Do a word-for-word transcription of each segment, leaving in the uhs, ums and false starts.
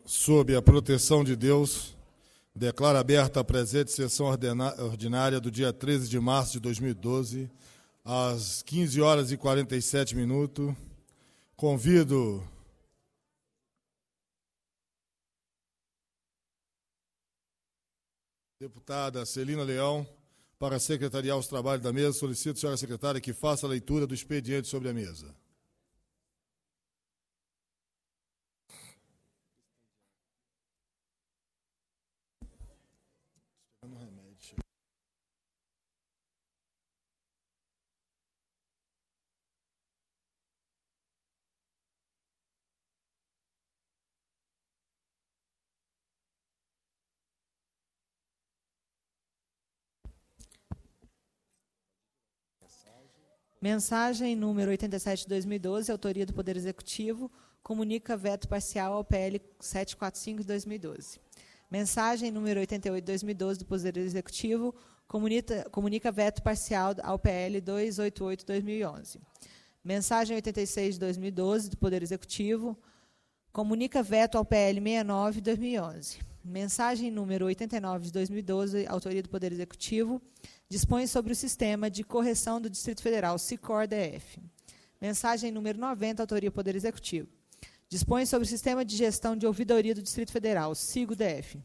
sob a proteção de Deus, declaro aberta a presente sessão ordinária do dia treze de março de dois mil e doze, às quinze horas e quarenta e sete minutos. Convido a deputada Celina Leão para secretariar os trabalhos da mesa. Solicito, senhora secretária, que faça a leitura do expediente sobre a mesa. Mensagem número oitenta e sete de dois mil e doze, autoria do Poder Executivo, comunica veto parcial ao P L setecentos e quarenta e cinco de dois mil e doze. Mensagem número oitenta e oito de dois mil e doze do Poder Executivo, comunica, comunica veto parcial ao P L duzentos e oitenta e oito de dois mil e onze. Mensagem oitenta e seis de dois mil e doze do Poder Executivo, comunica veto ao P L sessenta e nove de dois mil e onze. Mensagem número oitenta e nove de dois mil e doze, autoria do Poder Executivo, dispõe sobre o Sistema de Correção do Distrito Federal, SICOR-D F. Mensagem número noventa, autoria do Poder Executivo. Dispõe sobre o Sistema de Gestão de Ouvidoria do Distrito Federal, SIGO-D F.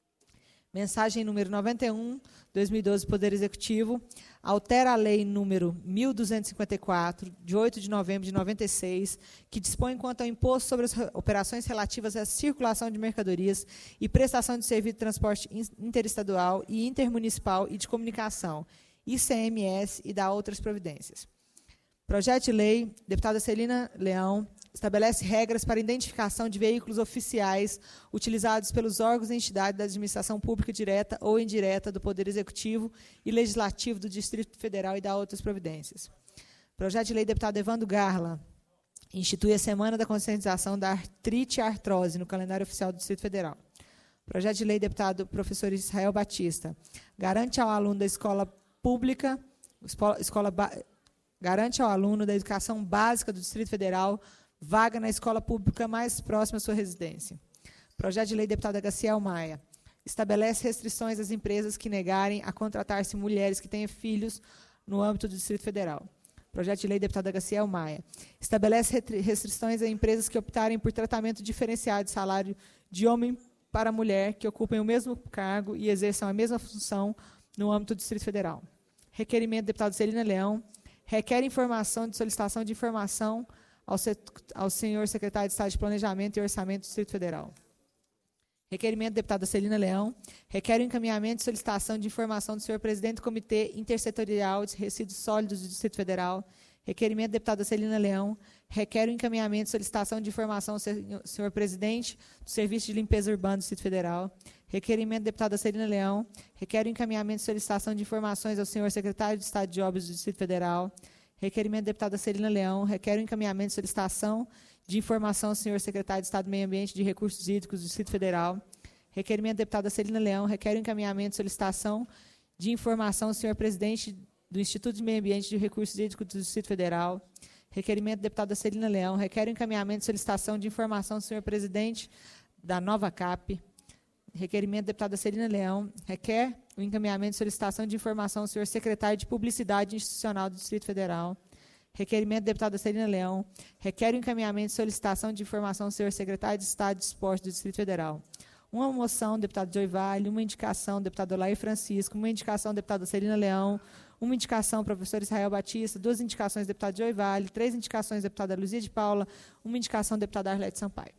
Mensagem número noventa e um, dois mil e doze, Poder Executivo, altera a Lei número mil duzentos e cinquenta e quatro, de oito de novembro de noventa e seis, que dispõe quanto ao imposto sobre as operações relativas à circulação de mercadorias e prestação de serviço de transporte interestadual e intermunicipal e de comunicação, I C M S, e da outras providências. Projeto de lei, deputada Celina Leão, estabelece regras para identificação de veículos oficiais utilizados pelos órgãos e entidades da administração pública direta ou indireta do Poder Executivo e Legislativo do Distrito Federal e da outras providências. Projeto de lei, deputado Evandro Garla, institui a Semana da Conscientização da Artrite e Artrose no calendário oficial do Distrito Federal. Projeto de lei, deputado professor Israel Batista, garante ao aluno da escola pública, escola, escola garante ao aluno da educação básica do Distrito Federal vaga na escola pública mais próxima à sua residência. Projeto de lei, deputada Gaciel Maia, estabelece restrições às empresas que negarem a contratar-se mulheres que tenham filhos no âmbito do Distrito Federal. Projeto de lei, deputada Gaciel Maia, estabelece restrições a empresas que optarem por tratamento diferenciado de salário de homem para mulher que ocupem o mesmo cargo e exerçam a mesma função no âmbito do Distrito Federal. Requerimento, deputada Celina Leão, requer informação de solicitação de informação Ao, set, ao senhor secretário de Estado de Planejamento e Orçamento do Distrito Federal. Requerimento, deputada Celina Leão, requer o encaminhamento de solicitação de informação do senhor presidente do Comitê Intersetorial de Resíduos Sólidos do Distrito Federal. Requerimento, deputada Celina Leão, requer o encaminhamento de solicitação de informação do senhor presidente do Serviço de Limpeza Urbana do Distrito Federal. Requerimento, deputada Celina Leão, requer o encaminhamento de solicitação de informações ao senhor secretário de Estado de Obras do Distrito Federal. Requerimento, deputada Celina Leão, requer o encaminhamento de solicitação de informação ao senhor secretário de Estado do Meio Ambiente e de Recursos Hídricos do Distrito Federal. Requerimento, deputada Celina Leão, requer o encaminhamento de solicitação de informação ao senhor presidente do Instituto de Meio Ambiente e de Recursos Hídricos do Distrito Federal. Requerimento, deputada Celina Leão, requer o encaminhamento de solicitação de informação ao senhor presidente da Nova Cap. Requerimento, deputada Celina Leão, requer o encaminhamento de solicitação de informação ao senhor secretário de Publicidade Institucional do Distrito Federal. Requerimento, deputada Celina Leão, requer o encaminhamento de solicitação de informação ao senhor secretário de Estado de Esporte do Distrito Federal. Uma moção, deputado Joy Vale, uma indicação, deputado Olair Francisco, uma indicação, deputada Celina Leão, uma indicação, professor Israel Batista, duas indicações, deputado Joy Vale, três indicações, deputada Luzia de Paula, uma indicação, deputada Arlete Sampaio.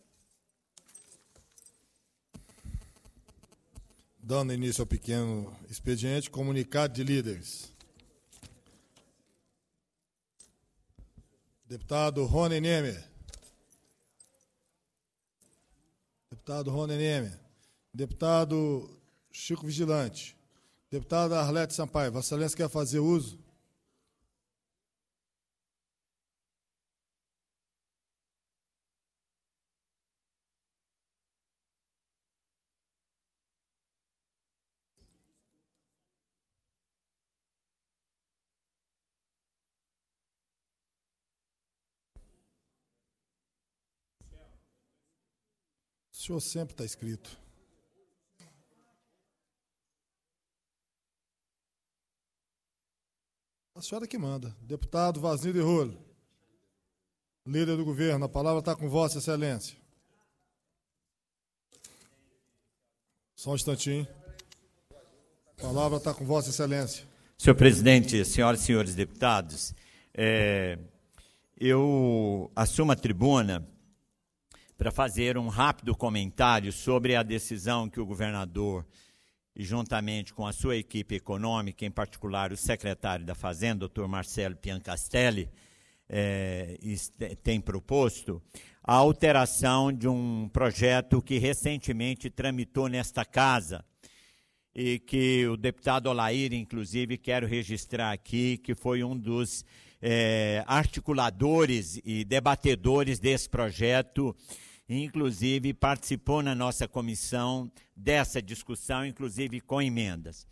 Dando início ao pequeno expediente, comunicado de líderes. Deputado Rony Nemer. Deputado Rony Nemer. Deputado Chico Vigilante. Deputada Arlete Sampaio. Vossa Excelência quer fazer uso? senhor sempre está escrito. A senhora que manda. Deputado Vasnir de Rolo, líder do governo, a palavra está com Vossa Excelência. Só um instantinho. A palavra está com Vossa Excelência. Senhor presidente, senhoras e senhores deputados, é, eu assumo a tribuna para fazer um rápido comentário sobre a decisão que o governador, e juntamente com a sua equipe econômica, em particular o secretário da Fazenda, doutor Marcelo Piancastelli, é, tem proposto a alteração de um projeto que recentemente tramitou nesta casa e que o deputado Olair, inclusive, quero registrar aqui, que foi um dos é, articuladores e debatedores desse projeto, inclusive participou na nossa comissão dessa discussão, inclusive com emendas.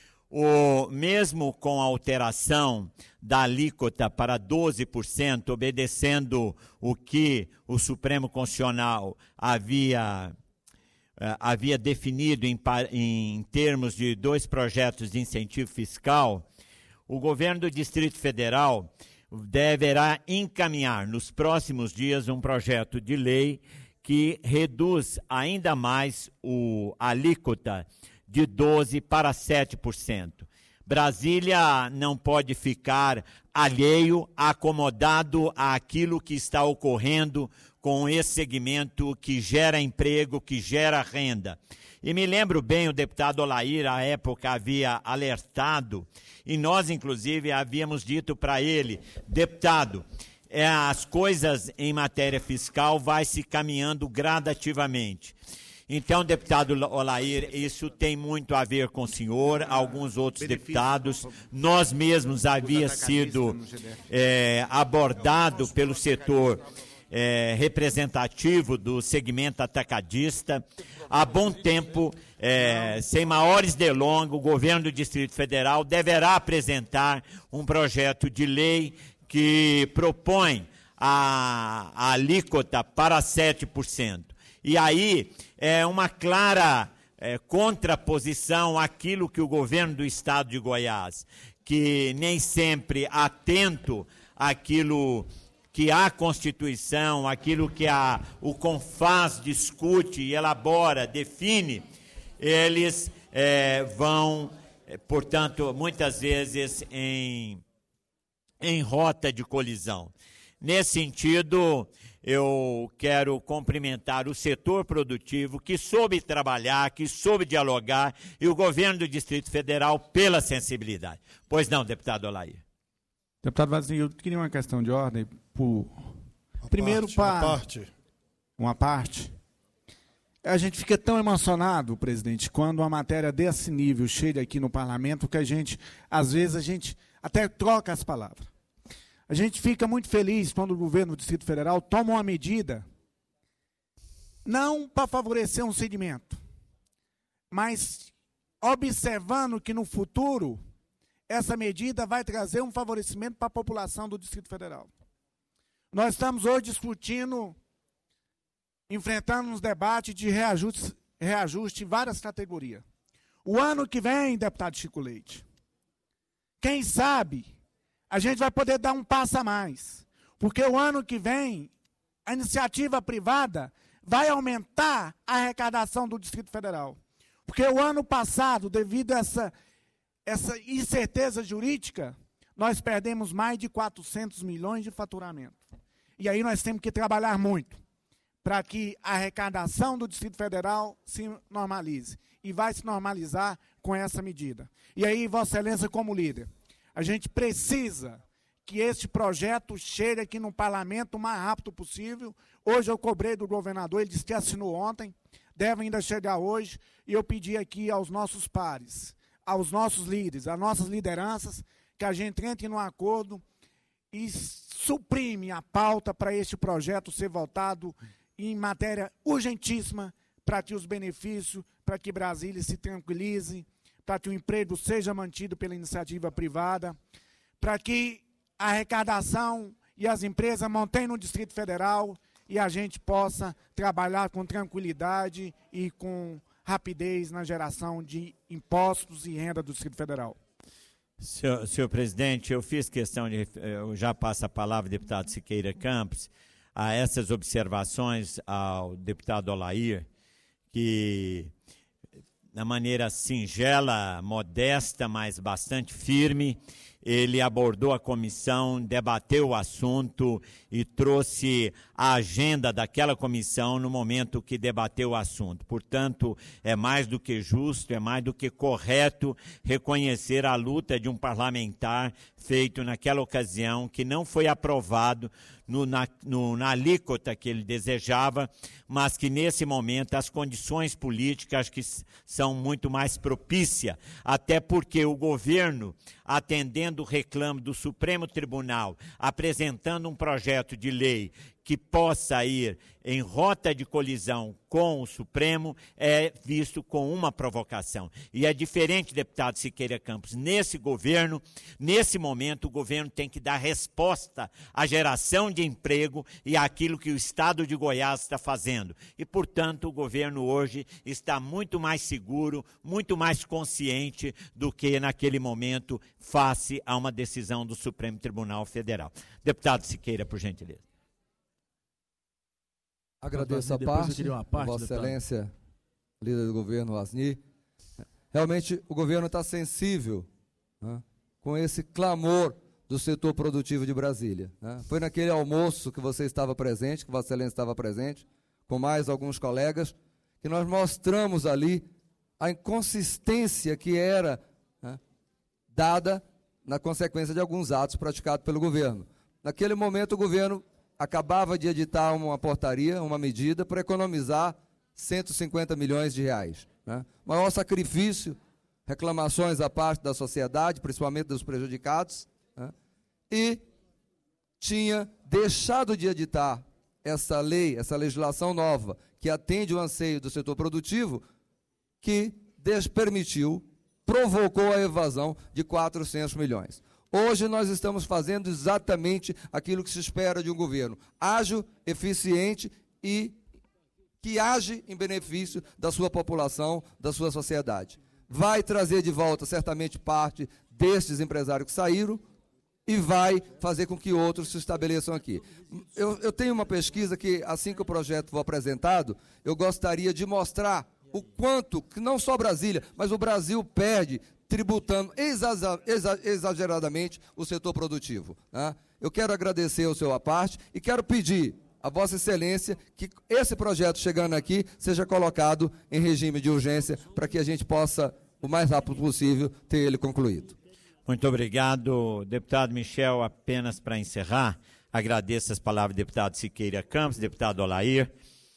O, mesmo com a alteração da alíquota para doze por cento, obedecendo o que o Supremo Constitucional havia, uh, havia definido em, em termos de dois projetos de incentivo fiscal, o governo do Distrito Federal deverá encaminhar nos próximos dias um projeto de lei que reduz ainda mais o, a alíquota de doze por cento para sete por cento. Brasília não pode ficar alheio, acomodado àquilo que está ocorrendo com esse segmento que gera emprego, que gera renda. E me lembro bem, o deputado Olair, à época, havia alertado, e nós, inclusive, havíamos dito para ele, deputado, É, as coisas em matéria fiscal vai se caminhando gradativamente. Então, deputado Olair, isso tem muito a ver com o senhor, alguns outros deputados. Nós mesmos havia sido é, abordado pelo setor é, representativo do segmento atacadista. Há bom tempo, é, sem maiores delongas, o governo do Distrito Federal deverá apresentar um projeto de lei que propõe a, a alíquota para sete por cento. E aí é uma clara é, contraposição àquilo que o governo do Estado de Goiás, que nem sempre atento àquilo que a Constituição, aquilo que a, o CONFAS discute, elabora, define, eles é, vão, portanto, muitas vezes em... em rota de colisão. Nesse sentido, eu quero cumprimentar o setor produtivo que soube trabalhar, que soube dialogar, e o governo do Distrito Federal pela sensibilidade. Pois não, deputado Olair. Deputado Vasnir, eu queria uma questão de ordem. Por... Primeiro, parte, para uma parte. Uma parte. A gente fica tão emocionado, presidente, quando uma matéria desse nível chega aqui no parlamento, que a gente, às vezes, a gente até troca as palavras. A gente fica muito feliz quando o governo do Distrito Federal toma uma medida, não para favorecer um segmento, mas observando que no futuro essa medida vai trazer um favorecimento para a população do Distrito Federal. Nós estamos hoje discutindo, enfrentando uns debates de reajuste, reajuste em várias categorias. O ano que vem, deputado Chico Leite, quem sabe a gente vai poder dar um passo a mais, porque o ano que vem a iniciativa privada vai aumentar a arrecadação do Distrito Federal. Porque o ano passado, devido a essa, essa incerteza jurídica, nós perdemos mais de quatrocentos milhões de faturamento. E aí nós temos que trabalhar muito para que a arrecadação do Distrito Federal se normalize. E vai se normalizar com essa medida. E aí, Vossa Excelência, como líder, a gente precisa que este projeto chegue aqui no parlamento o mais rápido possível. Hoje eu cobrei do governador, ele disse que assinou ontem, deve ainda chegar hoje, e eu pedi aqui aos nossos pares, aos nossos líderes, às nossas lideranças, que a gente entre num acordo e suprime a pauta para este projeto ser votado em matéria urgentíssima, para que os benefícios, para que Brasília se tranquilize, para que o emprego seja mantido pela iniciativa privada, para que a arrecadação e as empresas mantenham no Distrito Federal e a gente possa trabalhar com tranquilidade e com rapidez na geração de impostos e renda do Distrito Federal. Senhor, senhor presidente, eu fiz questão de, eu já passo a palavra ao deputado Siqueira Campos, a essas observações ao deputado Olair, que de maneira singela, modesta, mas bastante firme, ele abordou a comissão, debateu o assunto e trouxe a agenda daquela comissão no momento que debateu o assunto. Portanto, é mais do que justo, é mais do que correto reconhecer a luta de um parlamentar feito naquela ocasião, que não foi aprovado no, na, no, na alíquota que ele desejava, mas que nesse momento as condições políticas que são muito mais propícias, até porque o governo, atendendo o reclame do Supremo Tribunal, apresentando um projeto de lei que possa ir em rota de colisão com o Supremo, é visto com uma provocação. E é diferente, deputado Siqueira Campos, nesse governo, nesse momento, o governo tem que dar resposta à geração de emprego e àquilo que o Estado de Goiás está fazendo. E, portanto, o governo hoje está muito mais seguro, muito mais consciente do que naquele momento, face a uma decisão do Supremo Tribunal Federal. Deputado Siqueira, por gentileza. Agradeço a parte, parte Vossa Excelência, líder do governo, Asni. Realmente, o governo está sensível, né, com esse clamor do setor produtivo de Brasília. Né. Foi naquele almoço que você estava presente, que Vossa Excelência estava presente, com mais alguns colegas, que nós mostramos ali a inconsistência que era, né, dada na consequência de alguns atos praticados pelo governo. Naquele momento, o governo acabava de editar uma portaria, uma medida, para economizar cento e cinquenta milhões de reais. Né? Maior sacrifício, reclamações à parte da sociedade, principalmente dos prejudicados, né? E tinha deixado de editar essa lei, essa legislação nova, que atende o anseio do setor produtivo, que despermitiu, provocou a evasão de quatrocentos milhões. Hoje nós estamos fazendo exatamente aquilo que se espera de um governo ágil, eficiente e que age em benefício da sua população, da sua sociedade. Vai trazer de volta, certamente, parte destes empresários que saíram e vai fazer com que outros se estabeleçam aqui. Eu, eu tenho uma pesquisa que, assim que o projeto for apresentado, eu gostaria de mostrar o quanto, que não só Brasília, mas o Brasil perde tributando exageradamente o setor produtivo. Né? Eu quero agradecer o seu à parte e quero pedir a Vossa Excelência que esse projeto, chegando aqui, seja colocado em regime de urgência para que a gente possa, o mais rápido possível, ter ele concluído. Muito obrigado, deputado Michel. Apenas para encerrar, agradeço as palavras do deputado Siqueira Campos, deputado Olair.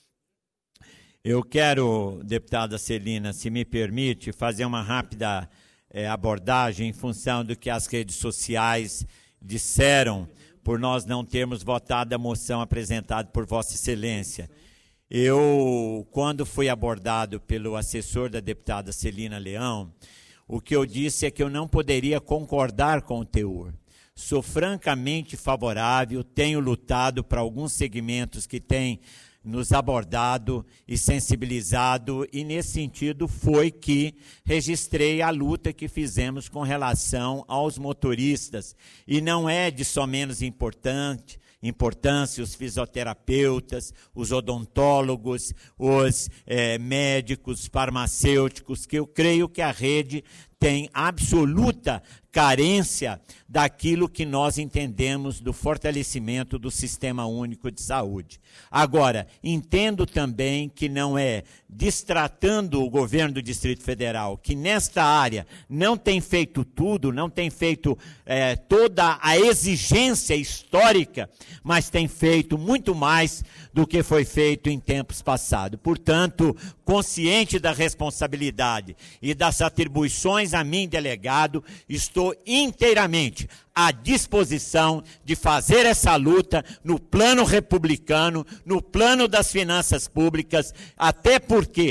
Eu quero, deputada Celina, se me permite, fazer uma rápida É, abordagem em função do que as redes sociais disseram por nós não termos votado a moção apresentada por Vossa Excelência. Eu, quando fui abordado pelo assessor da deputada Celina Leão, o que eu disse é que eu não poderia concordar com o teor. Sou francamente favorável, tenho lutado para alguns segmentos que têm nos abordado e sensibilizado, e nesse sentido foi que registrei a luta que fizemos com relação aos motoristas. E não é de só menos importante, importância os fisioterapeutas, os odontólogos, os eh, médicos, farmacêuticos, que eu creio que a rede tem absoluta carência daquilo que nós entendemos do fortalecimento do Sistema Único de Saúde. Agora, entendo também que não é destratando o governo do Distrito Federal, que nesta área não tem feito tudo, não tem feito é, toda a exigência histórica, mas tem feito muito mais do que foi feito em tempos passados. Portanto, consciente da responsabilidade e das atribuições a mim, delegado, estou inteiramente à disposição de fazer essa luta no plano republicano, no plano das finanças públicas, até porque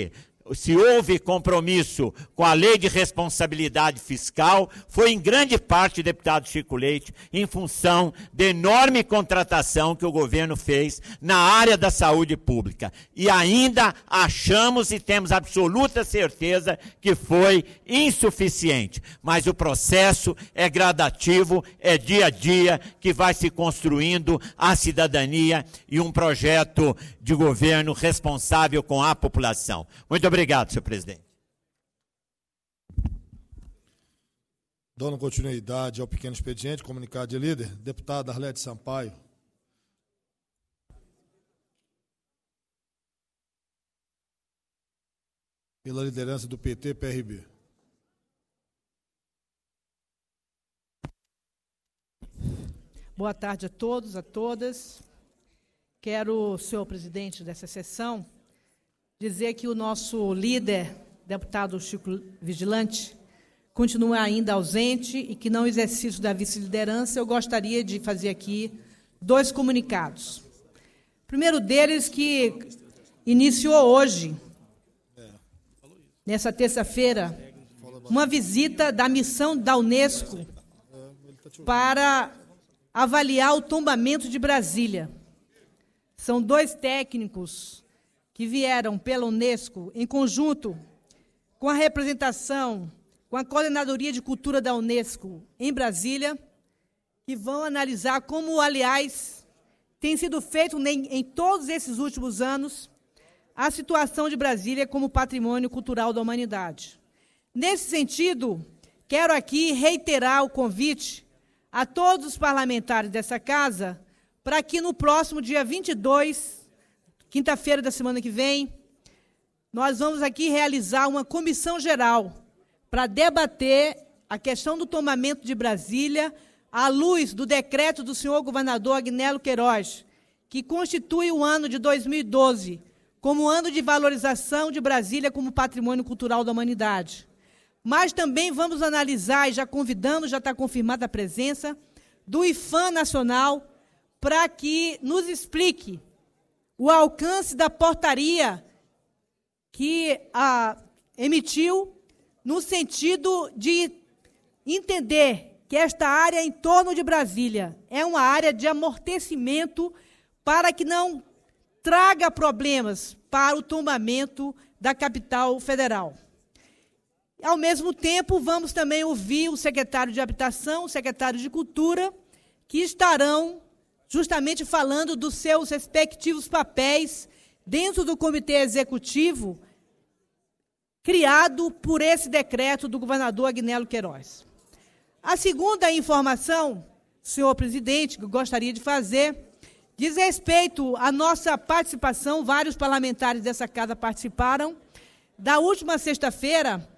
se houve compromisso com a lei de responsabilidade fiscal, foi em grande parte, deputado Chico Leite, em função da enorme contratação que o governo fez na área da saúde pública. E ainda achamos e temos absoluta certeza que foi insuficiente. Mas o processo é gradativo, é dia a dia que vai se construindo a cidadania e um projeto de governo responsável com a população. Muito obrigado, senhor presidente. Dando continuidade ao pequeno expediente, comunicado de líder, deputada Arlete Sampaio. Pela liderança do P T P R B. Boa tarde a todos, a todas. Quero, senhor presidente dessa sessão, dizer que o nosso líder, deputado Chico Vigilante, continua ainda ausente e que, no exercício da vice-liderança, eu gostaria de fazer aqui dois comunicados. O primeiro deles, que iniciou hoje, nessa terça-feira, uma visita da missão da Unesco para avaliar o tombamento de Brasília. São dois técnicos que vieram pela Unesco em conjunto com a representação, com a Coordenadoria de Cultura da Unesco em Brasília, que vão analisar como, aliás, tem sido feito em, em todos esses últimos anos a situação de Brasília como patrimônio cultural da humanidade. Nesse sentido, quero aqui reiterar o convite a todos os parlamentares dessa casa para que no próximo dia vinte e dois, quinta-feira da semana que vem, nós vamos aqui realizar uma comissão geral para debater a questão do tombamento de Brasília à luz do decreto do senhor governador Agnello Queiroz, que constitui o ano de dois mil e doze como ano de valorização de Brasília como patrimônio cultural da humanidade. Mas também vamos analisar, e já convidamos, já está confirmada a presença, do IPHAN Nacional, para que nos explique o alcance da portaria que a, emitiu no sentido de entender que esta área em torno de Brasília é uma área de amortecimento para que não traga problemas para o tombamento da capital federal. Ao mesmo tempo, vamos também ouvir o secretário de Habitação, o secretário de Cultura, que estarão justamente falando dos seus respectivos papéis dentro do comitê executivo criado por esse decreto do governador Agnello Queiroz. A segunda informação, senhor presidente, que eu gostaria de fazer, diz respeito à nossa participação, vários parlamentares dessa casa participaram, da última sexta-feira,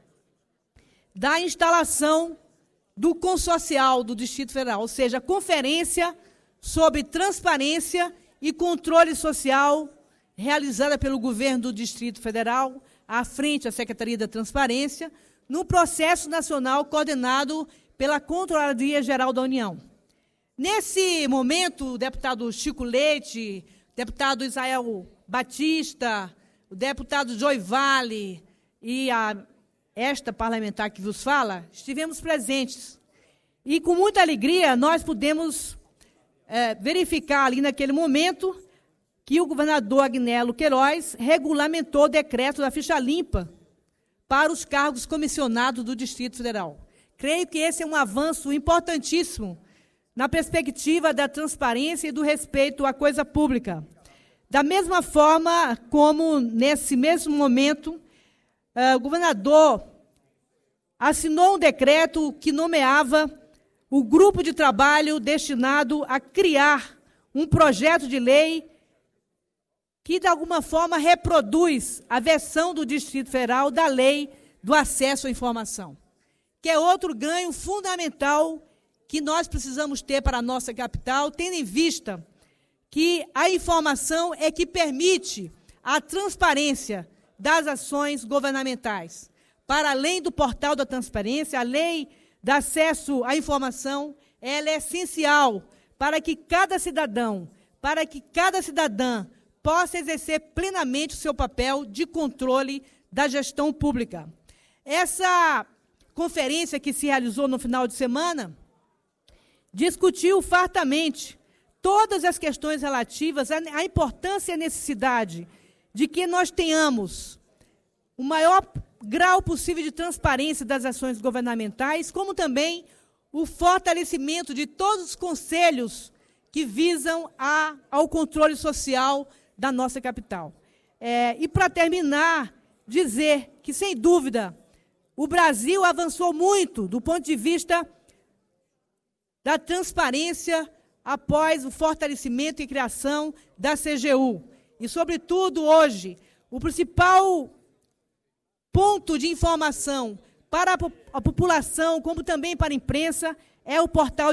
da instalação do Consocial do Distrito Federal, ou seja, a Conferência sobre Transparência e Controle Social, realizada pelo governo do Distrito Federal, à frente da Secretaria da Transparência, no processo nacional coordenado pela Controladoria Geral da União. Nesse momento, o deputado Chico Leite, o deputado Israel Batista, o deputado Joy Vale e a, esta parlamentar que vos fala, estivemos presentes. E, com muita alegria, nós pudemos é, verificar ali naquele momento que o governador Agnello Queiroz regulamentou o decreto da ficha limpa para os cargos comissionados do Distrito Federal. Creio que esse é um avanço importantíssimo na perspectiva da transparência e do respeito à coisa pública. Da mesma forma como, nesse mesmo momento, uh, o governador assinou um decreto que nomeava o grupo de trabalho destinado a criar um projeto de lei que, de alguma forma, reproduz a versão do Distrito Federal da Lei do Acesso à Informação, que é outro ganho fundamental que nós precisamos ter para a nossa capital, tendo em vista que a informação é que permite a transparência das ações governamentais. Para além do portal da transparência, a lei de acesso à informação, ela é essencial para que cada cidadão, para que cada cidadã possa exercer plenamente o seu papel de controle da gestão pública. Essa conferência que se realizou no final de semana discutiu fartamente todas as questões relativas à importância e à necessidade de que nós tenhamos o maior grau possível de transparência das ações governamentais, como também o fortalecimento de todos os conselhos que visam a, ao controle social da nossa capital. É, e, para terminar, dizer que, sem dúvida, o Brasil avançou muito do ponto de vista da transparência após o fortalecimento e criação da C G U. E, sobretudo, hoje, o principal ponto de informação para a população, como também para a imprensa, é o portal.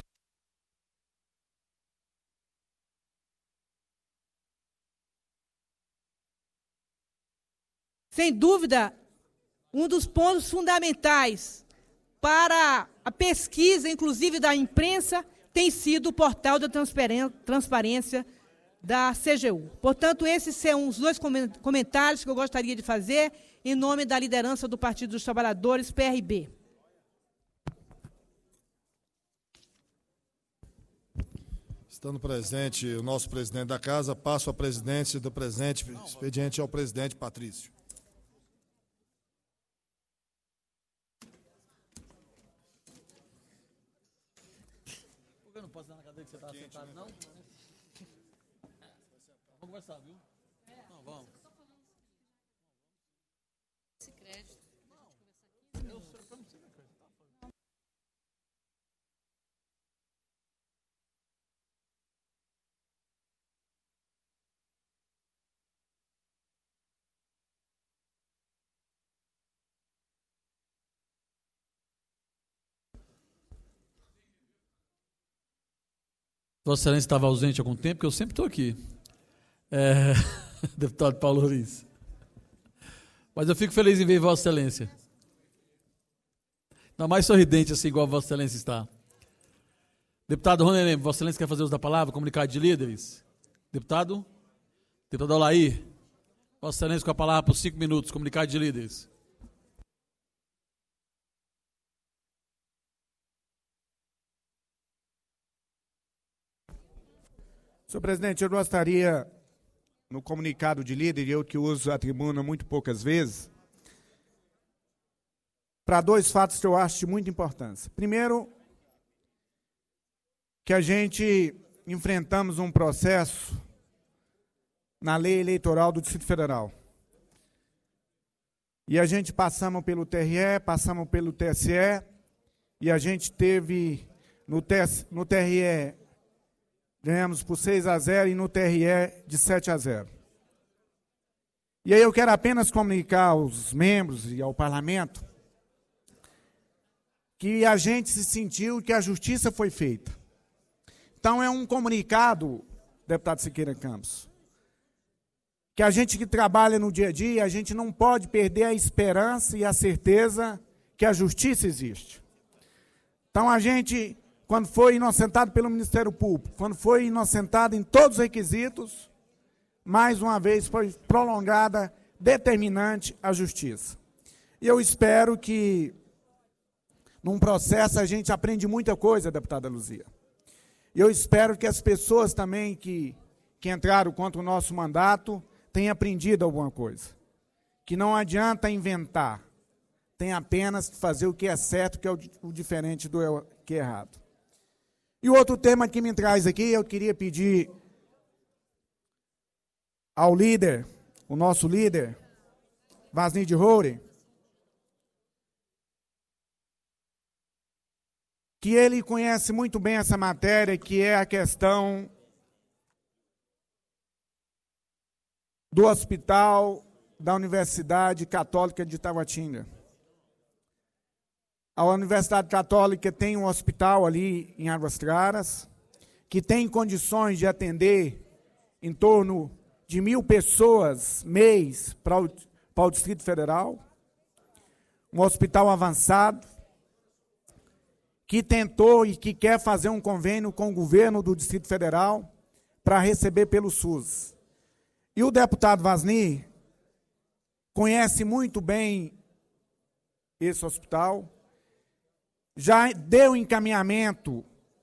Sem dúvida, um dos pontos fundamentais para a pesquisa, inclusive da imprensa, tem sido o portal da transparência da C G U. Portanto, esses são os dois comentários que eu gostaria de fazer em nome da liderança do Partido dos Trabalhadores, P R B. Estando presente o nosso presidente da casa, passo a presidência do presente expediente ao presidente Patrício. Eu não posso dar na cadeira que você está sentado, não? Vamos conversar, viu? Não, vamos. Esse crédito. Não, eu só não sei crédito. Vossa Excelência estava ausente há algum tempo, porque eu sempre estou aqui. É, deputado Paulo Ruiz. Mas eu fico feliz em ver Vossa Excelência. Não mais sorridente assim, igual Vossa Excelência está. Deputado Ronerem, Vossa Excelência quer fazer uso da palavra, comunicado de líderes? Deputado? Deputado Alair, Vossa Excelência com a palavra por cinco minutos, comunicado de líderes. Senhor presidente, eu gostaria, no comunicado de líder, eu que uso a tribuna muito poucas vezes, para dois fatos que eu acho de muita importância. Primeiro, que a gente enfrentamos um processo na lei eleitoral do Distrito Federal. E a gente passamos pelo T R E, passamos pelo T S E, e a gente teve no, T S, no T R E, ganhamos por seis a zero e no T R E de sete a zero. E aí eu quero apenas comunicar aos membros e ao parlamento que a gente se sentiu que a justiça foi feita. Então é um comunicado, deputado Siqueira Campos, que a gente que trabalha no dia a dia, a gente não pode perder a esperança e a certeza que a justiça existe. Então a gente, quando foi inocentado pelo Ministério Público, quando foi inocentado em todos os requisitos, mais uma vez foi prolongada, determinante a justiça. E eu espero que, num processo, a gente aprende muita coisa, deputada Luzia. E eu espero que as pessoas também que, que entraram contra o nosso mandato tenham aprendido alguma coisa. Que não adianta inventar, tem apenas que fazer o que é certo, que é o, o diferente do que é errado. E o outro tema que me traz aqui, eu queria pedir ao líder, o nosso líder, Vasni de Roure, que ele conhece muito bem essa matéria, que é a questão do hospital da Universidade Católica de Taguatinga. A Universidade Católica tem um hospital ali em Águas Claras, que tem condições de atender em torno de mil pessoas mês para o, para o Distrito Federal. Um hospital avançado, que tentou e que quer fazer um convênio com o governo do Distrito Federal para receber pelo SUS. E o deputado Vasni conhece muito bem esse hospital, já deu encaminhamento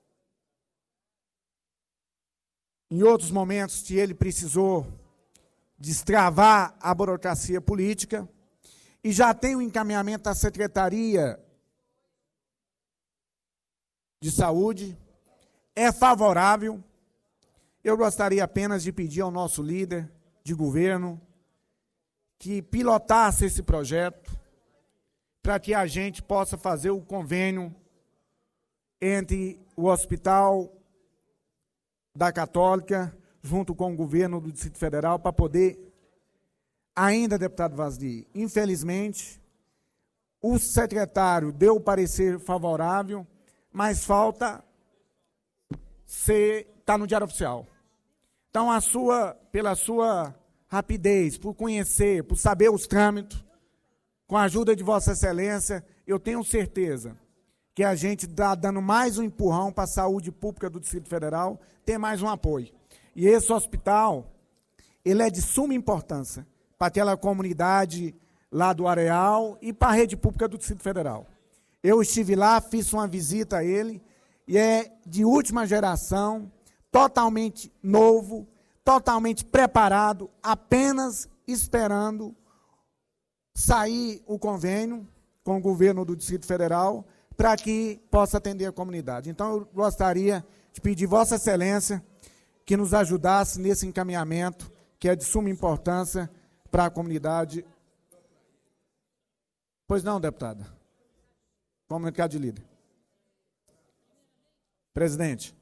em outros momentos que ele precisou destravar a burocracia política, e já tem o encaminhamento da Secretaria de Saúde, é favorável. Eu gostaria apenas de pedir ao nosso líder de governo que pilotasse esse projeto para que a gente possa fazer o convênio entre o Hospital da Católica junto com o governo do Distrito Federal para poder, ainda, deputado Vaz-Ney, infelizmente, o secretário deu o parecer favorável, mas falta ser, tá no Diário Oficial. Então, a sua, pela sua rapidez, por conhecer, por saber os trâmites, com a ajuda de Vossa Excelência, eu tenho certeza que a gente está dando mais um empurrão para a saúde pública do Distrito Federal, ter mais um apoio. E esse hospital, ele é de suma importância para aquela comunidade lá do Areal e para a rede pública do Distrito Federal. Eu estive lá, fiz uma visita a ele, e é de última geração, totalmente novo, totalmente preparado, apenas esperando sair o convênio com o governo do Distrito Federal para que possa atender a comunidade. Então, eu gostaria de pedir Vossa Excelência que nos ajudasse nesse encaminhamento, que é de suma importância para a comunidade. Pois não, deputada. Comunicado de líder. Presidente.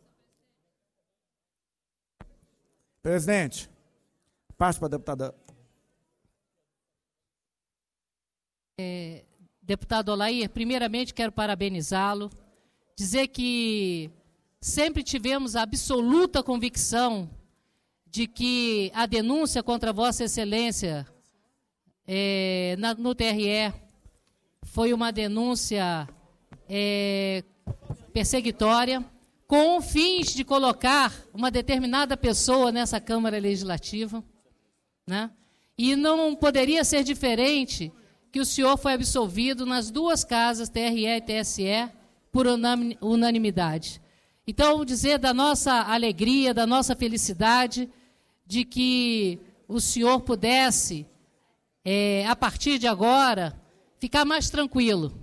Presidente. Passo para a deputada. É, deputado Olair, primeiramente quero parabenizá-lo, dizer que sempre tivemos a absoluta convicção de que a denúncia contra Vossa Excelência é, na, no T R E foi uma denúncia é, perseguitória, com fins de colocar uma determinada pessoa nessa Câmara Legislativa, né? E não poderia ser diferente que o senhor foi absolvido nas duas casas, T R E e T S E, por unanimidade. Então, dizer da nossa alegria, da nossa felicidade, de que o senhor pudesse, é, a partir de agora, ficar mais tranquilo.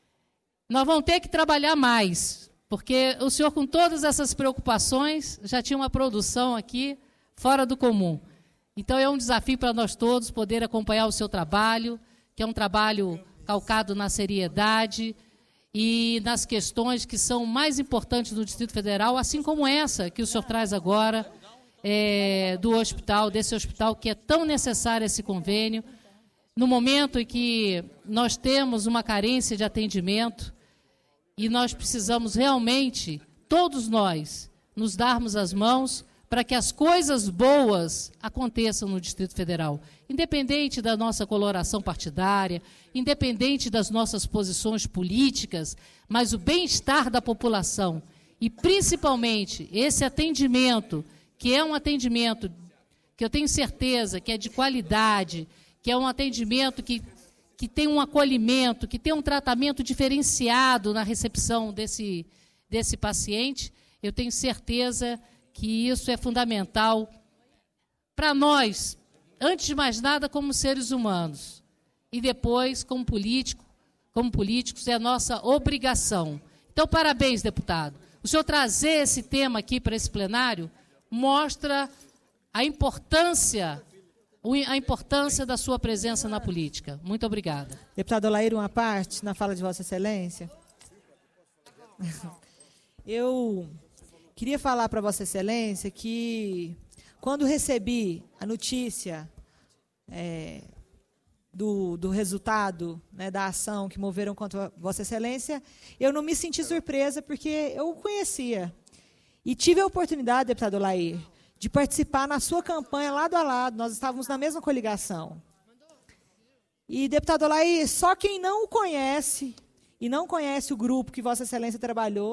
Nós vamos ter que trabalhar mais, porque o senhor, com todas essas preocupações, já tinha uma produção aqui fora do comum. Então, é um desafio para nós todos poder acompanhar o seu trabalho, que é um trabalho calcado na seriedade e nas questões que são mais importantes do Distrito Federal, assim como essa que o senhor traz agora, é, do hospital, desse hospital que é tão necessário esse convênio, no momento em que nós temos uma carência de atendimento e nós precisamos realmente, todos nós, nos darmos as mãos para que as coisas boas aconteçam no Distrito Federal, independente da nossa coloração partidária, independente das nossas posições políticas, mas o bem-estar da população e, principalmente, esse atendimento, que é um atendimento que eu tenho certeza que é de qualidade, que é um atendimento que, que tem um acolhimento, que tem um tratamento diferenciado na recepção desse, desse paciente, eu tenho certeza que isso é fundamental para nós, antes de mais nada, como seres humanos, e depois, como político, como políticos, é a nossa obrigação. Então, parabéns, deputado. O senhor trazer esse tema aqui para esse plenário mostra a importância, a importância da sua presença na política. Muito obrigada. Deputado Olair, uma parte na fala de Vossa Excelência. Eu queria falar para Vossa Excelência que, quando recebi a notícia é, do, do resultado, né, da ação que moveram contra Vossa Excelência, eu não me senti surpresa, porque eu o conhecia. E tive a oportunidade, deputado Olair, de participar na sua campanha lado a lado. Nós estávamos na mesma coligação. E, deputado Olair, só quem não o conhece, e não conhece o grupo que Vossa Excelência trabalhou,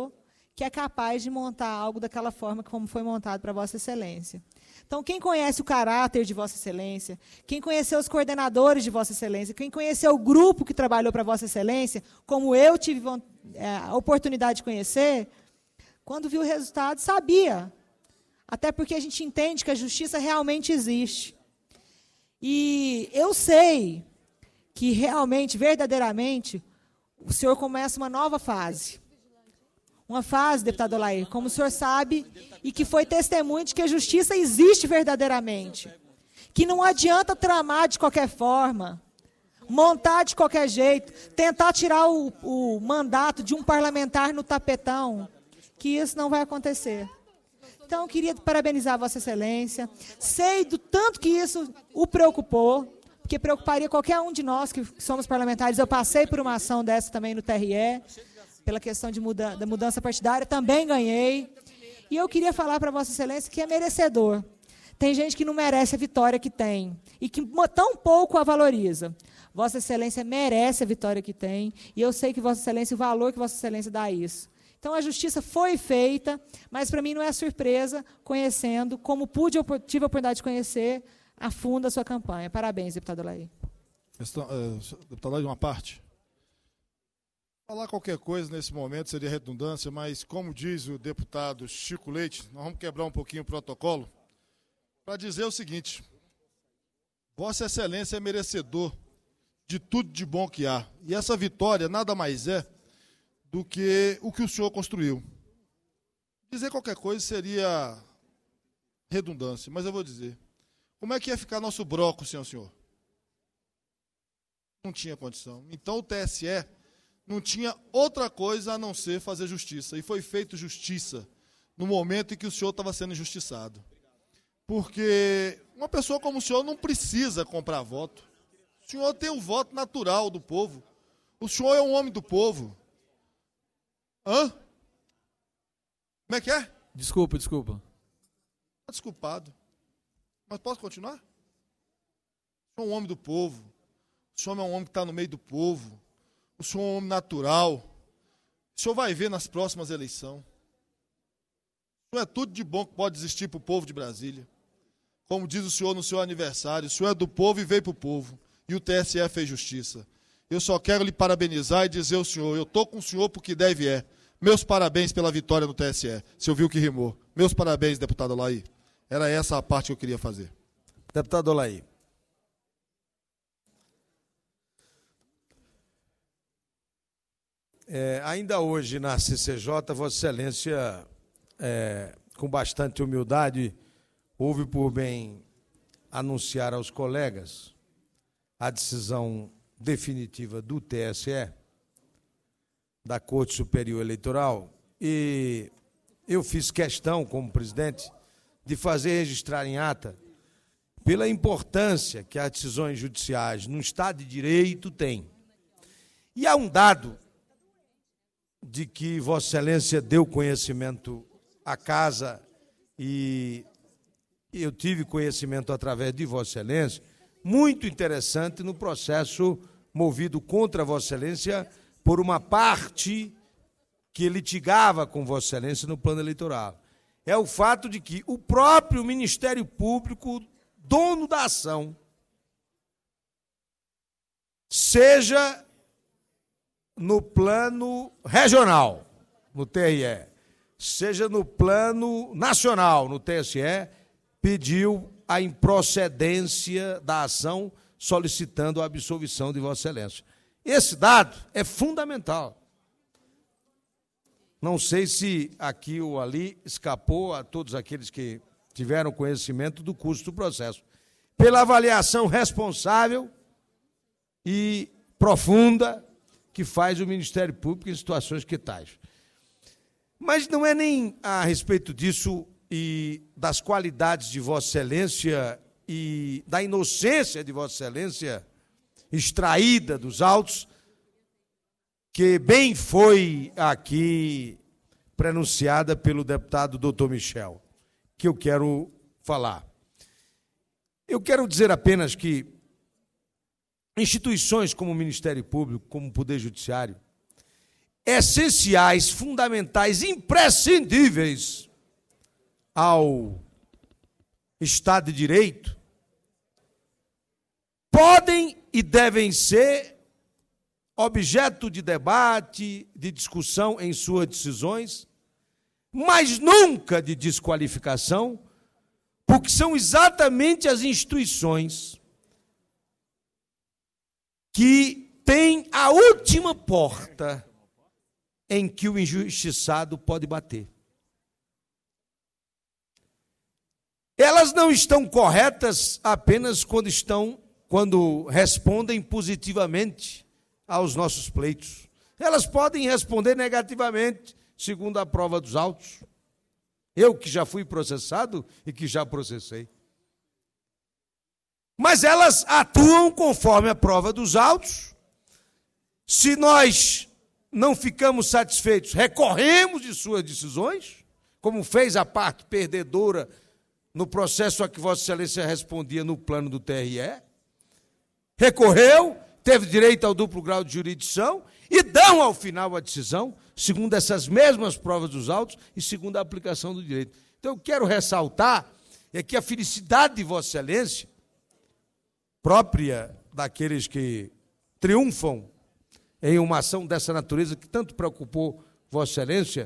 que é capaz de montar algo daquela forma como foi montado para Vossa Excelência. Então, quem conhece o caráter de Vossa Excelência, quem conheceu os coordenadores de Vossa Excelência, quem conheceu o grupo que trabalhou para Vossa Excelência, como eu tive a oportunidade de conhecer, quando viu o resultado, sabia. Até porque a gente entende que a justiça realmente existe. E eu sei que realmente, verdadeiramente, o senhor começa uma nova fase. Uma fase, deputado Olair, como o senhor sabe, e que foi testemunho de que a justiça existe verdadeiramente. Que não adianta tramar de qualquer forma, montar de qualquer jeito, tentar tirar o, o mandato de um parlamentar no tapetão, que isso não vai acontecer. Então, eu queria parabenizar Vossa Excelência. Sei do tanto que isso o preocupou, porque preocuparia qualquer um de nós que somos parlamentares. Eu passei por uma ação dessa também no T R E, pela questão de muda, da mudança partidária, também ganhei. E eu queria falar para Vossa Excelência que é merecedor. Tem gente que não merece a vitória que tem, e que tão pouco a valoriza. Vossa Excelência merece a vitória que tem, e eu sei que Vossa Excelência, o valor que Vossa Excelência dá a isso. Então, a justiça foi feita, mas para mim não é surpresa, conhecendo, como pude, tive a oportunidade de conhecer a fundo a sua campanha. Parabéns, deputado Olair. Deputado Olair, uma parte. Falar qualquer coisa nesse momento seria redundância, mas, como diz o deputado Chico Leite, nós vamos quebrar um pouquinho o protocolo para dizer o seguinte: Vossa Excelência é merecedor de tudo de bom que há. E essa vitória nada mais é do que o que o senhor construiu. Dizer qualquer coisa seria redundância, mas eu vou dizer. Como é que ia ficar nosso bloco, senhor senhor? Não tinha condição. Então o T S E não tinha outra coisa a não ser fazer justiça. E foi feito justiça no momento em que o senhor estava sendo injustiçado. Porque uma pessoa como o senhor não precisa comprar voto. O senhor tem o voto natural do povo. O senhor é um homem do povo. Hã? Como é que é? Desculpa, desculpa. Está desculpado. Mas posso continuar? O senhor é um homem do povo. O senhor é um homem que está no meio do povo. O senhor é um homem natural. O senhor vai ver nas próximas eleições. O senhor é tudo de bom que pode existir para o povo de Brasília. Como diz o senhor no seu aniversário, o senhor é do povo e veio para o povo. E o T S E fez justiça. Eu só quero lhe parabenizar e dizer ao senhor, eu estou com o senhor porque deve é. Meus parabéns pela vitória no T S E. Você ouviu que rimou. Meus parabéns, deputado Olair. Era essa a parte que eu queria fazer. Deputado Olair. É, ainda hoje na C C J, Vossa Excelência, é, com bastante humildade, houve por bem anunciar aos colegas a decisão definitiva do T S E, da Corte Superior Eleitoral, e eu fiz questão, como presidente, de fazer registrar em ata, pela importância que as decisões judiciais no Estado de Direito têm. E há um dado de que Vossa Excelência deu conhecimento à Casa e eu tive conhecimento através de Vossa Excelência, muito interessante no processo movido contra Vossa Excelência por uma parte que litigava com Vossa Excelência no plano eleitoral. É o fato de que o próprio Ministério Público, dono da ação, seja no plano regional, no T R E, seja no plano nacional, no T S E, pediu a improcedência da ação solicitando a absolvição de Vossa Excelência. Esse dado é fundamental. Não sei se aqui ou ali escapou a todos aqueles que tiveram conhecimento do curso do processo. Pela avaliação responsável e profunda que faz o Ministério Público em situações que tais. Mas não é nem a respeito disso e das qualidades de Vossa Excelência e da inocência de Vossa Excelência extraída dos autos, que bem foi aqui pronunciada pelo deputado doutor Michel, que eu quero falar. Eu quero dizer apenas que instituições como o Ministério Público, como o Poder Judiciário, essenciais, fundamentais, imprescindíveis ao Estado de Direito, podem e devem ser objeto de debate, de discussão em suas decisões, mas nunca de desqualificação, porque são exatamente as instituições que têm a última porta em que o injustiçado pode bater. Elas não estão corretas apenas quando estão, quando respondem positivamente aos nossos pleitos. Elas podem responder negativamente, segundo a prova dos autos. Eu que já fui processado e que já processei. Mas elas atuam conforme a prova dos autos. Se nós não ficamos satisfeitos, recorremos de suas decisões, como fez a parte perdedora no processo a que Vossa Excelência respondia no plano do T R E. Recorreu, teve direito ao duplo grau de jurisdição e dão ao final a decisão, segundo essas mesmas provas dos autos e segundo a aplicação do direito. Então, eu quero ressaltar é que a felicidade de Vossa Excelência, própria daqueles que triunfam em uma ação dessa natureza que tanto preocupou Vossa Excelência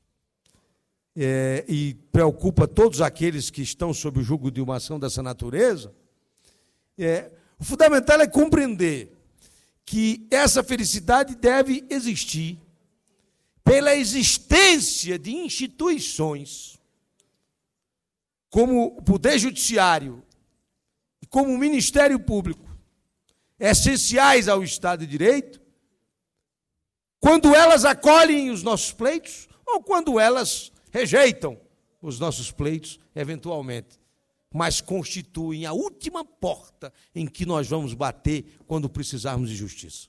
é, e preocupa todos aqueles que estão sob o jugo de uma ação dessa natureza, é, o fundamental é compreender que essa felicidade deve existir pela existência de instituições como o Poder Judiciário e como o Ministério Público, essenciais ao Estado de Direito, quando elas acolhem os nossos pleitos ou quando elas rejeitam os nossos pleitos, eventualmente, mas constituem a última porta em que nós vamos bater quando precisarmos de justiça.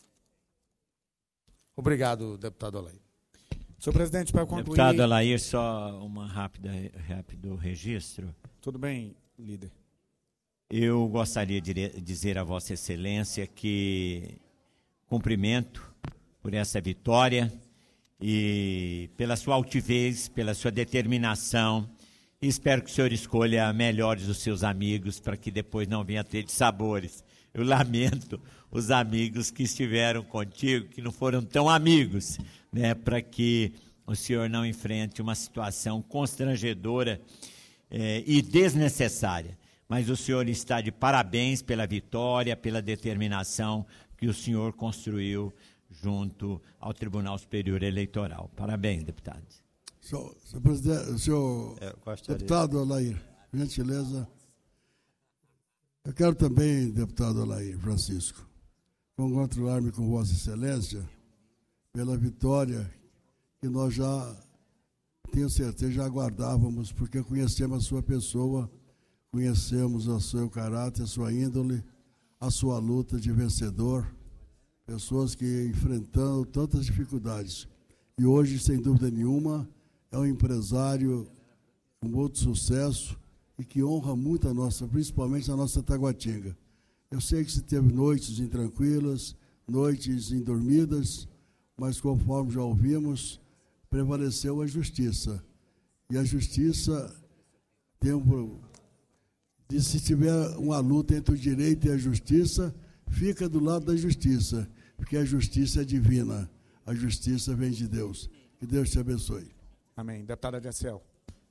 Obrigado, deputado Alair. Senhor presidente, para concluir... Deputado Alair, só uma rápida, rápido registro. Tudo bem, líder. Eu gostaria de dizer a Vossa Excelência que cumprimento por essa vitória e pela sua altivez, pela sua determinação. E espero que o senhor escolha melhores os seus amigos para que depois não venha ter de sabores. Eu lamento os amigos que estiveram contigo, que não foram tão amigos, né, para que o senhor não enfrente uma situação constrangedora eh, e desnecessária. Mas o senhor está de parabéns pela vitória, pela determinação que o senhor construiu junto ao Tribunal Superior Eleitoral. Parabéns, deputado. Senhor, senhor presidente, senhor deputado Alair, gentileza. Eu quero também, deputado Alair Francisco, congratular-me com Vossa Excelência pela vitória que nós já, tenho certeza, já aguardávamos, porque conhecemos a sua pessoa, conhecemos o seu caráter, a sua índole, a sua luta de vencedor, pessoas que enfrentando tantas dificuldades. E hoje, sem dúvida nenhuma, é um empresário com muito sucesso e que honra muito a nossa, principalmente a nossa Taguatinga. Eu sei que se teve noites intranquilas, noites indormidas, mas conforme já ouvimos, prevaleceu a justiça. E a justiça tem um... E se tiver uma luta entre o direito e a justiça, fica do lado da justiça, porque a justiça é divina, a justiça vem de Deus. Que Deus te abençoe. Amém. Deputado Adiciel.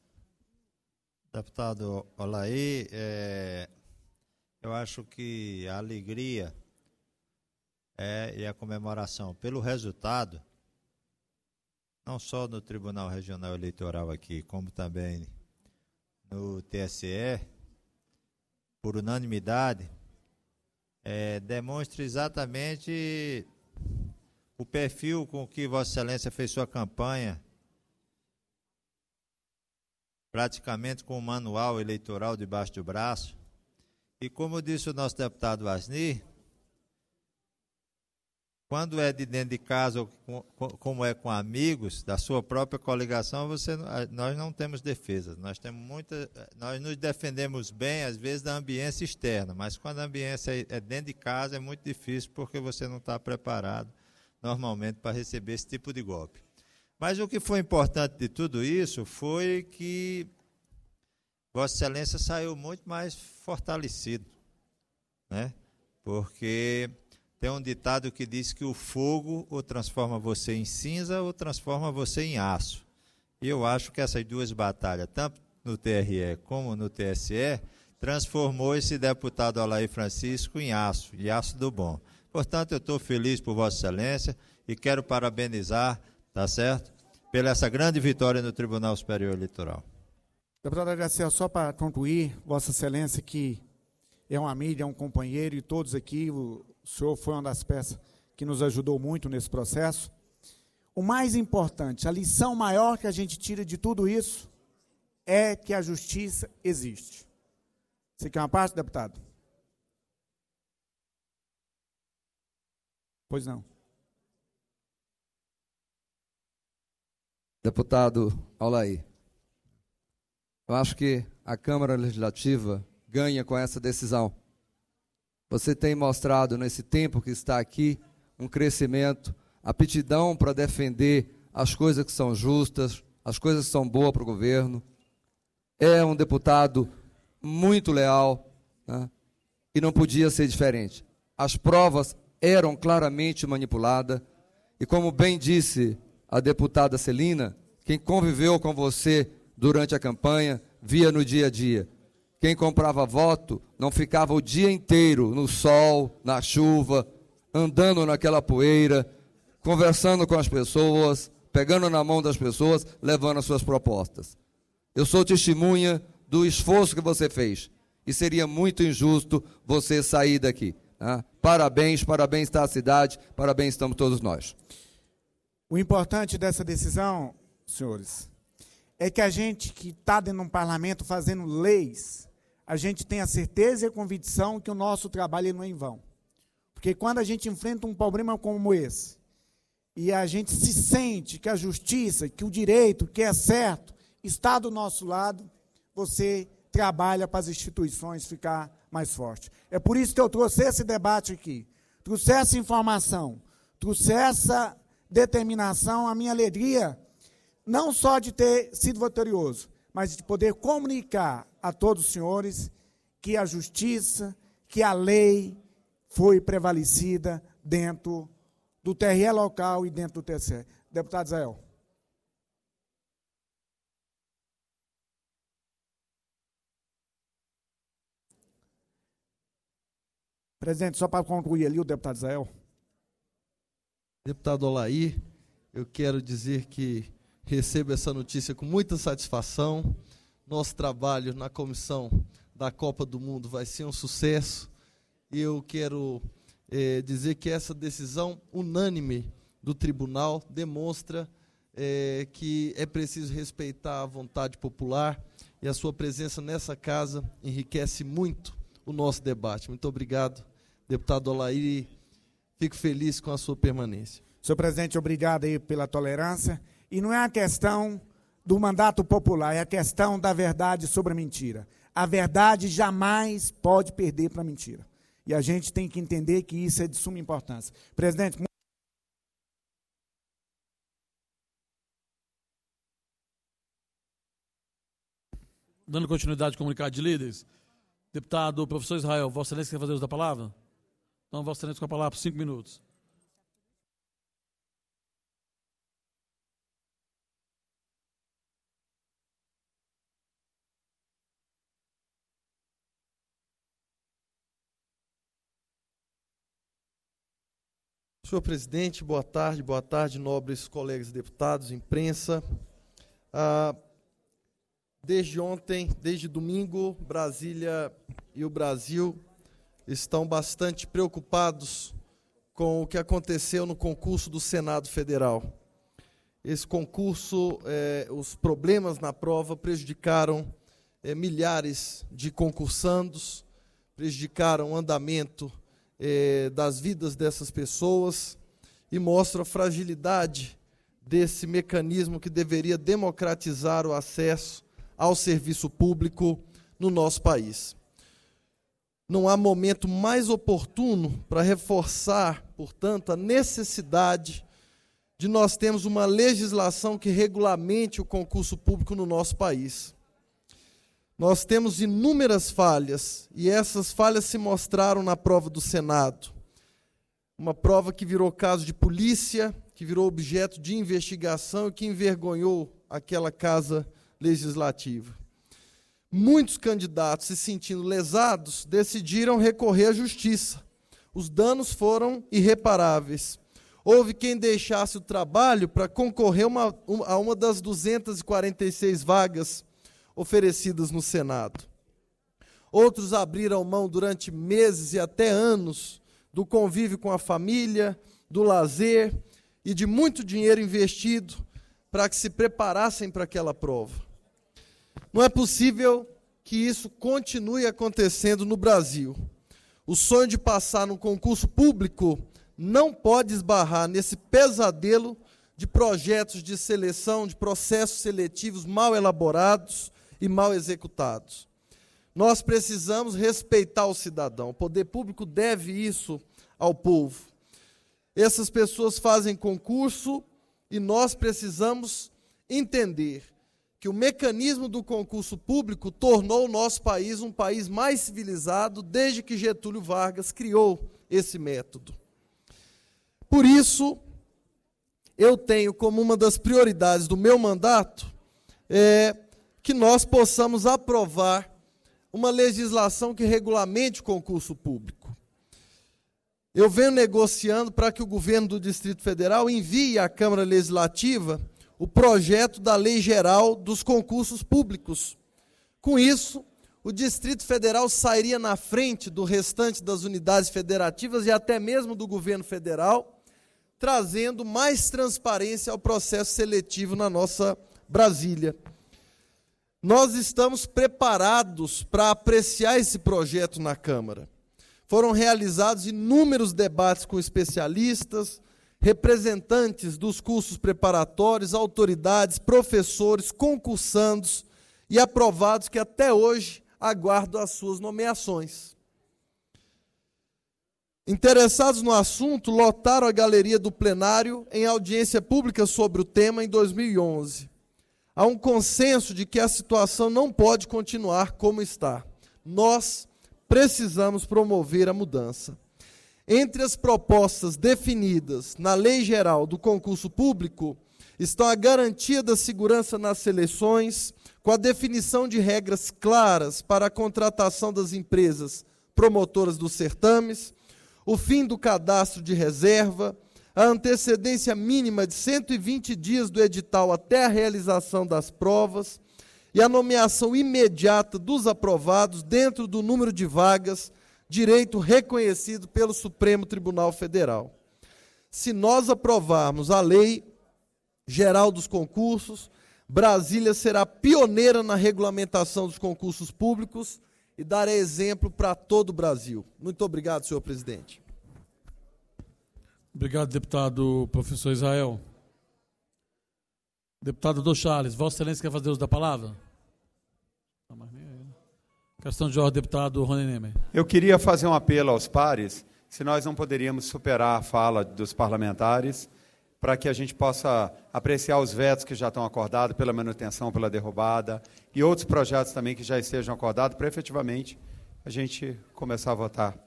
Deputado Olaí, é, eu acho que a alegria é, e a comemoração pelo resultado, não só no Tribunal Regional Eleitoral aqui, como também no T S E, por unanimidade, é, demonstra exatamente o perfil com que Vossa Excelência fez sua campanha, praticamente com o manual eleitoral debaixo do braço. E como disse o nosso deputado Wasni, quando é de dentro de casa, ou como é com amigos, da sua própria coligação, você, nós não temos defesa. Nós, temos muita, nós nos defendemos bem, às vezes, da ambiência externa, mas quando a ambiência é dentro de casa, é muito difícil, porque você não está preparado normalmente para receber esse tipo de golpe. Mas o que foi importante de tudo isso foi que Vossa Excelência saiu muito mais fortalecido, né? Porque tem um ditado que diz que o fogo ou transforma você em cinza ou transforma você em aço. E eu acho que essas duas batalhas, tanto no T R E como no T S E, transformou esse deputado Alair Francisco em aço, em aço do bom. Portanto, eu estou feliz por Vossa Excelência e quero parabenizar, tá certo, pela essa grande vitória no Tribunal Superior Eleitoral. Deputado Graciela, só para concluir, Vossa Excelência, que é uma amiga, é um companheiro, e todos aqui, o senhor foi uma das peças que nos ajudou muito nesse processo. O mais importante, a lição maior que a gente tira de tudo isso é que a justiça existe. Você quer uma parte, deputado? Pois não. Deputado Alair, eu acho que a Câmara Legislativa ganha com essa decisão. Você tem mostrado nesse tempo que está aqui um crescimento, aptidão para defender as coisas que são justas, as coisas que são boas para o governo. É um deputado muito leal, né? E não podia ser diferente. As provas eram claramente manipuladas e, como bem disse a deputada Celina, quem conviveu com você durante a campanha via no dia a dia. Quem comprava voto não ficava o dia inteiro no sol, na chuva, andando naquela poeira, conversando com as pessoas, pegando na mão das pessoas, levando as suas propostas. Eu sou testemunha do esforço que você fez e seria muito injusto você sair daqui. Né? Parabéns, parabéns está a cidade, parabéns estamos todos nós. O importante dessa decisão, senhores, é que a gente que está dentro de um parlamento fazendo leis, a gente tem a certeza e a convicção que o nosso trabalho não é em vão. Porque quando a gente enfrenta um problema como esse, e a gente se sente que a justiça, que o direito, que é certo, está do nosso lado, você trabalha para as instituições ficar mais fortes. É por isso que eu trouxe esse debate aqui, trouxe essa informação, trouxe essa determinação, a minha alegria, não só de ter sido vitorioso, mas de poder comunicar a todos os senhores que a justiça, que a lei foi prevalecida dentro do T R E local e dentro do T C E. Deputado Israel. Presidente, só para concluir ali o deputado Israel. Deputado Alair, eu quero dizer que recebo essa notícia com muita satisfação. Nosso trabalho na comissão da Copa do Mundo vai ser um sucesso. E eu quero é, dizer que essa decisão unânime do tribunal demonstra é, que é preciso respeitar a vontade popular e a sua presença nessa casa enriquece muito o nosso debate. Muito obrigado, deputado Alair. Fico feliz com a sua permanência. Senhor presidente, obrigado aí pela tolerância. E não é a questão do mandato popular, é a questão da verdade sobre a mentira. A verdade jamais pode perder para a mentira. E a gente tem que entender que isso é de suma importância. Presidente, dando continuidade ao comunicado de líderes, deputado professor Israel, Vossa Excelência quer fazer uso da palavra? Então, Vossa Excelência com a palavra por cinco minutos. Senhor presidente, boa tarde, boa tarde, nobres colegas deputados, imprensa. Ah, desde ontem, desde domingo, Brasília e o Brasil estão bastante preocupados com o que aconteceu no concurso do Senado Federal. Esse concurso, eh, os problemas na prova prejudicaram eh, milhares de concursandos, prejudicaram o andamento Eh, das vidas dessas pessoas e mostra a fragilidade desse mecanismo que deveria democratizar o acesso ao serviço público no nosso país. não há momento mais oportuno para reforçar, portanto, a necessidade de nós termos uma legislação que regulamente o concurso público no nosso país. Nós temos inúmeras falhas, e essas falhas se mostraram na prova do Senado. Uma prova que virou caso de polícia, que virou objeto de investigação e que envergonhou aquela casa legislativa. Muitos candidatos, se sentindo lesados, decidiram recorrer à justiça. Os danos foram irreparáveis. Houve quem deixasse o trabalho para concorrer uma, a uma das duzentas e quarenta e seis vagas oferecidas no Senado. Outros abriram mão durante meses e até anos do convívio com a família, do lazer e de muito dinheiro investido para que se preparassem para aquela prova. Não é possível que isso continue acontecendo no Brasil. O sonho de passar num concurso público não pode esbarrar nesse pesadelo de projetos de seleção, de processos seletivos mal elaborados e mal executados. Nós precisamos respeitar o cidadão. O poder público deve isso ao povo. Essas pessoas fazem concurso e nós precisamos entender que o mecanismo do concurso público tornou o nosso país um país mais civilizado desde que Getúlio Vargas criou esse método. Por isso, eu tenho como uma das prioridades do meu mandato é, que nós possamos aprovar uma legislação que regulamente o concurso público. Eu venho negociando para que o governo do Distrito Federal envie à Câmara Legislativa o projeto da Lei Geral dos Concursos Públicos. Com isso, o Distrito Federal sairia na frente do restante das unidades federativas e até mesmo do governo federal, trazendo mais transparência ao processo seletivo na nossa Brasília. Nós estamos preparados para apreciar esse projeto na Câmara. Foram realizados inúmeros debates com especialistas, representantes dos cursos preparatórios, autoridades, professores, concursandos e aprovados que até hoje aguardam as suas nomeações. Interessados no assunto, lotaram a galeria do plenário em audiência pública sobre o tema em dois mil e onze. Há um consenso de que a situação não pode continuar como está. Nós precisamos promover a mudança. Entre as propostas definidas na Lei Geral do Concurso Público estão a garantia da segurança nas seleções, com a definição de regras claras para a contratação das empresas promotoras dos certames, o fim do cadastro de reserva, a antecedência mínima de cento e vinte dias do edital até a realização das provas e a nomeação imediata dos aprovados dentro do número de vagas, direito reconhecido pelo Supremo Tribunal Federal. Se nós aprovarmos a Lei Geral dos Concursos, Brasília será pioneira na regulamentação dos concursos públicos e dará exemplo para todo o Brasil. Muito obrigado, senhor presidente. Obrigado, deputado professor Israel. Deputado Dr. Charles, Vossa Excelência quer fazer uso da palavra? Não, mas nem aí. Questão de ordem, deputado Rony Nemer. Eu queria fazer um apelo aos pares, se nós não poderíamos superar a fala dos parlamentares, para que a gente possa apreciar os vetos que já estão acordados pela manutenção, pela derrubada, e outros projetos também que já estejam acordados, para efetivamente a gente começar a votar.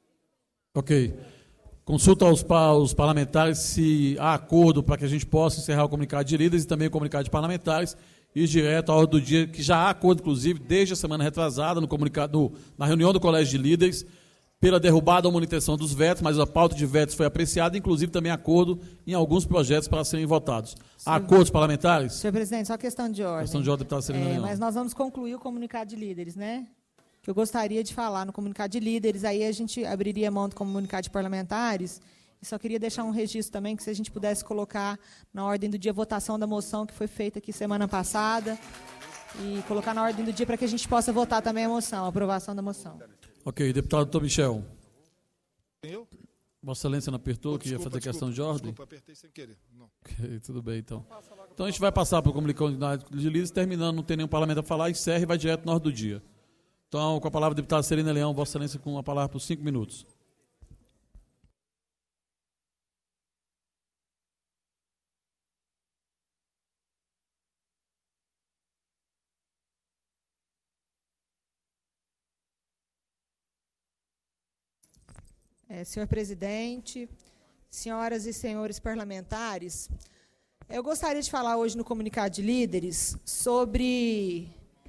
Ok. Consulta aos, aos parlamentares se há acordo para que a gente possa encerrar o comunicado de líderes e também o comunicado de parlamentares, e direto à ordem do dia, que já há acordo, inclusive, desde a semana retrasada, no comunicado, no, na reunião do Colégio de Líderes, pela derrubada ou manutenção dos vetos, mas a pauta de vetos foi apreciada, inclusive também acordo em alguns projetos para serem votados. Há acordos parlamentares? Senhor presidente, só questão de ordem. Questão de ordem, deputado Celina é, Leão. Mas nós vamos concluir o comunicado de líderes, né? Que eu gostaria de falar no comunicado de líderes, aí a gente abriria mão do comunicado de parlamentares. E só queria deixar um registro também, que se a gente pudesse colocar na ordem do dia a votação da moção que foi feita aqui semana passada, e colocar na ordem do dia para que a gente possa votar também a moção, a aprovação da moção. Ok, deputado doutor Michel. Eu? Vossa Excelência não apertou, oh, que ia fazer desculpa, questão de ordem? Desculpa, apertei sem querer. Não. Ok, tudo bem, então. Então a gente vai passar para o comunicado de líderes, terminando, não tem nenhum parlamento a falar, encerra e vai direto na ordem do dia. Então, com a palavra, deputada Celina Leão, Vossa Excelência, com a palavra por cinco minutos. É, senhor presidente, senhoras e senhores parlamentares, eu gostaria de falar hoje no comunicado de líderes sobre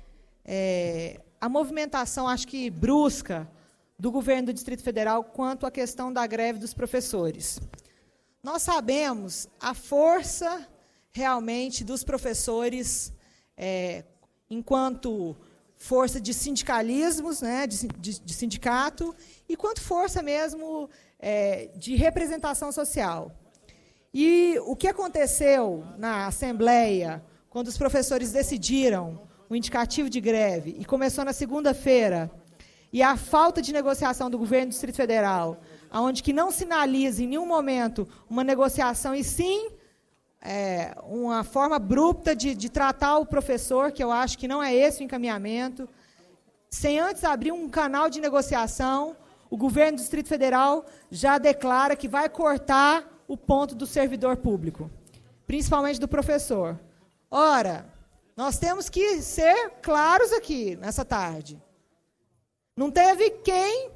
é, a movimentação, acho que brusca, do governo do Distrito Federal quanto à questão da greve dos professores. Nós sabemos a força realmente dos professores é, enquanto força de sindicalismos, né, de, de, de sindicato, e quanto força mesmo é, de representação social. E o que aconteceu na Assembleia, quando os professores decidiram o indicativo de greve, e começou na segunda-feira, e a falta de negociação do governo do Distrito Federal, onde que não sinaliza em nenhum momento uma negociação, e sim é, uma forma abrupta de, de tratar o professor, que eu acho que não é esse o encaminhamento, sem antes abrir um canal de negociação, o governo do Distrito Federal já declara que vai cortar o ponto do servidor público, principalmente do professor. Ora, nós temos que ser claros aqui, nessa tarde. Não teve quem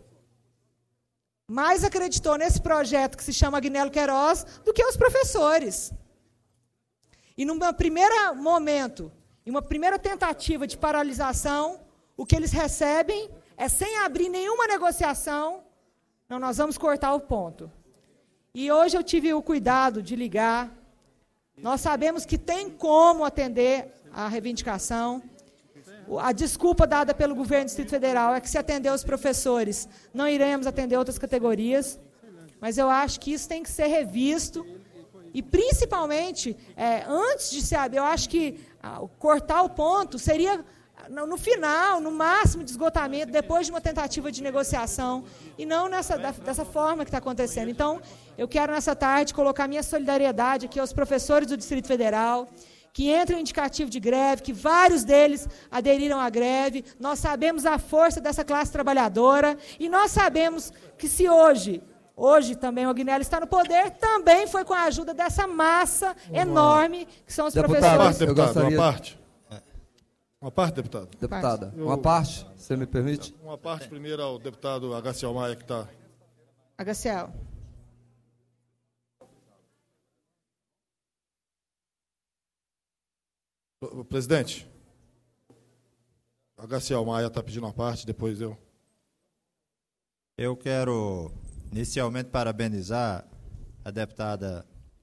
mais acreditou nesse projeto que se chama Agnello Queiroz do que os professores. E num primeiro momento, em uma primeira tentativa de paralisação, o que eles recebem é, sem abrir nenhuma negociação, não, nós vamos cortar o ponto. E hoje eu tive o cuidado de ligar. Nós sabemos que tem como atender a reivindicação. A desculpa dada pelo governo do Distrito Federal é que, se atender os professores, não iremos atender outras categorias. Mas eu acho que isso tem que ser revisto. E, principalmente, é, antes de se abrir, eu acho que ah, cortar o ponto seria no, no final, no máximo de esgotamento, depois de uma tentativa de negociação, e não nessa, da, dessa forma que está acontecendo. Então, eu quero, nessa tarde, colocar minha solidariedade aqui aos professores do Distrito Federal, que entram em indicativo de greve, que vários deles aderiram à greve. Nós sabemos a força dessa classe trabalhadora, e nós sabemos que, se hoje... Hoje também o Agnello está no poder, também foi com a ajuda dessa massa enorme que são os deputado, professores. Deputado, deputado, gostaria... uma parte. Uma parte, deputado. Deputada, Eu... uma parte, você me permite? Uma parte primeiro ao deputado Agaciel Maia, que está... Agaciel. Presidente, Agaciel Maia está pedindo uma parte, depois eu... Eu quero... inicialmente, parabenizar a deputada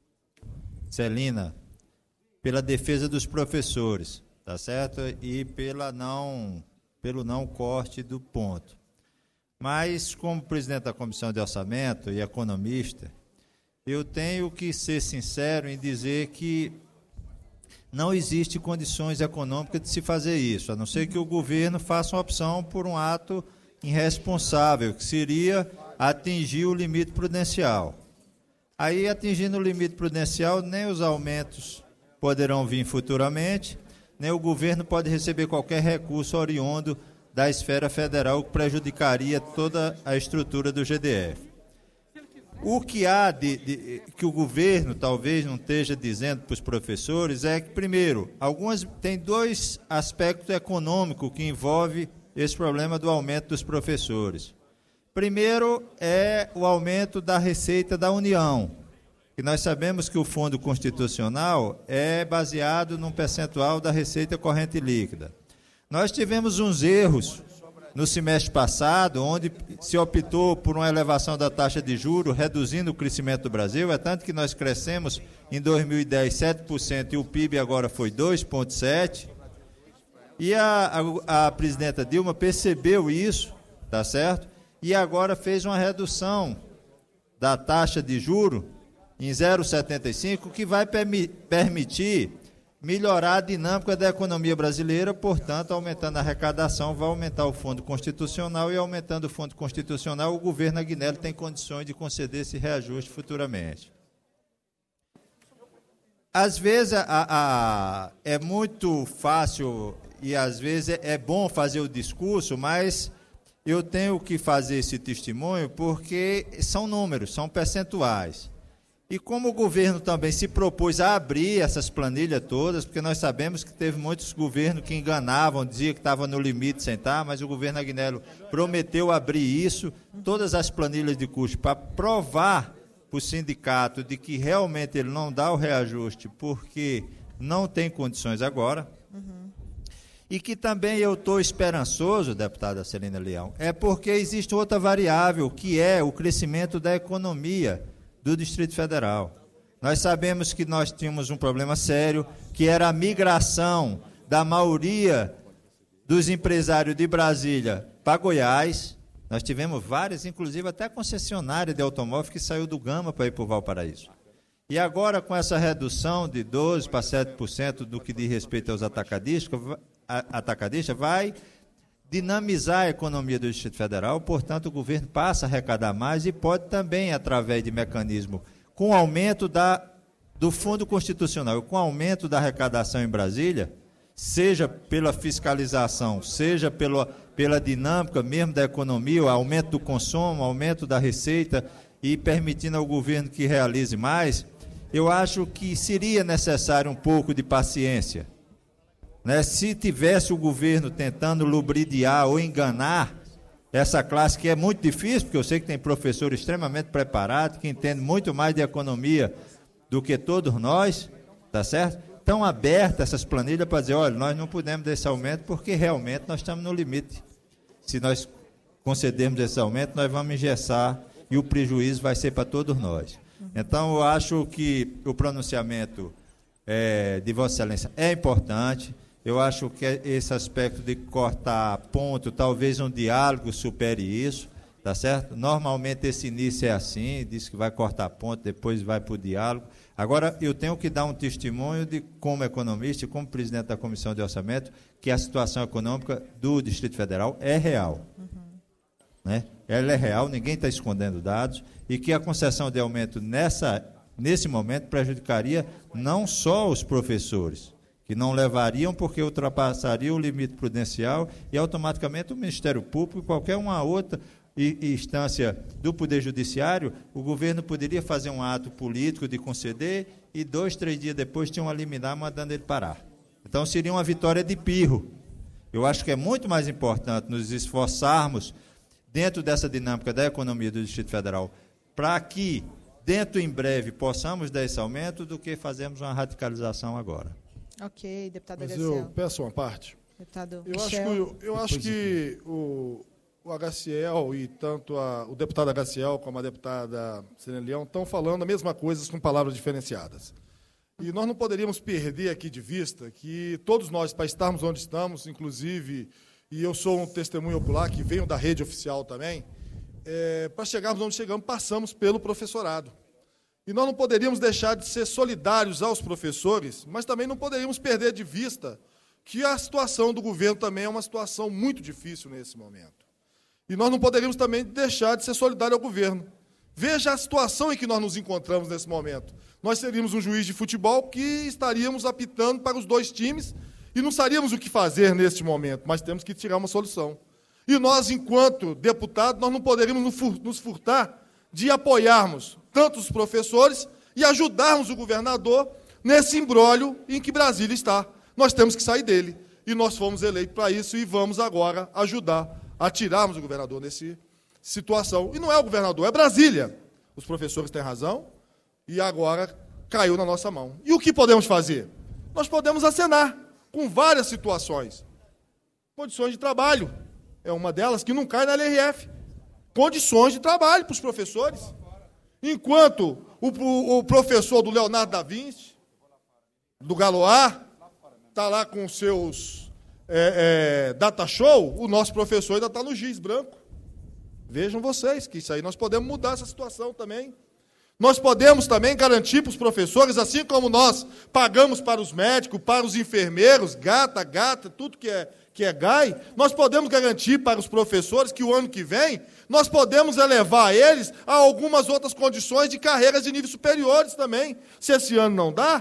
Celina pela defesa dos professores, tá certo? E pela não, pelo não corte do ponto. Mas, como presidente da Comissão de Orçamento e economista, eu tenho que ser sincero em dizer que não existe condições econômicas de se fazer isso, a não ser que o governo faça uma opção por um ato irresponsável, que seria atingir o limite prudencial. Aí, atingindo o limite prudencial, nem os aumentos poderão vir futuramente, nem o governo pode receber qualquer recurso oriundo da esfera federal, que prejudicaria toda a estrutura do G D F. O que há de, de, que o governo talvez não esteja dizendo para os professores é que, primeiro, algumas, tem dois aspectos econômicos que envolvem esse problema do aumento dos professores. Primeiro é o aumento da receita da União, que nós sabemos que o Fundo Constitucional é baseado num percentual da receita corrente líquida. Nós tivemos uns erros no semestre passado, onde se optou por uma elevação da taxa de juros, reduzindo o crescimento do Brasil, é tanto que nós crescemos em dois mil e dez sete por cento e o P I B agora foi dois vírgula sete por cento. E a, a, a presidenta Dilma percebeu isso, tá certo? E agora fez uma redução da taxa de juro em zero vírgula setenta e cinco, que vai permi permitir melhorar a dinâmica da economia brasileira, portanto, aumentando a arrecadação, vai aumentar o Fundo Constitucional, e aumentando o Fundo Constitucional, o governo Agnello tem condições de conceder esse reajuste futuramente. Às vezes, a, a, é muito fácil e às vezes é, é bom fazer o discurso, mas eu tenho que fazer esse testemunho porque são números, são percentuais. E como o governo também se propôs a abrir essas planilhas todas, porque nós sabemos que teve muitos governos que enganavam, diziam que estava no limite sem estar, mas o governo Agnello prometeu abrir isso, todas as planilhas de custo, para provar para o sindicato de que realmente ele não dá o reajuste porque não tem condições agora. Uhum. E que também eu estou esperançoso, deputada Celina Leão, é porque existe outra variável, que é o crescimento da economia do Distrito Federal. Nós sabemos que nós tínhamos um problema sério, que era a migração da maioria dos empresários de Brasília para Goiás. Nós tivemos várias, inclusive até concessionária de automóvel que saiu do Gama para ir para o Valparaíso. E agora, com essa redução de doze por cento para sete por cento do que diz respeito aos atacadistas, atacadistas, vai dinamizar a economia do Distrito Federal, portanto, o governo passa a arrecadar mais e pode também, através de mecanismo, com aumento da, do Fundo Constitucional, com aumento da arrecadação em Brasília, seja pela fiscalização, seja pela, pela dinâmica mesmo da economia, o aumento do consumo, aumento da receita e permitindo ao governo que realize mais, eu acho que seria necessário um pouco de paciência. Né? Se tivesse o governo tentando lubridiar ou enganar essa classe, que é muito difícil, porque eu sei que tem professor extremamente preparado, que entende muito mais de economia do que todos nós, tá certo? Estão abertas essas planilhas para dizer, olha, nós não podemos dar esse aumento porque realmente nós estamos no limite. Se nós concedermos esse aumento, nós vamos engessar e o prejuízo vai ser para todos nós. Então, eu acho que o pronunciamento é, de Vossa Excelência é importante. Eu acho que esse aspecto de cortar ponto, talvez um diálogo supere isso, tá certo? Normalmente esse início é assim, diz que vai cortar ponto, depois vai para o diálogo. Agora, eu tenho que dar um testemunho de, como economista e como presidente da Comissão de Orçamento, que a situação econômica do Distrito Federal é real. Uhum. Né? Ela é real, ninguém está escondendo dados, e que a concessão de aumento nessa, nesse momento prejudicaria não só os professores, que não levariam porque ultrapassaria o limite prudencial e automaticamente o Ministério Público e qualquer uma outra instância do Poder Judiciário, o governo poderia fazer um ato político de conceder e dois, três dias depois tinham a liminar mandando ele parar. Então seria uma vitória de pirro. Eu acho que é muito mais importante nos esforçarmos dentro dessa dinâmica da economia do Distrito Federal para que, dentro em breve, possamos dar esse aumento do que fazermos uma radicalização agora. Ok, deputada Mas Graciel. eu peço uma parte. Deputado eu Michel. acho que, eu, eu acho que o, o Agaciel e tanto a, o deputado Agaciel como a deputada Celina Leão estão falando a mesma coisa com palavras diferenciadas. E nós não poderíamos perder aqui de vista que todos nós, para estarmos onde estamos, inclusive, e eu sou um testemunho ocular, que venho da rede oficial também, é, para chegarmos onde chegamos, passamos pelo professorado. E nós não poderíamos deixar de ser solidários aos professores, mas também não poderíamos perder de vista que a situação do governo também é uma situação muito difícil nesse momento. E nós não poderíamos também deixar de ser solidários ao governo. Veja a situação em que nós nos encontramos nesse momento. Nós seríamos um juiz de futebol que estaríamos apitando para os dois times e não sabíamos o que fazer neste momento, mas temos que tirar uma solução. E nós, enquanto deputados, nós não poderíamos nos furtar de apoiarmos tanto os professores e ajudarmos o governador nesse imbróglio em que Brasília está. Nós temos que sair dele. E nós fomos eleitos para isso e vamos agora ajudar a tirarmos o governador dessa situação. E não é o governador, é Brasília. Os professores têm razão e agora caiu na nossa mão. E o que podemos fazer? Nós podemos acenar com várias situações. Condições de trabalho é uma delas que não cai na L R F. Condições de trabalho para os professores. Enquanto o, o, o professor do Leonardo da Vinci, do Galois, está lá com os seus é, é, data show, o nosso professor ainda está no giz branco. Vejam vocês que isso aí nós podemos mudar essa situação também. Nós podemos também garantir para os professores, assim como nós pagamos para os médicos, para os enfermeiros, gata, gata, tudo que é, que é G A I, nós podemos garantir para os professores que o ano que vem nós podemos elevar eles a algumas outras condições de carreiras de níveis superiores também. Se esse ano não dá,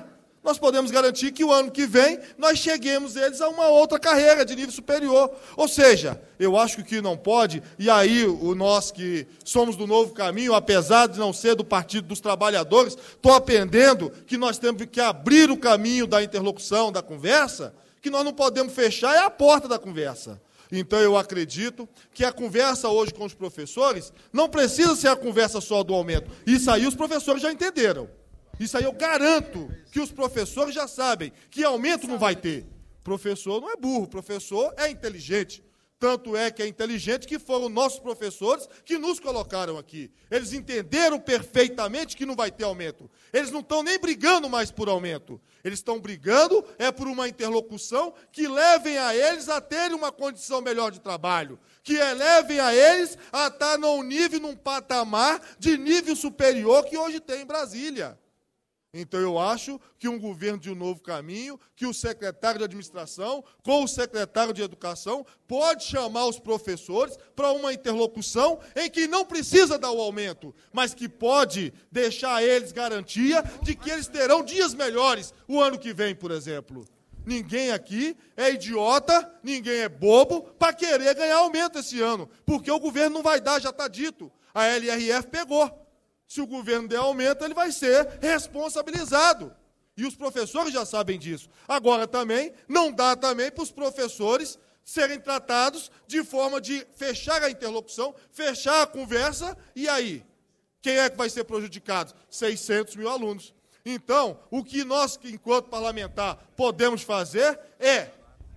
nós podemos garantir que o ano que vem nós cheguemos eles a uma outra carreira de nível superior. Ou seja, eu acho que o que não pode, e aí o nós que somos do Novo Caminho, apesar de não ser do Partido dos Trabalhadores, estou aprendendo que nós temos que abrir o caminho da interlocução, da conversa, que nós não podemos fechar é a porta da conversa. Então, eu acredito que a conversa hoje com os professores não precisa ser a conversa só do aumento. Isso aí os professores já entenderam. Isso aí eu garanto que os professores já sabem que aumento não vai ter. Professor não é burro, professor é inteligente. Tanto é que é inteligente que foram nossos professores que nos colocaram aqui. Eles entenderam perfeitamente que não vai ter aumento. Eles não estão nem brigando mais por aumento. Eles estão brigando é por uma interlocução que levem a eles a terem uma condição melhor de trabalho, que elevem a eles a estar num nível, num patamar de nível superior que hoje tem em Brasília. Então, eu acho que um governo de um novo caminho, que o secretário de administração, com o secretário de educação, pode chamar os professores para uma interlocução em que não precisa dar o aumento, mas que pode deixar a eles garantia de que eles terão dias melhores o ano que vem, por exemplo. Ninguém aqui é idiota, ninguém é bobo para querer ganhar aumento esse ano, porque o governo não vai dar, já está dito. A L R F pegou. Se o governo der aumento, ele vai ser responsabilizado. E os professores já sabem disso. Agora também, não dá também para os professores serem tratados de forma de fechar a interlocução, fechar a conversa, e aí? Quem é que vai ser prejudicado? seiscentos mil alunos. Então, o que nós, enquanto parlamentar, podemos fazer é,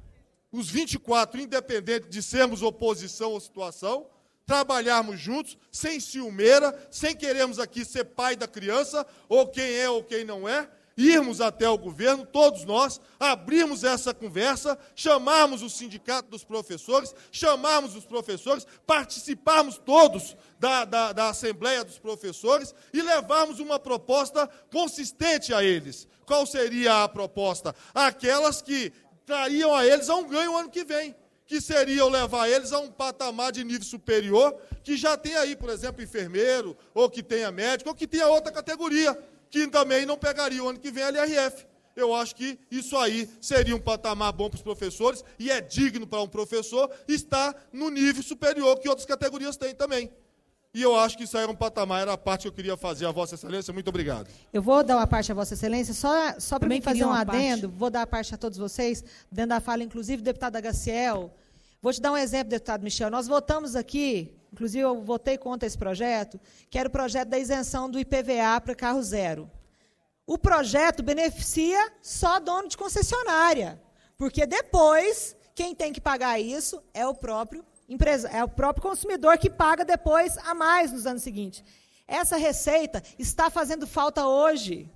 os vinte e quatro, independente de sermos oposição ou situação, trabalharmos juntos, sem ciumeira, sem querermos aqui ser pai da criança, ou quem é ou quem não é, irmos até o governo, todos nós, abrirmos essa conversa, chamarmos o sindicato dos professores, chamarmos os professores, participarmos todos da, da, da Assembleia dos Professores e levarmos uma proposta consistente a eles. Qual seria a proposta? Aquelas que trariam a eles a um ganho ano que vem, que seriam levar eles a um patamar de nível superior, que já tem aí, por exemplo, enfermeiro, ou que tenha médico, ou que tenha outra categoria, que também não pegaria o ano que vem a L R F. Eu acho que isso aí seria um patamar bom para os professores, e é digno para um professor estar no nível superior que outras categorias têm também. E eu acho que isso aí era um patamar, era a parte que eu queria fazer a Vossa Excelência. Muito obrigado. Eu vou dar uma parte a Vossa Excelência, só, só para mim fazer um adendo, parte. Vou dar a parte a todos vocês, dentro da fala, inclusive, do deputado Agaciel. Vou te dar um exemplo, deputado Michel. Nós votamos aqui, inclusive eu votei contra esse projeto, que era o projeto da isenção do I P V A para carro zero. O projeto beneficia só dono de concessionária, porque depois, quem tem que pagar isso é o próprio empresa, é o próprio consumidor que paga depois a mais nos anos seguintes. Essa receita está fazendo falta hoje.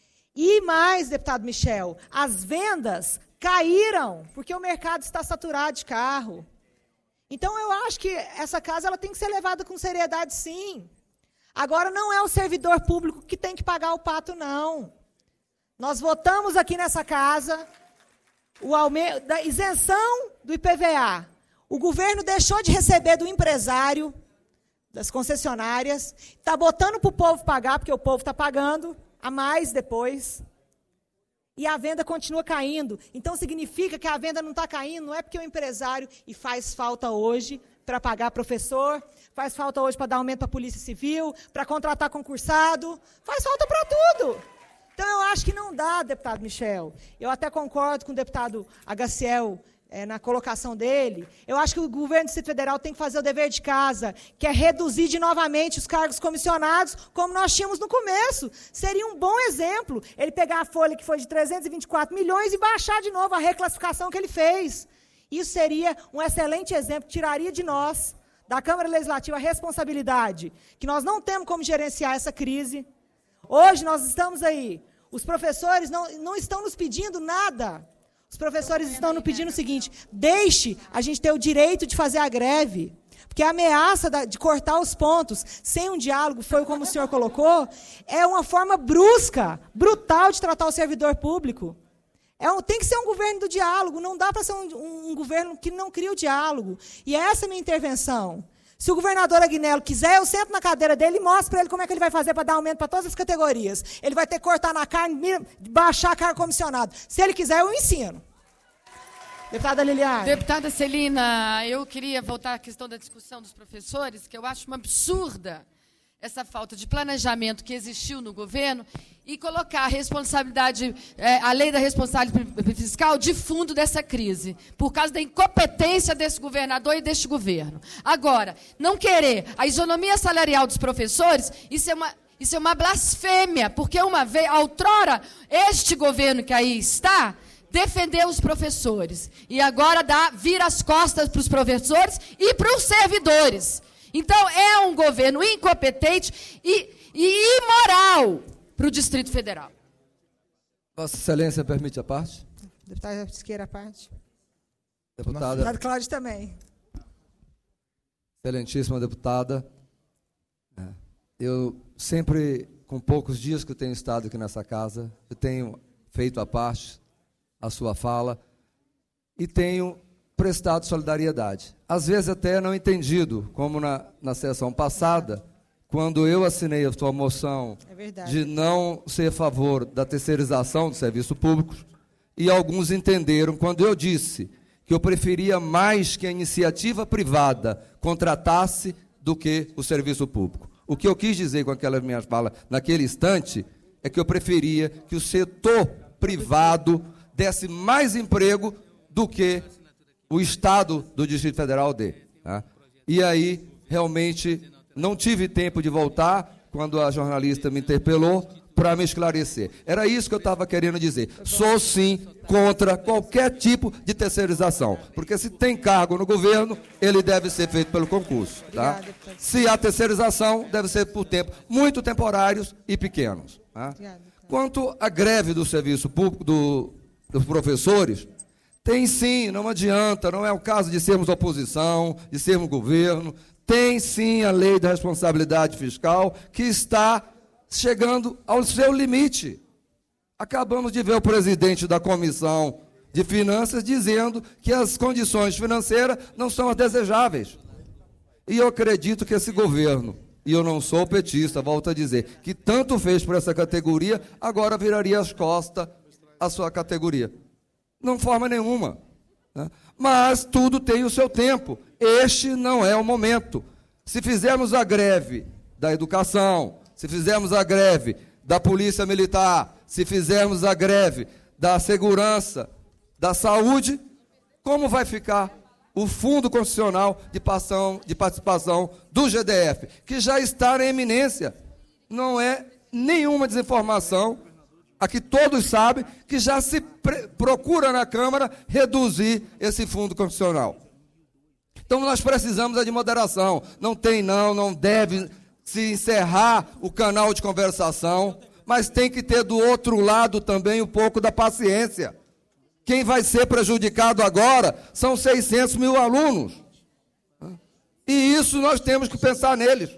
E mais, deputado Michel, as vendas caíram, porque o mercado está saturado de carro. Então, eu acho que essa casa ela tem que ser levada com seriedade, sim. Agora, não é o servidor público que tem que pagar o pato, não. Nós votamos aqui nessa casa o aumento da isenção do I P V A. O governo deixou de receber do empresário, das concessionárias, está botando para o povo pagar, porque o povo está pagando a mais depois. E a venda continua caindo. Então, significa que a venda não está caindo, não é porque o empresário, e faz falta hoje para pagar professor, faz falta hoje para dar aumento para a Polícia Civil, para contratar concursado, faz falta para tudo. Então, eu acho que não dá, deputado Michel. Eu até concordo com o deputado Agaciel, É, na colocação dele. Eu acho que o governo do Distrito Federal tem que fazer o dever de casa, que é reduzir de novamente os cargos comissionados, como nós tínhamos no começo. Seria um bom exemplo ele pegar a folha que foi de trezentos e vinte e quatro milhões e baixar de novo a reclassificação que ele fez. Isso seria um excelente exemplo, tiraria de nós, da Câmara Legislativa, a responsabilidade, que nós não temos como gerenciar essa crise. Hoje nós estamos aí, os professores não, não estão nos pedindo nada. Os professores estão nos pedindo o seguinte: deixe a gente ter o direito de fazer a greve, porque a ameaça de cortar os pontos sem um diálogo, foi como o senhor colocou, é uma forma brusca, brutal de tratar o servidor público. É um, tem que ser um governo do diálogo, não dá para ser um, um, um governo que não cria o diálogo. E essa é a minha intervenção. Se o governador Agnello quiser, eu sento na cadeira dele e mostro para ele como é que ele vai fazer para dar aumento para todas as categorias. Ele vai ter que cortar na carne, baixar a carga comissionada. Se ele quiser, eu ensino. Deputada Liliane. Deputada Celina, eu queria voltar à questão da discussão dos professores, que eu acho uma absurda essa falta de planejamento que existiu no governo e colocar a responsabilidade, é, a lei da responsabilidade fiscal de fundo dessa crise, por causa da incompetência desse governador e deste governo. Agora, não querer a isonomia salarial dos professores, isso é uma, isso é uma blasfêmia, porque uma vez, outrora, este governo que aí está, defendeu os professores, e agora dá, vira as costas para os professores e para os servidores. Então, é um governo incompetente e, e imoral para o Distrito Federal. Vossa Excelência permite a parte? Deputada Siqueira, a parte. Deputada. Deputado Cláudio também. Excelentíssima deputada, eu sempre, com poucos dias que eu tenho estado aqui nessa casa, eu tenho feito a parte, a sua fala, e tenho prestado solidariedade. Às vezes até não entendido, como na, na sessão passada, quando eu assinei a sua moção é de não ser a favor da terceirização do serviço público, e alguns entenderam quando eu disse que eu preferia mais que a iniciativa privada contratasse do que o serviço público. O que eu quis dizer com aquelas minhas falas naquele instante é que eu preferia que o setor privado desse mais emprego do que o Estado do Distrito Federal dê. Tá? E aí, realmente, não tive tempo de voltar, quando a jornalista me interpelou, para me esclarecer. Era isso que eu estava querendo dizer. Sou, sim, contra qualquer tipo de terceirização, porque se tem cargo no governo, ele deve ser feito pelo concurso. Tá? Se há terceirização, deve ser por tempo muito temporários e pequenos. Tá? Quanto à greve do serviço público, do, dos professores, tem sim, não adianta, não é o caso de sermos oposição, de sermos governo, tem sim a lei da responsabilidade fiscal que está chegando ao seu limite. Acabamos de ver o presidente da Comissão de Finanças dizendo que as condições financeiras não são as desejáveis. E eu acredito que esse governo, e eu não sou petista, volto a dizer, que tanto fez por essa categoria, agora viraria as costas à sua categoria. Não forma nenhuma. Né? Mas tudo tem o seu tempo. Este não é o momento. Se fizermos a greve da educação, se fizermos a greve da polícia militar, se fizermos a greve da segurança, da saúde, como vai ficar o Fundo Constitucional de Participação, de participação do G D F, que já está na eminência? Não é nenhuma desinformação. Aqui todos sabem que já se procura na Câmara reduzir esse Fundo Constitucional. Então nós precisamos de moderação. Não tem não, não deve se encerrar o canal de conversação, mas tem que ter do outro lado também um pouco da paciência. Quem vai ser prejudicado agora são seiscentos mil alunos. E isso nós temos que pensar neles.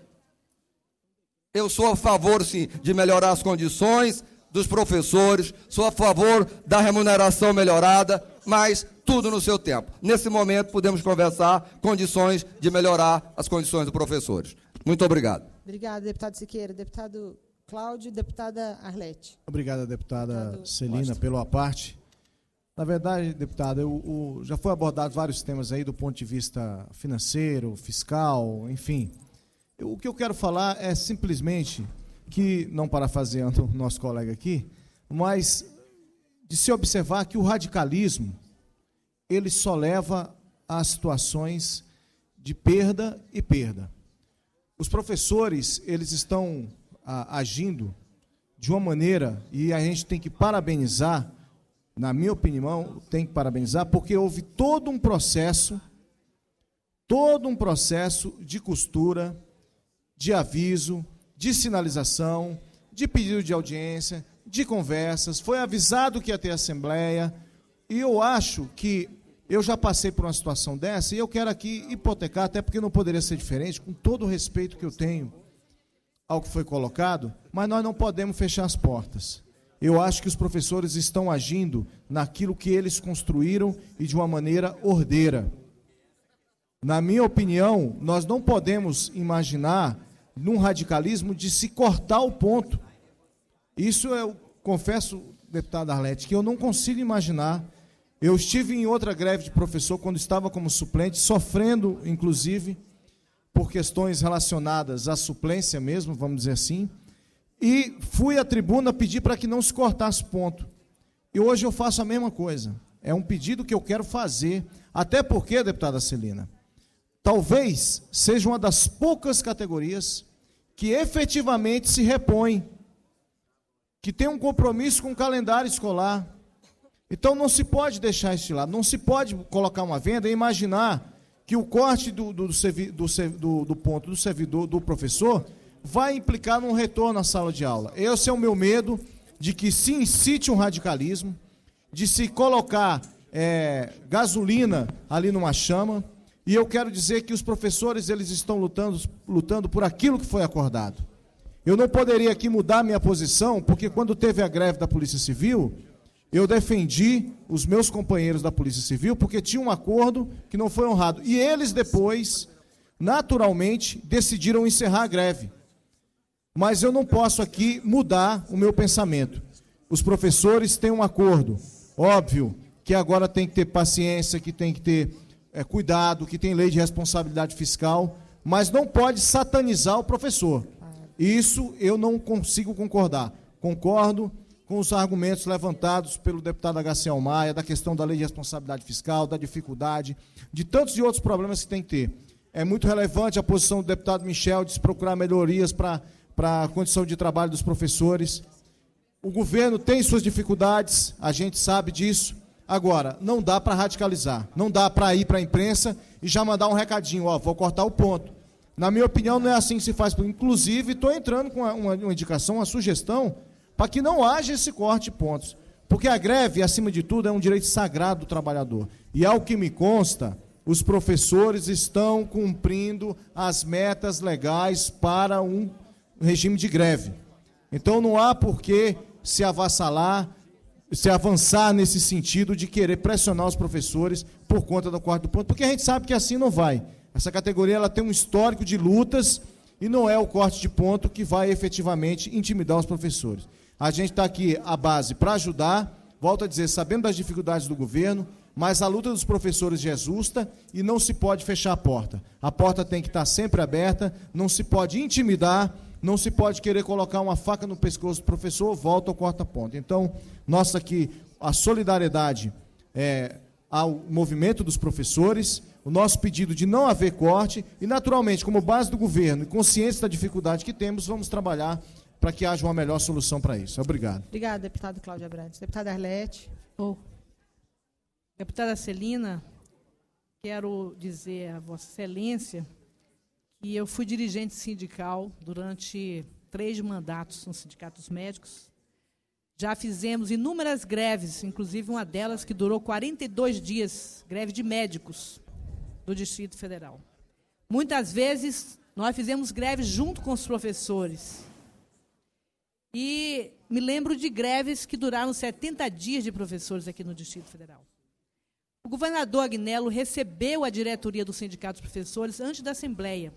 Eu sou a favor, sim, de melhorar as condições dos professores, sou a favor da remuneração melhorada, mas tudo no seu tempo. Nesse momento, podemos conversar condições de melhorar as condições dos professores. Muito obrigado. Obrigada, deputado Siqueira. Deputado Cláudio, deputada Arlete. Obrigada, deputada Deputado Celina, Costa. pela parte. Na verdade, deputada, eu, o, já foi abordado vários temas aí do ponto de vista financeiro, fiscal, enfim. Eu, o que eu quero falar é simplesmente que, não parafraseando o nosso colega aqui, mas de se observar que o radicalismo, ele só leva a situações de perda e perda. Os professores, eles estão a, agindo de uma maneira, e a gente tem que parabenizar, na minha opinião, tem que parabenizar, porque houve todo um processo, todo um processo de costura, de aviso, de sinalização, de pedido de audiência, de conversas, foi avisado que ia ter assembleia, e eu acho que eu já passei por uma situação dessa, e eu quero aqui hipotecar, até porque não poderia ser diferente, com todo o respeito que eu tenho ao que foi colocado, mas nós não podemos fechar as portas. Eu acho que os professores estão agindo naquilo que eles construíram e de uma maneira ordeira. Na minha opinião, nós não podemos imaginar, num radicalismo, de se cortar o ponto. Isso eu confesso, deputada Arlete, que eu não consigo imaginar. Eu estive em outra greve de professor, quando estava como suplente, sofrendo, inclusive, por questões relacionadas à suplência mesmo, vamos dizer assim, e fui à tribuna pedir para que não se cortasse ponto. E hoje eu faço a mesma coisa. É um pedido que eu quero fazer, até porque, deputada Celina, talvez seja uma das poucas categorias que efetivamente se repõe, que tem um compromisso com o calendário escolar. Então não se pode deixar isso de lado, não se pode colocar uma venda e imaginar que o corte do, do, do, do, do ponto do servidor, do professor, vai implicar num retorno à sala de aula. Esse é o meu medo, de que se incite um radicalismo, de se colocar é, gasolina ali numa chama, e eu quero dizer que os professores eles estão lutando, lutando por aquilo que foi acordado. Eu não poderia aqui mudar minha posição, porque quando teve a greve da Polícia Civil, eu defendi os meus companheiros da Polícia Civil, porque tinha um acordo que não foi honrado. E eles depois, naturalmente, decidiram encerrar a greve. Mas eu não posso aqui mudar o meu pensamento. Os professores têm um acordo. Óbvio que agora tem que ter paciência, que tem que ter é, cuidado, que tem lei de responsabilidade fiscal, mas não pode satanizar o professor. Isso eu não consigo concordar. Concordo com os argumentos levantados pelo deputado H C Almaia, da questão da lei de responsabilidade fiscal, da dificuldade, de tantos e outros problemas que tem que ter. É muito relevante a posição do deputado Michel de se procurar melhorias para para a condição de trabalho dos professores. O governo tem suas dificuldades, a gente sabe disso. Agora, não dá para radicalizar, não dá para ir para a imprensa e já mandar um recadinho, ó, vou cortar o ponto. Na minha opinião, não é assim que se faz. Inclusive, estou entrando com uma, uma, uma indicação, uma sugestão, para que não haja esse corte de pontos. Porque a greve, acima de tudo, é um direito sagrado do trabalhador. E, ao que me consta, os professores estão cumprindo as metas legais para um regime de greve. Então, não há por que se avassalar, se avançar nesse sentido de querer pressionar os professores por conta do corte do ponto, porque a gente sabe que assim não vai. Essa categoria ela tem um histórico de lutas e não é o corte de ponto que vai efetivamente intimidar os professores. A gente está aqui à base para ajudar, volto a dizer, sabendo das dificuldades do governo, mas a luta dos professores é justa e não se pode fechar a porta. A porta tem que estar sempre aberta, não se pode intimidar, não se pode querer colocar uma faca no pescoço do professor, volta ou corta ponto. Então, nossa aqui, a solidariedade é, ao movimento dos professores, o nosso pedido de não haver corte e, naturalmente, como base do governo e consciência da dificuldade que temos, vamos trabalhar para que haja uma melhor solução para isso. Obrigado. Obrigada, deputado Cláudia Abrantes. Deputada Arlete. Oh. Deputada Celina, quero dizer a Vossa Excelência que eu fui dirigente sindical durante três mandatos no Sindicato dos Médicos. Já fizemos inúmeras greves, inclusive uma delas que durou quarenta e dois dias, greve de médicos do Distrito Federal. Muitas vezes nós fizemos greves junto com os professores. E me lembro de greves que duraram setenta dias de professores aqui no Distrito Federal. O governador Agnello recebeu a diretoria do Sindicato dos Professores antes da Assembleia.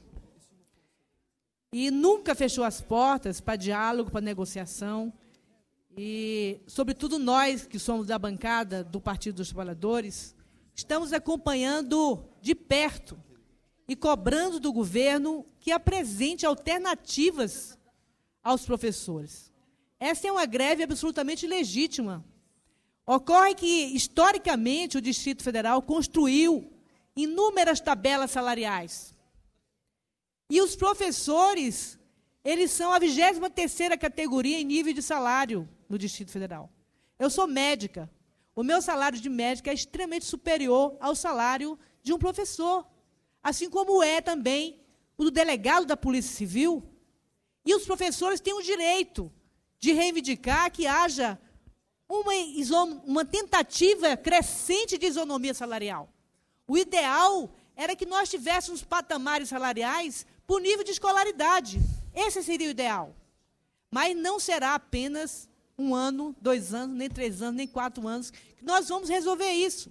E nunca fechou as portas para diálogo, para negociação. E, sobretudo, nós, que somos da bancada do Partido dos Trabalhadores, estamos acompanhando de perto e cobrando do governo que apresente alternativas aos professores. Essa é uma greve absolutamente legítima. Ocorre que, historicamente, o Distrito Federal construiu inúmeras tabelas salariais. E os professores, eles são a vigésima terceira categoria em nível de salário no Distrito Federal. Eu sou médica. O meu salário de médica é extremamente superior ao salário de um professor, assim como é também o do delegado da Polícia Civil. E os professores têm o direito de reivindicar que haja uma, uma tentativa crescente de isonomia salarial. O ideal era que nós tivéssemos patamares salariais por nível de escolaridade. Esse seria o ideal. Mas não será apenas um ano, dois anos, nem três anos, nem quatro anos que nós vamos resolver isso.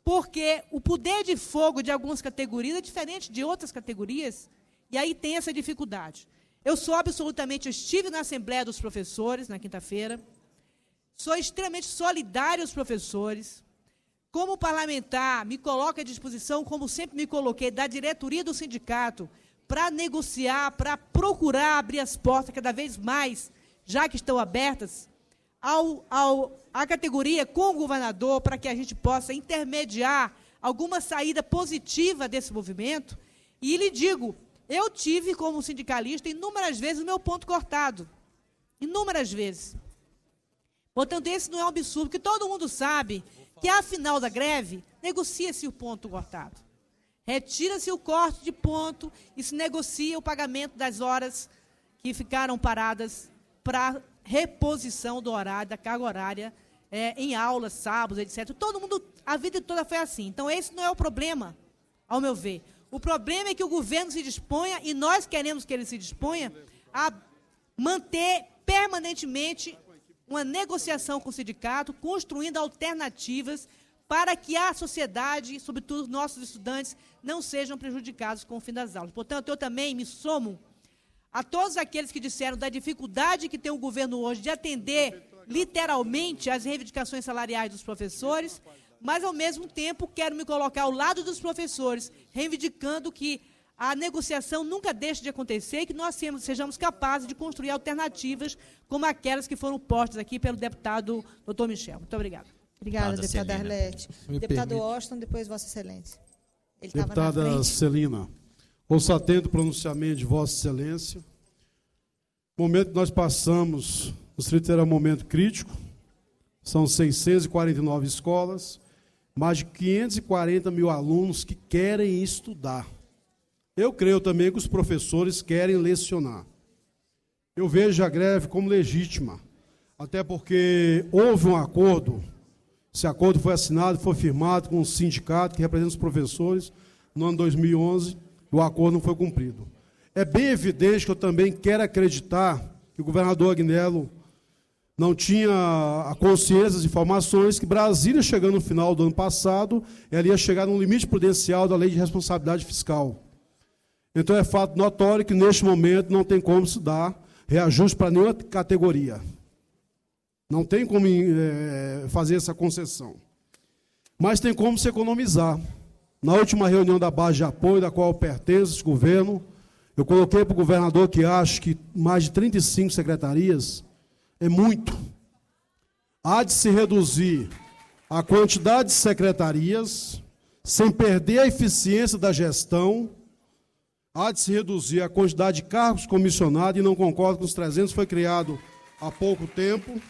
porque o poder de fogo de algumas categorias é diferente de outras categorias, e aí tem essa dificuldade. Eu sou absolutamente, eu estive na Assembleia dos Professores, na quinta-feira, sou extremamente solidário aos professores. Como parlamentar, me coloco à disposição, como sempre me coloquei, da diretoria do sindicato, para negociar, para procurar abrir as portas cada vez mais, já que estão abertas, ao, ao, à categoria com o governador, para que a gente possa intermediar alguma saída positiva desse movimento. E lhe digo, eu tive, como sindicalista, inúmeras vezes o meu ponto cortado. Inúmeras vezes. Portanto, esse não é um absurdo, porque todo mundo sabe que, ao final da greve, negocia-se o ponto cortado. Retira-se o corte de ponto e se negocia o pagamento das horas que ficaram paradas para reposição do horário, da carga horária, é, em aulas, sábados, etcétera. Todo mundo, a vida toda foi assim. Então, esse não é o problema, ao meu ver. O problema é que o governo se disponha, e nós queremos que ele se disponha, a manter permanentemente uma negociação com o sindicato, construindo alternativas para que a sociedade, sobretudo nossos estudantes, não sejam prejudicados com o fim das aulas. Portanto, eu também me somo a todos aqueles que disseram da dificuldade que tem o governo hoje de atender literalmente as reivindicações salariais dos professores, mas, ao mesmo tempo, quero me colocar ao lado dos professores, reivindicando que a negociação nunca deixe de acontecer e que nós sejamos capazes de construir alternativas como aquelas que foram postas aqui pelo deputado doutor Michel. Muito obrigada. Obrigada, deputada Arlete. Deputado Washington, depois Vossa Excelência. Ele Deputada Celina, ouço atento o pronunciamento de Vossa Excelência. O momento que nós passamos, no distrito era um momento crítico, são seiscentas e quarenta e nove escolas, mais de quinhentos e quarenta mil alunos que querem estudar. Eu creio também que os professores querem lecionar. Eu vejo a greve como legítima, até porque houve um acordo, esse acordo foi assinado, foi firmado com o sindicato que representa os professores no ano dois mil e onze, e o acordo não foi cumprido. É bem evidente que eu também quero acreditar que o governador Agnello não tinha a consciência das informações que Brasília, chegando no final do ano passado, ela ia chegar no limite prudencial da Lei de Responsabilidade Fiscal. Então, é fato notório que, neste momento, não tem como se dar reajuste para nenhuma categoria. Não tem como é, fazer essa concessão. Mas tem como se economizar. Na última reunião da base de apoio, da qual eu pertenço, esse governo, eu coloquei para o governador que acho que mais de trinta e cinco secretarias é muito. Há de se reduzir a quantidade de secretarias, sem perder a eficiência da gestão. Há de se reduzir a quantidade de cargos comissionados, e não concordo com os trezentos, foi criado há pouco tempo.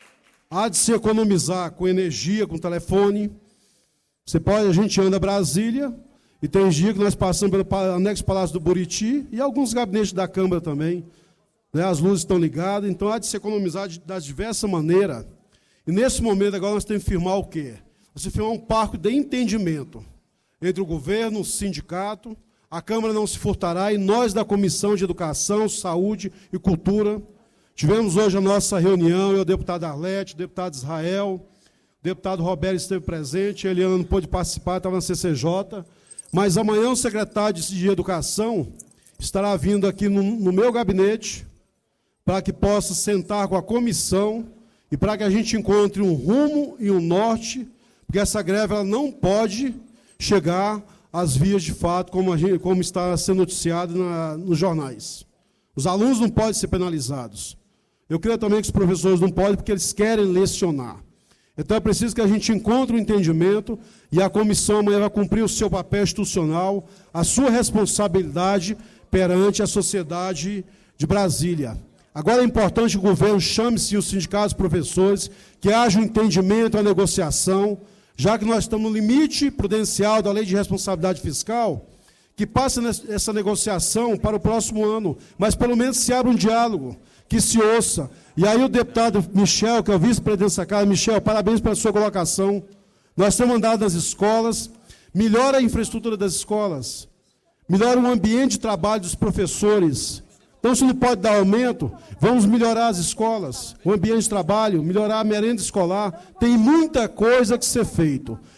Há de se economizar com energia, com telefone. Você pode, a gente anda a Brasília, e tem dia que nós passamos pelo anexo Palácio do Buriti, e alguns gabinetes da Câmara também, né, as luzes estão ligadas, então há de se economizar de, das diversas maneiras. E nesse momento agora nós temos que firmar o quê? Nós temos que firmar um pacto de entendimento entre o governo, o sindicato. A Câmara não se furtará, e nós da Comissão de Educação, Saúde e Cultura tivemos hoje a nossa reunião, eu, o deputado Arlete, o deputado Israel, o deputado Roberto esteve presente, a Eliana não pôde participar, estava na C C J, mas amanhã o secretário de Educação estará vindo aqui no, no meu gabinete para que possa sentar com a comissão e para que a gente encontre um rumo e um norte, porque essa greve ela não pode chegar às vias de fato, como, a gente, como está sendo noticiado na, nos jornais. Os alunos não podem ser penalizados. Eu creio também que os professores não podem, porque eles querem lecionar. Então é preciso que a gente encontre um entendimento, e a comissão amanhã vai cumprir o seu papel institucional, a sua responsabilidade perante a sociedade de Brasília. Agora é importante que o governo chame-se os sindicatos professores, que haja um entendimento, a negociação, já que nós estamos no limite prudencial da Lei de Responsabilidade Fiscal, que passe essa negociação para o próximo ano, mas pelo menos se abra um diálogo, que se ouça. E aí o deputado Michel, que é o vice-presidente dessa casa, Michel, parabéns pela sua colocação. Nós temos andado nas escolas, melhora a infraestrutura das escolas, melhora o ambiente de trabalho dos professores. Então, se não pode dar aumento, vamos melhorar as escolas, o ambiente de trabalho, melhorar a merenda escolar. Tem muita coisa que ser feito.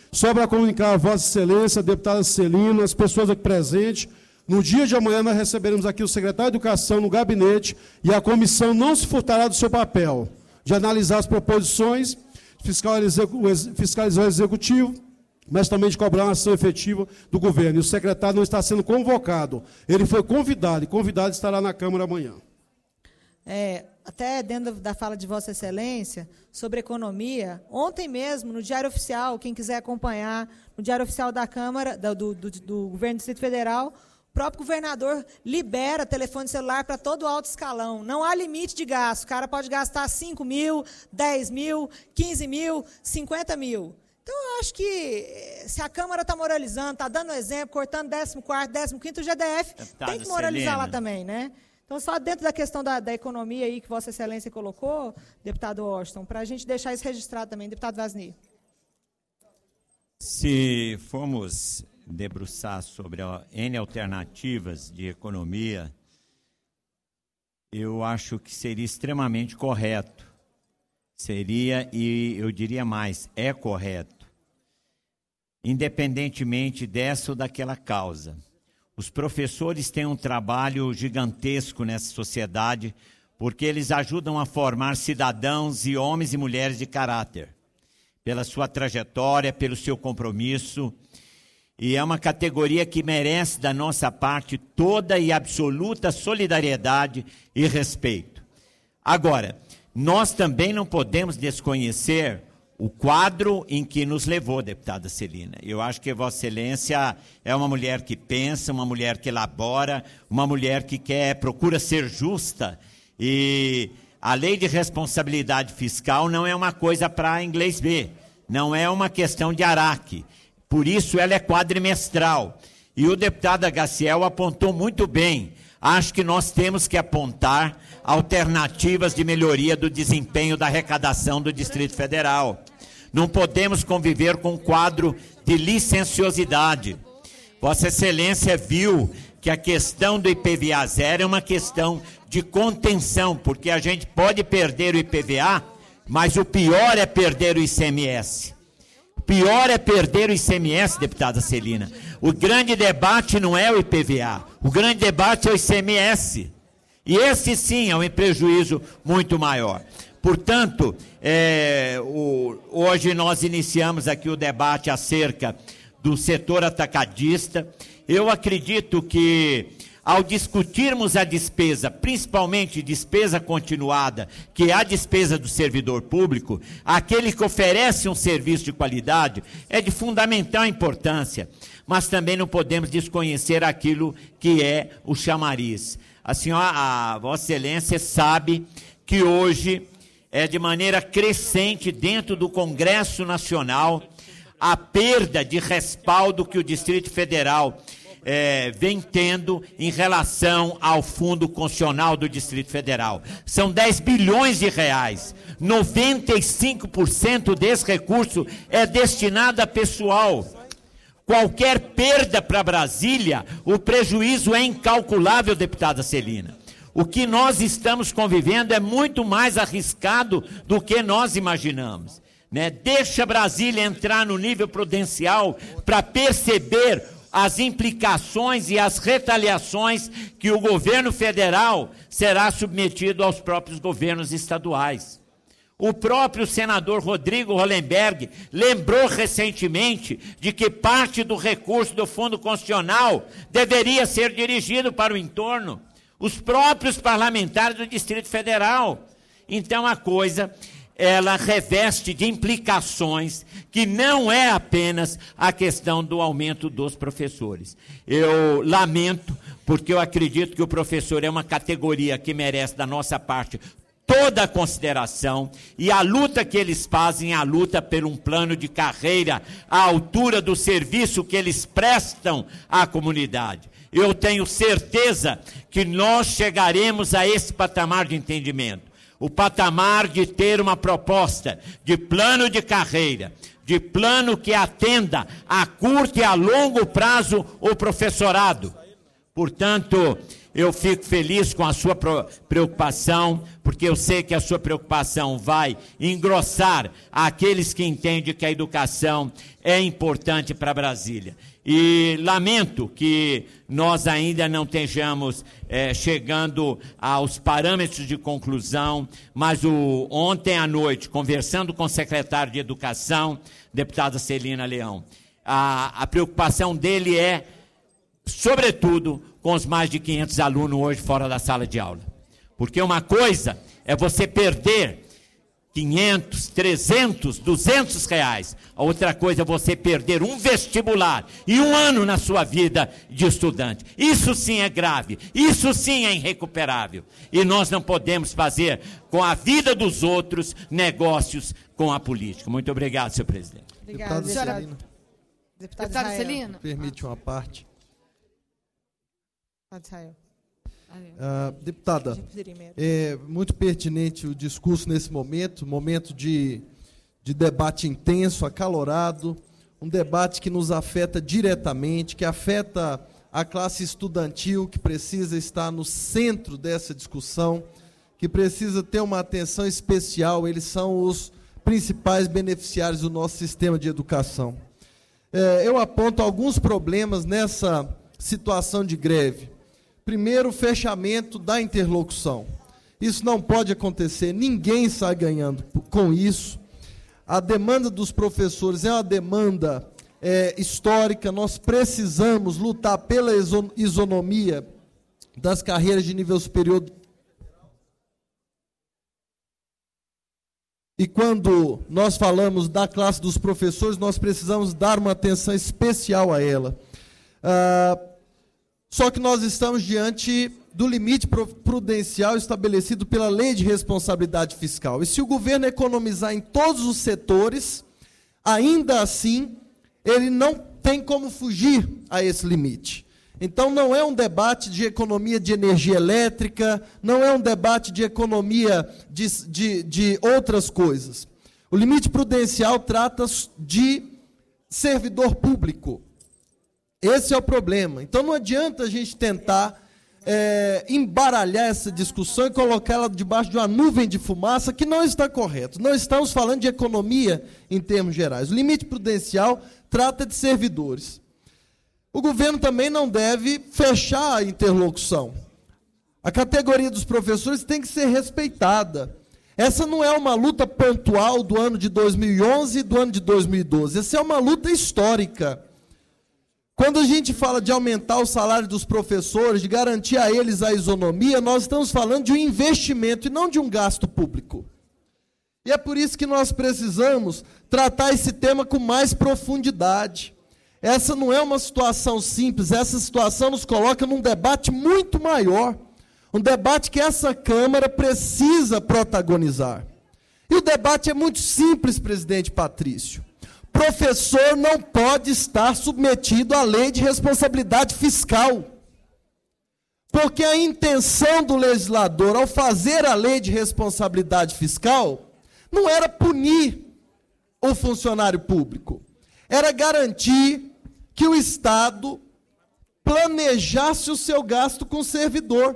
Só para comunicar a Vossa Excelência, a deputada Celina, as pessoas aqui presentes, no dia de amanhã nós receberemos aqui o secretário de Educação no gabinete e a comissão não se furtará do seu papel de analisar as proposições, fiscalizar o executivo, mas também de cobrar uma ação efetiva do governo. E o secretário não está sendo convocado, ele foi convidado, e convidado estará na Câmara amanhã. É, até dentro da fala de Vossa Excelência, sobre economia, ontem mesmo, no Diário Oficial, quem quiser acompanhar, no Diário Oficial da Câmara, do, do, do Governo do Distrito Federal, o próprio governador libera telefone celular para todo o alto escalão. Não há limite de gasto. O cara pode gastar cinco mil, dez mil, quinze mil, cinquenta mil. Então, eu acho que, se a Câmara está moralizando, está dando exemplo, cortando décimo quarto, décimo quinto, o G D F Deputado tem que moralizar Celina. Lá também, né? Então, só dentro da questão da, da economia aí que Vossa Excelência colocou, deputado Washington, para a gente deixar isso registrado também, deputado Vasni. Se formos debruçar sobre N alternativas de economia, eu acho que seria extremamente correto. Seria, e eu diria mais, é correto, independentemente dessa ou daquela causa. Os professores têm um trabalho gigantesco nessa sociedade, porque eles ajudam a formar cidadãos e homens e mulheres de caráter, pela sua trajetória, pelo seu compromisso, e é uma categoria que merece da nossa parte toda e absoluta solidariedade e respeito. Agora, nós também não podemos desconhecer o quadro em que nos levou, deputada Celina. Eu acho que Vossa Excelência é uma mulher que pensa, uma mulher que elabora, uma mulher que quer, procura ser justa, e a lei de responsabilidade fiscal não é uma coisa para inglês ver, não é uma questão de araque. Por isso ela é quadrimestral. E o deputado Agaciel apontou muito bem. Acho que nós temos que apontar alternativas de melhoria do desempenho da arrecadação do Distrito Federal. Não podemos conviver com um quadro de licenciosidade. Vossa Excelência viu que a questão do I P V A zero é uma questão de contenção, porque a gente pode perder o I P V A, mas o pior é perder o I C M S. Pior é perder o I C M S, deputada Celina. O grande debate não é o I P V A, o grande debate é o I C M S. E esse sim é um prejuízo muito maior. Portanto, é, o, hoje nós iniciamos aqui o debate acerca do setor atacadista. Eu acredito que, ao discutirmos a despesa, principalmente despesa continuada, que é a despesa do servidor público, aquele que oferece um serviço de qualidade, é de fundamental importância. Mas também não podemos desconhecer aquilo que é o chamariz. A senhora, a Vossa Excelência sabe que hoje é de maneira crescente dentro do Congresso Nacional a perda de respaldo que o Distrito Federal É, vem tendo em relação ao Fundo Constitucional do Distrito Federal. São dez bilhões de reais. noventa e cinco por cento desse recurso é destinado a pessoal. Qualquer perda para Brasília, o prejuízo é incalculável, deputada Celina. O que nós estamos convivendo é muito mais arriscado do que nós imaginamos, né? Deixa Brasília entrar no nível prudencial para perceber as implicações e as retaliações que o governo federal será submetido aos próprios governos estaduais. O próprio senador Rodrigo Hollenberg lembrou recentemente de que parte do recurso do Fundo Constitucional deveria ser dirigido para o entorno. Os próprios parlamentares do Distrito Federal. Então a coisa, ela reveste de implicações que não é apenas a questão do aumento dos professores. Eu lamento, porque eu acredito que o professor é uma categoria que merece da nossa parte toda a consideração, e a luta que eles fazem é a luta por um plano de carreira à altura do serviço que eles prestam à comunidade. Eu tenho certeza que nós chegaremos a esse patamar de entendimento. O patamar de ter uma proposta de plano de carreira, de plano que atenda a curto e a longo prazo o professorado. Portanto, eu fico feliz com a sua preocupação, porque eu sei que a sua preocupação vai engrossar aqueles que entendem que a educação é importante para Brasília. E lamento que nós ainda não estejamos é, chegando aos parâmetros de conclusão, mas o, ontem à noite, conversando com o secretário de Educação, deputada Celina Leão, a, a preocupação dele é, sobretudo, com os mais de quinhentos alunos hoje fora da sala de aula. Porque uma coisa é você perder quinhentos, trezentos, duzentos reais. A outra coisa é você perder um vestibular e um ano na sua vida de estudante. Isso sim é grave, isso sim é irrecuperável. E nós não podemos fazer com a vida dos outros negócios com a política. Muito obrigado, senhor presidente. Obrigado, Deputado Celina. Deputado Deputado Israel. Celina. Permite uma parte. Deputado Israel. Uh, deputada, é muito pertinente o discurso nesse momento, momento de, de debate intenso, acalorado, um debate que nos afeta diretamente, que afeta a classe estudantil, que precisa estar no centro dessa discussão, que precisa ter uma atenção especial, eles são os principais beneficiários do nosso sistema de educação. É, eu aponto alguns problemas nessa situação de greve. Primeiro, o fechamento da interlocução. Isso não pode acontecer, ninguém sai ganhando com isso. A demanda dos professores é uma demanda é, histórica, nós precisamos lutar pela isonomia das carreiras de nível superior. E quando nós falamos da classe dos professores, nós precisamos dar uma atenção especial a ela. Ah, Só que nós estamos diante do limite prudencial estabelecido pela Lei de Responsabilidade Fiscal. E se o governo economizar em todos os setores, ainda assim, ele não tem como fugir a esse limite. Então, não é um debate de economia de energia elétrica, não é um debate de economia de, de, de outras coisas. O limite prudencial trata de servidor público. Esse é o problema. Então não adianta a gente tentar é, embaralhar essa discussão e colocá-la debaixo de uma nuvem de fumaça, que não está correto. Não estamos falando de economia em termos gerais. O limite prudencial trata de servidores. O governo também não deve fechar a interlocução. A categoria dos professores tem que ser respeitada. Essa não é uma luta pontual do ano de dois mil e onze e do ano de dois mil e doze. Essa é uma luta histórica. Quando a gente fala de aumentar o salário dos professores, de garantir a eles a isonomia, nós estamos falando de um investimento e não de um gasto público. E é por isso que nós precisamos tratar esse tema com mais profundidade. Essa não é uma situação simples, essa situação nos coloca num debate muito maior, um debate que essa Câmara precisa protagonizar. E o debate é muito simples, presidente Patrício. Professor não pode estar submetido à lei de responsabilidade fiscal. Porque a intenção do legislador, ao fazer a lei de responsabilidade fiscal, não era punir o funcionário público, era garantir que o Estado planejasse o seu gasto com o servidor.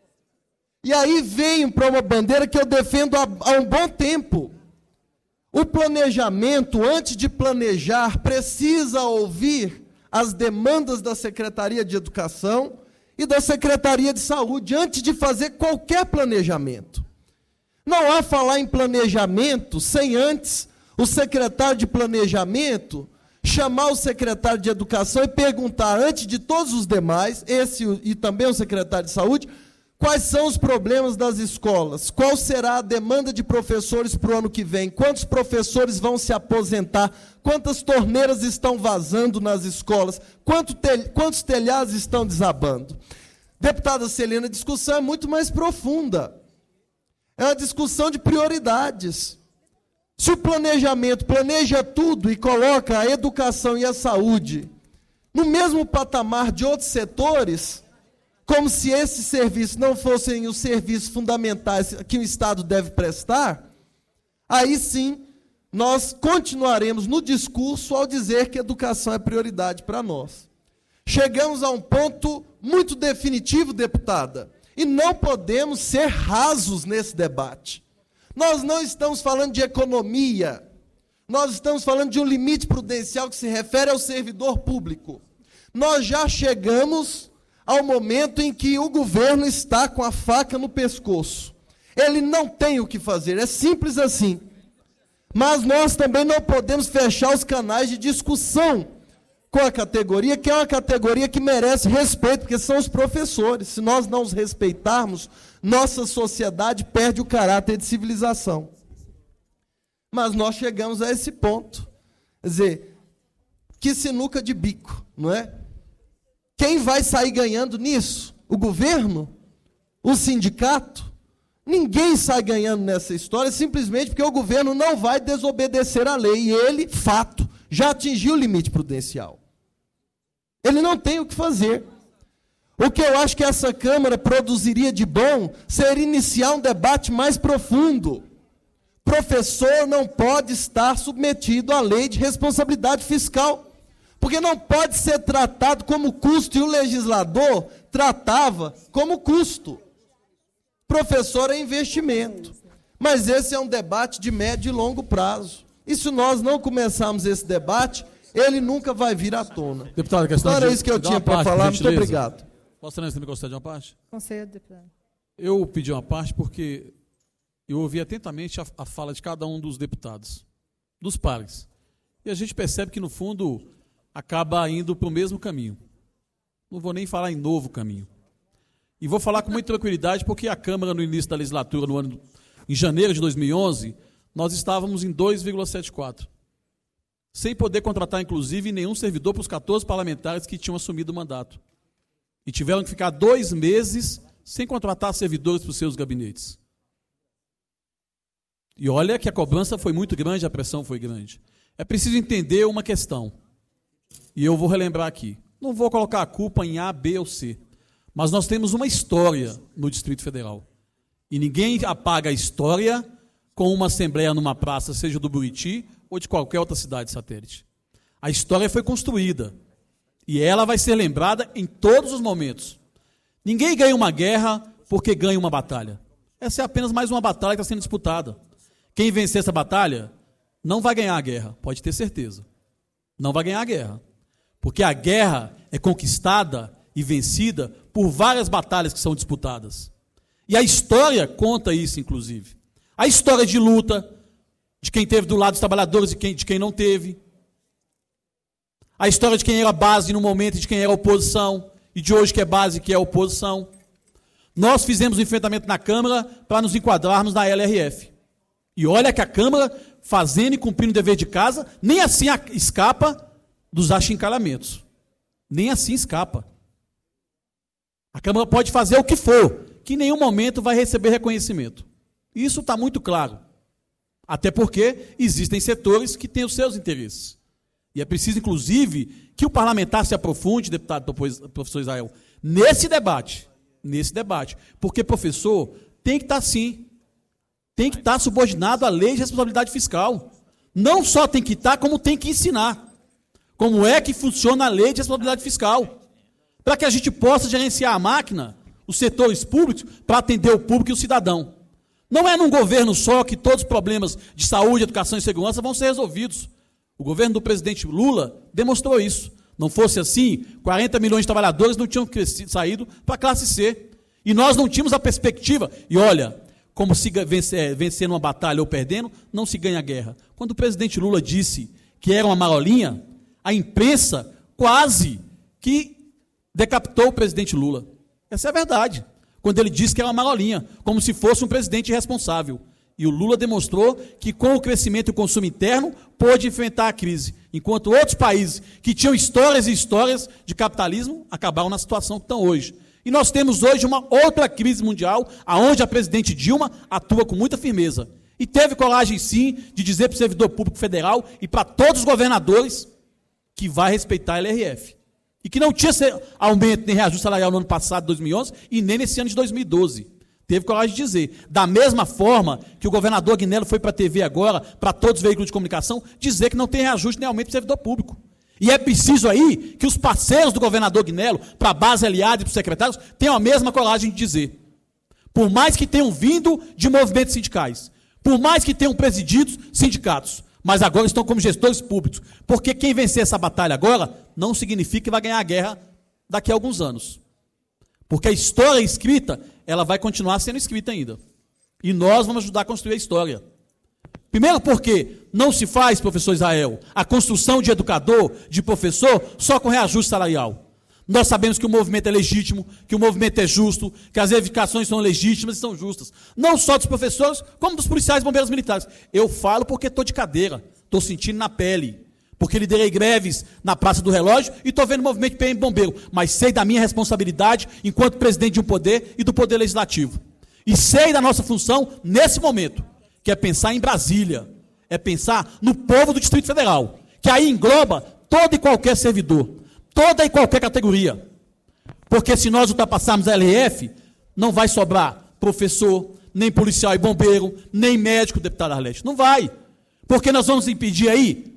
E aí vem para uma bandeira que eu defendo há, há um bom tempo. O planejamento, antes de planejar, precisa ouvir as demandas da Secretaria de Educação e da Secretaria de Saúde, antes de fazer qualquer planejamento. Não há falar em planejamento sem antes o secretário de Planejamento chamar o secretário de Educação e perguntar, antes de todos os demais, esse e também o secretário de Saúde, quais são os problemas das escolas? Qual será a demanda de professores para o ano que vem? Quantos professores vão se aposentar? Quantas torneiras estão vazando nas escolas? Quanto tel- quantos telhados estão desabando? Deputada Celina, a discussão é muito mais profunda. É uma discussão de prioridades. Se o planejamento planeja tudo e coloca a educação e a saúde no mesmo patamar de outros setores, como se esses serviços não fossem os serviços fundamentais que o Estado deve prestar, aí sim nós continuaremos no discurso ao dizer que a educação é prioridade para nós. chegamos a um ponto muito definitivo, deputada, e não podemos ser rasos nesse debate. Nós não estamos falando de economia, nós estamos falando de um limite prudencial que se refere ao servidor público. Nós já chegamos ao momento em que o governo está com a faca no pescoço. Ele não tem o que fazer, é simples assim. Mas nós também não podemos fechar os canais de discussão com a categoria, que é uma categoria que merece respeito, porque são os professores. Se nós não os respeitarmos, nossa sociedade perde o caráter de civilização. Mas nós chegamos a esse ponto. Quer dizer, que sinuca de bico, não é? Quem vai sair ganhando nisso? O governo? O sindicato? Ninguém sai ganhando nessa história, simplesmente porque o governo não vai desobedecer a lei. E ele, fato, já atingiu o limite prudencial. Ele não tem o que fazer. O que eu acho que essa Câmara produziria de bom seria iniciar um debate mais profundo. Professor não pode estar submetido à lei de responsabilidade fiscal, porque não pode ser tratado como custo, e o legislador tratava como custo. Professor é investimento, mas esse é um debate de médio e longo prazo. E se nós não começarmos esse debate, ele nunca vai vir à tona. Deputado, questão então era de, isso que eu de tinha para falar. Muito obrigado. Vossa Excelência me concede uma parte? Concedo, deputado. Eu pedi uma parte porque eu ouvi atentamente a, a fala de cada um dos deputados, dos pares. E a gente percebe que, no fundo, acaba indo para o mesmo caminho. Não vou nem falar em novo caminho. E vou falar com muita tranquilidade, porque a Câmara, no início da legislatura, no ano, em janeiro de dois mil e onze, nós estávamos em dois vírgula setenta e quatro. Sem poder contratar, inclusive, nenhum servidor para os quatorze parlamentares que tinham assumido o mandato. E tiveram que ficar dois meses sem contratar servidores para os seus gabinetes. E olha que a cobrança foi muito grande, a pressão foi grande. É preciso entender uma questão. E eu vou relembrar aqui. Não vou colocar a culpa em A, B ou C. Mas nós temos uma história no Distrito Federal. E ninguém apaga a história com uma assembleia numa praça, seja do Buriti ou de qualquer outra cidade satélite. A história foi construída. E ela vai ser lembrada em todos os momentos. Ninguém ganha uma guerra porque ganha uma batalha. Essa é apenas mais uma batalha que está sendo disputada. Quem vencer essa batalha não vai ganhar a guerra, pode ter certeza. Não vai ganhar a guerra. Porque a guerra é conquistada e vencida por várias batalhas que são disputadas. E a história conta isso, inclusive. A história de luta, de quem teve do lado dos trabalhadores e quem, de quem não teve. A história de quem era base no momento e de quem era oposição, e de hoje que é base e que é oposição. Nós fizemos o enfrentamento na Câmara para nos enquadrarmos na L R F. E olha que a Câmara, fazendo e cumprindo o dever de casa, nem assim escapa dos achincalhamentos. Nem assim escapa. A Câmara pode fazer o que for, que em nenhum momento vai receber reconhecimento. Isso está muito claro. Até porque existem setores que têm os seus interesses. E é preciso, inclusive, que o parlamentar se aprofunde, deputado professor Israel, nesse debate. Nesse debate. Porque professor tem que estar, sim, tem que estar subordinado à lei de responsabilidade fiscal. Não só tem que estar, como tem que ensinar. Como é que funciona a lei de responsabilidade fiscal. Para que a gente possa gerenciar a máquina, os setores públicos, para atender o público e o cidadão. Não é num governo só que todos os problemas de saúde, educação e segurança vão ser resolvidos. O governo do presidente Lula demonstrou isso. Não fosse assim, quarenta milhões de trabalhadores não tinham crescido, saído para a classe C. E nós não tínhamos a perspectiva. E olha, como se vencer, vencendo uma batalha ou perdendo, não se ganha guerra. Quando o presidente Lula disse que era uma marolinha, a imprensa quase que decapitou o presidente Lula. Essa é a verdade. Quando ele disse que era uma marolinha, como se fosse um presidente irresponsável. E o Lula demonstrou que com o crescimento e o consumo interno pôde enfrentar a crise. Enquanto outros países que tinham histórias e histórias de capitalismo acabaram na situação que estão hoje. E nós temos hoje uma outra crise mundial, onde a presidente Dilma atua com muita firmeza. E teve coragem, sim, de dizer para o servidor público federal e para todos os governadores que vai respeitar a L R F. E que não tinha aumento nem reajuste salarial no ano passado, dois mil e onze, e nem nesse ano de dois mil e doze. Teve coragem de dizer. Da mesma forma que o governador Agnello foi para a T V agora, para todos os veículos de comunicação, dizer que não tem reajuste nem aumento para o servidor público. E é preciso aí que os parceiros do governador Agnello, para a base aliada e para os secretários, tenham a mesma coragem de dizer. Por mais que tenham vindo de movimentos sindicais, por mais que tenham presidido sindicatos, mas agora estão como gestores públicos. Porque quem vencer essa batalha agora não significa que vai ganhar a guerra daqui a alguns anos. Porque a história escrita, ela vai continuar sendo escrita ainda. E nós vamos ajudar a construir a história. Primeiro porque não se faz, professor Israel, a construção de educador, de professor, só com reajuste salarial. Nós sabemos que o movimento é legítimo, que o movimento é justo, que as reivindicações são legítimas e são justas. Não só dos professores, como dos policiais e bombeiros militares. Eu falo porque estou de cadeira, estou sentindo na pele. Porque liderei greves na Praça do Relógio e estou vendo o movimento de P M Bombeiro. Mas sei da minha responsabilidade enquanto presidente de um poder e do poder legislativo. E sei da nossa função nesse momento, que é pensar em Brasília, é pensar no povo do Distrito Federal, que aí engloba todo e qualquer servidor, toda e qualquer categoria. Porque se nós ultrapassarmos a L R F, não vai sobrar professor, nem policial e bombeiro, nem médico, deputado Arlete. Não vai. Porque nós vamos impedir aí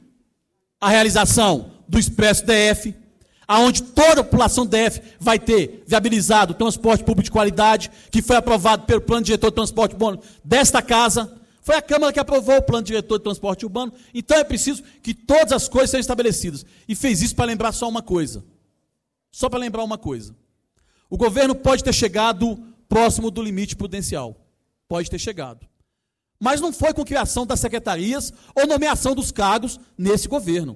a realização do Expresso D F, aonde toda a população D F vai ter viabilizado o transporte público de qualidade, que foi aprovado pelo Plano Diretor de Transporte Urbano desta casa. Foi a Câmara que aprovou o Plano Diretor de Transporte Urbano. Então é preciso que todas as coisas sejam estabelecidas. E fez isso para lembrar só uma coisa. Só para lembrar uma coisa. O governo pode ter chegado próximo do limite prudencial. Pode ter chegado. Mas não foi com criação das secretarias ou nomeação dos cargos nesse governo.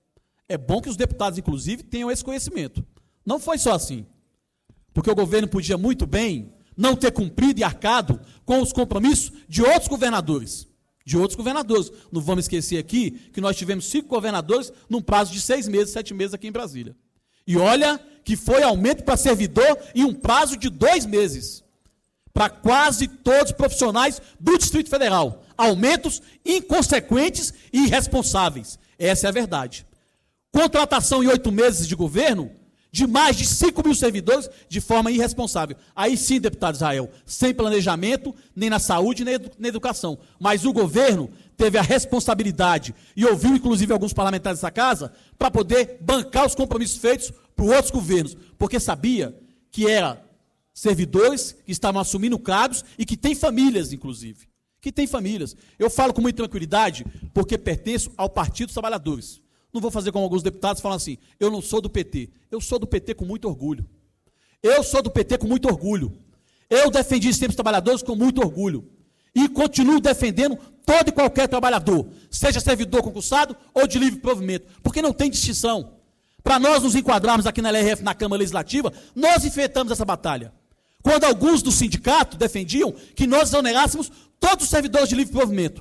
É bom que os deputados, inclusive, tenham esse conhecimento. Não foi só assim. Porque o governo podia muito bem não ter cumprido e arcado com os compromissos de outros governadores. De outros governadores. Não vamos esquecer aqui que nós tivemos cinco governadores num prazo de seis meses, sete meses aqui em Brasília. E olha que foi aumento para servidor em um prazo de dois meses. Para quase todos os profissionais do Distrito Federal. Aumentos inconsequentes e irresponsáveis. Essa é a verdade. Contratação em oito meses de governo de mais de cinco mil servidores de forma irresponsável. Aí sim, deputado Israel, sem planejamento, nem na saúde, nem na educação. Mas o governo teve a responsabilidade, e ouviu inclusive alguns parlamentares dessa casa, para poder bancar os compromissos feitos por outros governos, porque sabia que eram servidores que estavam assumindo cargos e que têm famílias, inclusive. Que têm famílias. Eu falo com muita tranquilidade, porque pertenço ao Partido dos Trabalhadores. Não vou fazer como alguns deputados falam assim, eu não sou do P T. Eu sou do P T com muito orgulho. Eu sou do P T com muito orgulho. Eu defendi sempre os trabalhadores com muito orgulho. E continuo defendendo todo e qualquer trabalhador, seja servidor concursado ou de livre provimento, porque não tem distinção. Para nós nos enquadrarmos aqui na L R F, na Câmara Legislativa, nós enfrentamos essa batalha. Quando alguns do sindicato defendiam que nós exonerássemos todos os servidores de livre provimento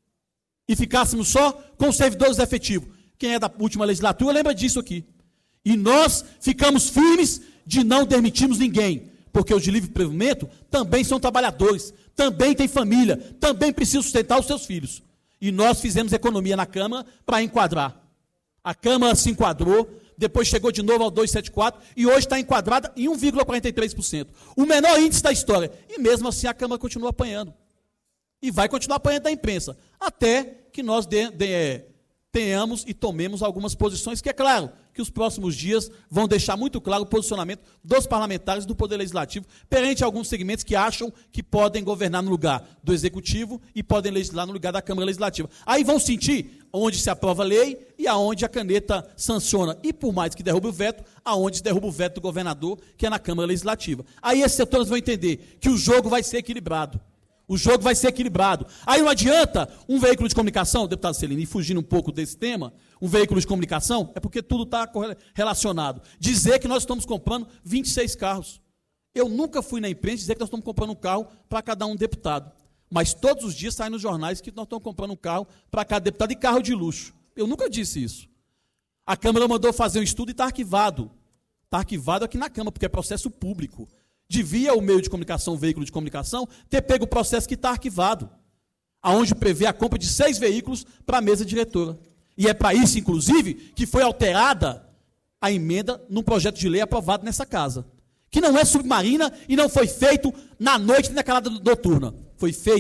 e ficássemos só com os servidores efetivos. Quem é da última legislatura lembra disso aqui. E nós ficamos firmes de não demitirmos ninguém, porque os de livre provimento também são trabalhadores, também têm família, também precisam sustentar os seus filhos. E nós fizemos economia na Câmara para enquadrar. A Câmara se enquadrou, depois chegou de novo ao duzentos e setenta e quatro e hoje está enquadrada em um vírgula quarenta e três por cento. O menor índice da história. E mesmo assim a Câmara continua apanhando. E vai continuar apanhando da imprensa, até que nós de, de, é, tenhamos e tomemos algumas posições, que é claro que os próximos dias vão deixar muito claro o posicionamento dos parlamentares do Poder Legislativo perante alguns segmentos que acham que podem governar no lugar do Executivo e podem legislar no lugar da Câmara Legislativa. Aí vão sentir onde se aprova a lei e aonde a caneta sanciona. E por mais que derrube o veto, aonde se derruba o veto do governador, que é na Câmara Legislativa. Aí esses setores vão entender que o jogo vai ser equilibrado. O jogo vai ser equilibrado. Aí não adianta um veículo de comunicação, deputado Celini, fugindo um pouco desse tema, um veículo de comunicação, é porque tudo está relacionado. Dizer que nós estamos comprando vinte e seis carros. Eu nunca fui na imprensa dizer que nós estamos comprando um carro para cada um deputado. Mas todos os dias saem nos jornais que nós estamos comprando um carro para cada deputado e carro de luxo. Eu nunca disse isso. A Câmara mandou fazer um estudo e está arquivado. Está arquivado aqui na Câmara, porque é processo público. Devia o meio de comunicação, o veículo de comunicação, ter pego o processo que está arquivado, aonde prevê a compra de seis veículos para a mesa diretora. E é para isso, inclusive, que foi alterada a emenda num projeto de lei aprovado nessa casa, que não é submarina e não foi feito na noite nem na calada noturna. Foi feita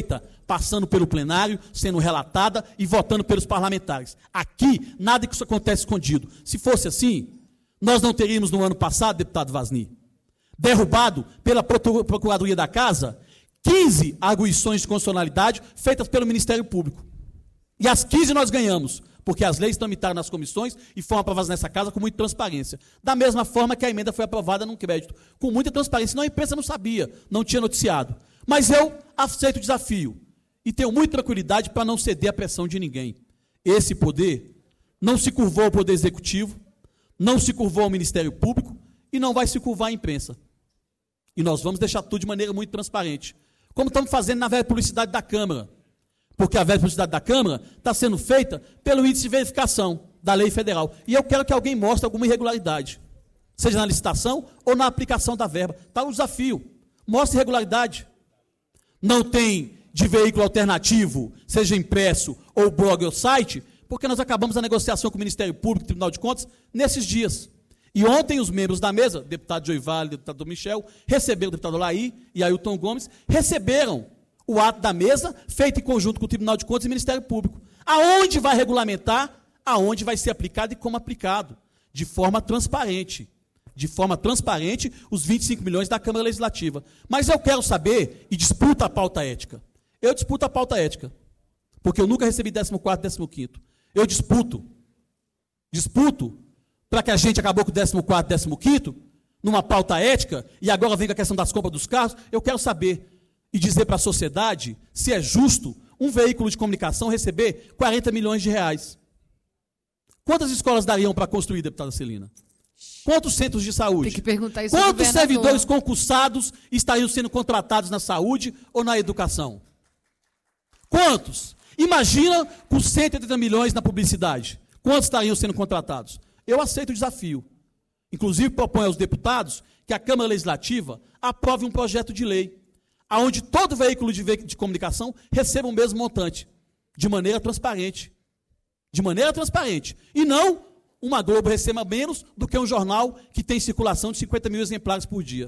passando pelo plenário, sendo relatada e votando pelos parlamentares. Aqui, nada que isso acontece escondido. Se fosse assim, nós não teríamos no ano passado, deputado Vasni, derrubado pela Procuradoria da Casa quinze arguições de constitucionalidade feitas pelo Ministério Público. E as quinze nós ganhamos, porque as leis tramitaram nas comissões e foram aprovadas nessa casa com muita transparência. Da mesma forma que a emenda foi aprovada num crédito, com muita transparência. Senão a imprensa não sabia, não tinha noticiado. Mas eu aceito o desafio e tenho muita tranquilidade para não ceder à pressão de ninguém. Esse poder não se curvou ao Poder Executivo, não se curvou ao Ministério Público e não vai se curvar à imprensa. E nós vamos deixar tudo de maneira muito transparente. Como estamos fazendo na velha publicidade da Câmara. Porque a velha publicidade da Câmara está sendo feita pelo índice de verificação da lei federal. E eu quero que alguém mostre alguma irregularidade. Seja na licitação ou na aplicação da verba. Está o desafio. Mostre irregularidade. Não tem de veículo alternativo, seja impresso, ou blog ou site, porque nós acabamos a negociação com o Ministério Público e o Tribunal de Contas nesses dias. E ontem os membros da mesa, deputado Joivale, deputado Michel, receberam, o deputado Laí e Ailton Gomes, receberam o ato da mesa, feito em conjunto com o Tribunal de Contas e o Ministério Público. Aonde vai regulamentar, aonde vai ser aplicado e como aplicado. De forma transparente. De forma transparente, os vinte e cinco milhões da Câmara Legislativa. Mas eu quero saber, e disputo a pauta ética. Eu disputo a pauta ética. Porque eu nunca recebi décimo quarto, décimo quinto. Eu disputo. Disputo para que a gente acabou com o décimo quarto, décimo quinto, numa pauta ética, e agora vem com a questão das compras dos carros. Eu quero saber e dizer para a sociedade se é justo um veículo de comunicação receber quarenta milhões de reais. Quantas escolas dariam para construir, deputada Celina? Quantos centros de saúde? Tem que perguntar isso ao Quantos governador. servidores concursados estariam sendo contratados na saúde ou na educação? Quantos? Imagina com cento e oitenta milhões na publicidade. Quantos estariam sendo contratados? Eu aceito o desafio. Inclusive, proponho aos deputados que a Câmara Legislativa aprove um projeto de lei onde todo veículo de, ve de comunicação receba o mesmo montante, de maneira transparente. De maneira transparente. E não uma Globo receba menos do que um jornal que tem circulação de cinquenta mil exemplares por dia.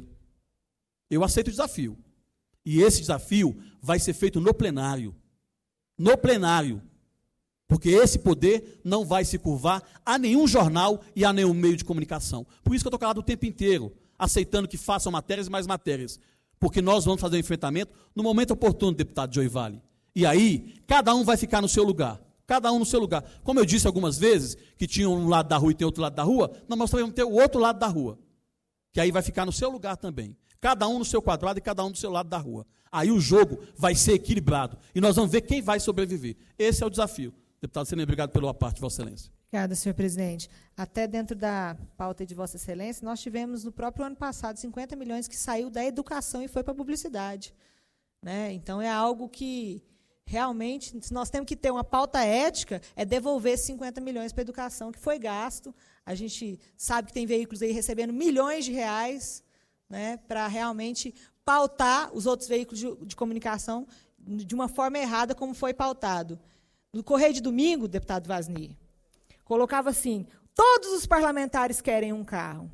Eu aceito o desafio. E esse desafio vai ser feito no plenário. No plenário. Porque esse poder não vai se curvar a nenhum jornal e a nenhum meio de comunicação. Por isso que eu estou calado o tempo inteiro, aceitando que façam matérias e mais matérias. Porque nós vamos fazer o enfrentamento no momento oportuno, deputado Joivale. E aí, cada um vai ficar no seu lugar. Cada um no seu lugar. Como eu disse algumas vezes, que tinha um lado da rua e tem outro lado da rua, nós também vamos ter o outro lado da rua. Que aí vai ficar no seu lugar também. Cada um no seu quadrado e cada um do seu lado da rua. Aí o jogo vai ser equilibrado. E nós vamos ver quem vai sobreviver. Esse é o desafio. Deputado Celina, obrigado pela parte, Vossa Excelência. Obrigada, senhor presidente. Até dentro da pauta de Vossa Excelência, nós tivemos no próprio ano passado cinquenta milhões que saiu da educação e foi para a publicidade. Né? Então é algo que realmente, se nós temos que ter uma pauta ética, é devolver esses cinquenta milhões para a educação que foi gasto. A gente sabe que tem veículos aí recebendo milhões de reais, né, para realmente pautar os outros veículos de, de comunicação de uma forma errada, como foi pautado. No Correio de Domingo, deputado Vasni, colocava assim, todos os parlamentares querem um carro.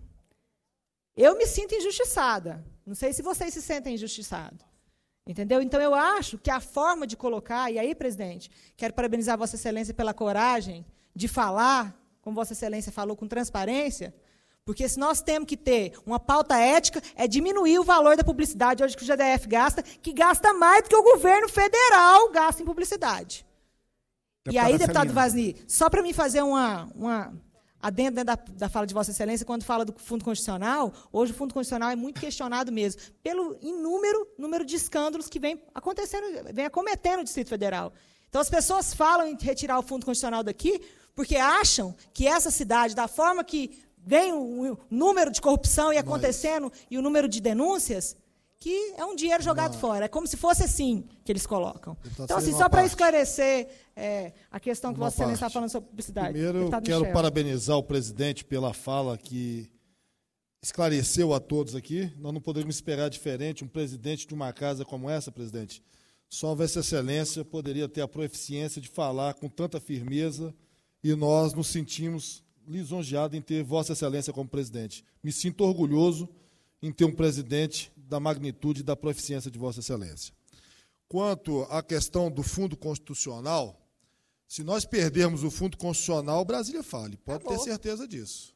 Eu me sinto injustiçada. Não sei se vocês se sentem injustiçados. Entendeu? Então, eu acho que a forma de colocar, e aí, presidente, quero parabenizar Vossa Excelência pela coragem de falar, como Vossa Excelência falou, com transparência, porque se nós temos que ter uma pauta ética, é diminuir o valor da publicidade, hoje que o G D F gasta, que gasta mais do que o governo federal gasta em publicidade. Deputada e aí, deputado Celina. Vasni, só para mim fazer uma, uma adendo dentro da, da fala de Vossa Excelência, quando fala do Fundo Constitucional, hoje o Fundo Constitucional é muito questionado mesmo, pelo inúmero número de escândalos que vem acontecendo, vem acometendo o Distrito Federal. Então, as pessoas falam em retirar o Fundo Constitucional daqui, porque acham que essa cidade, da forma que vem o, o número de corrupção e acontecendo, Mas... e o número de denúncias, que é um dinheiro jogado Não. fora. É como se fosse assim que eles colocam. Deputado, então, assim, só para esclarecer é, a questão que uma Vossa Excelência está falando sobre publicidade. Primeiro, eu quero Michel. parabenizar o presidente pela fala que esclareceu a todos aqui. Nós não poderíamos esperar diferente. Um presidente de uma casa como essa, presidente, só Vossa Excelência poderia ter a proficiência de falar com tanta firmeza e nós nos sentimos lisonjeados em ter Vossa Excelência como presidente. Me sinto orgulhoso em ter um presidente da magnitude e da proficiência de Vossa Excelência. quanto à questão do fundo constitucional, se nós perdermos o fundo constitucional, Brasília fale, pode ter certeza disso.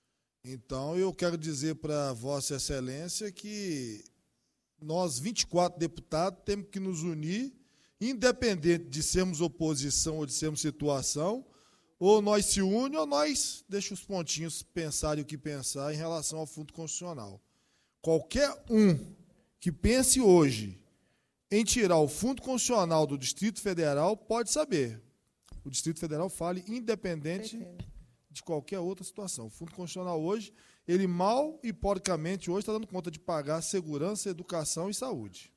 Então, eu quero dizer para Vossa Excelência que nós, vinte e quatro deputados, temos que nos unir, independente de sermos oposição ou de sermos situação, ou nós se unimos ou nós deixamos os pontinhos pensarem o que pensar em relação ao fundo constitucional. Qualquer um que pense hoje em tirar o fundo constitucional do Distrito Federal pode saber. O Distrito Federal fale independente de qualquer outra situação. O fundo constitucional hoje, ele mal e porcamente hoje está dando conta de pagar segurança, educação e saúde.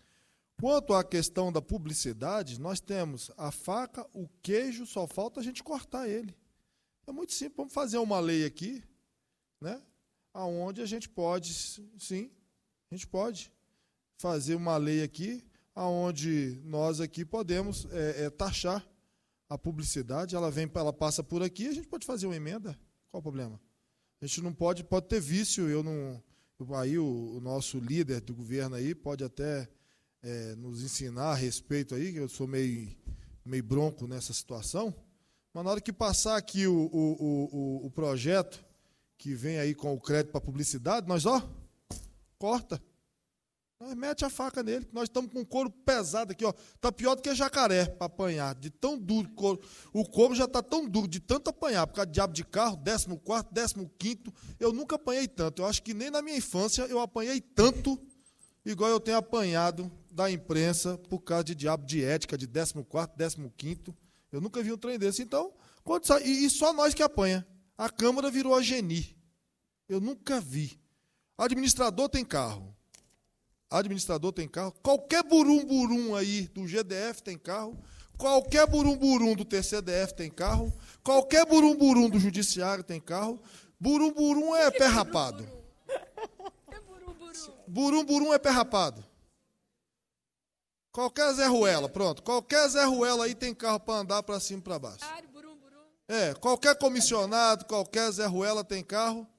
Quanto à questão da publicidade, nós temos a faca, o queijo, só falta a gente cortar ele. É muito simples, vamos fazer uma lei aqui, né, onde a gente pode, sim, a gente pode fazer uma lei aqui, onde nós aqui podemos é, é, taxar a publicidade, ela vem, ela passa por aqui, a gente pode fazer uma emenda, qual o problema? A gente não pode, pode ter vício, eu não, aí o, o nosso líder do governo aí pode até é, nos ensinar a respeito aí, que eu sou meio, meio bronco nessa situação, mas na hora que passar aqui o, o, o, o projeto que vem aí com o crédito para publicidade, nós, ó, corta. Nós mete a faca nele, que nós estamos com o couro pesado aqui, ó. Está pior do que jacaré para apanhar, de tão duro. Couro. O couro já está tão duro, de tanto apanhar, por causa de diabo de carro, décimo quarto, décimo quinto. Eu nunca apanhei tanto. Eu acho que nem na minha infância eu apanhei tanto, igual eu tenho apanhado da imprensa por causa de diabo de ética, de décimo quarto, décimo quinto. Eu nunca vi um trem desse. Então, quando sai, e, e só nós que apanha. A Câmara virou a Geni. Eu nunca vi. Administrador tem carro. Administrador tem carro, qualquer burum-burum aí do G D F tem carro, qualquer burum-burum do T C D F tem carro, qualquer burum-burum do Judiciário tem carro, burum-burum é pé rapado. Burum-burum é pé rapado. Qualquer Zé Ruela, pronto, qualquer Zé Ruela aí tem carro para andar para cima e para baixo. É, qualquer comissionado, qualquer Zé Ruela tem carro.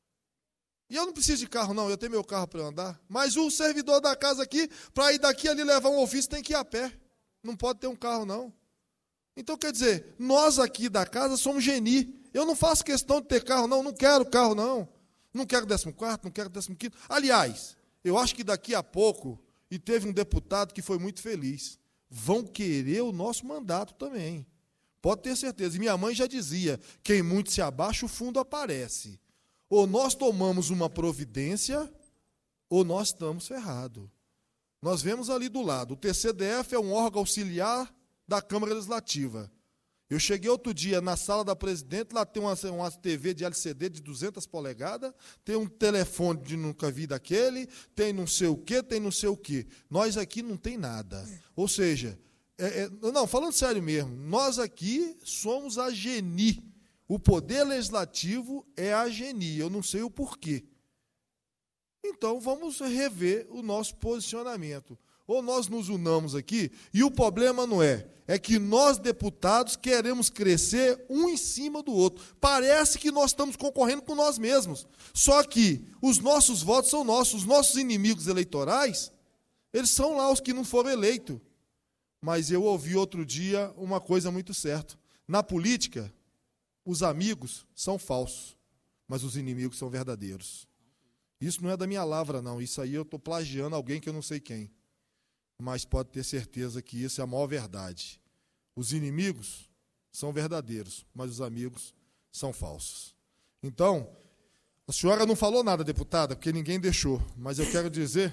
E eu não preciso de carro, não, eu tenho meu carro para andar. Mas o servidor da casa aqui, para ir daqui ali levar um ofício, tem que ir a pé. Não pode ter um carro, não. Então, quer dizer, nós aqui da casa somos Geni. Eu não faço questão de ter carro, não, não quero carro, não. Não quero décimo quarto, não quero décimo quinto. Aliás, eu acho que daqui a pouco, e teve um deputado que foi muito feliz, vão querer o nosso mandato também. Pode ter certeza. E minha mãe já dizia, quem muito se abaixa, o fundo aparece. Ou nós tomamos uma providência, ou nós estamos ferrados. Nós vemos ali do lado, o T C D F é um órgão auxiliar da Câmara Legislativa. Eu cheguei outro dia na sala da presidente, lá tem uma, uma T V de L C D de duzentas polegadas, tem um telefone de nunca vi daquele, tem não sei o quê, tem não sei o quê. Nós aqui não tem nada. Ou seja, é, é, não, falando sério mesmo, nós aqui somos a Geni. O poder legislativo é a Geni, eu não sei o porquê. Então, vamos rever o nosso posicionamento. Ou nós nos unamos aqui, e o problema não é, é que nós, deputados, queremos crescer um em cima do outro. Parece que nós estamos concorrendo com nós mesmos. Só que os nossos votos são nossos, os nossos inimigos eleitorais, eles são lá os que não foram eleitos. Mas eu ouvi outro dia uma coisa muito certa. Na política, os amigos são falsos, mas os inimigos são verdadeiros. Isso não é da minha lavra, não. Isso aí eu estou plagiando alguém que eu não sei quem. Mas pode ter certeza que isso é a maior verdade. Os inimigos são verdadeiros, mas os amigos são falsos. Então, a senhora não falou nada, deputada, porque ninguém deixou. Mas eu quero dizer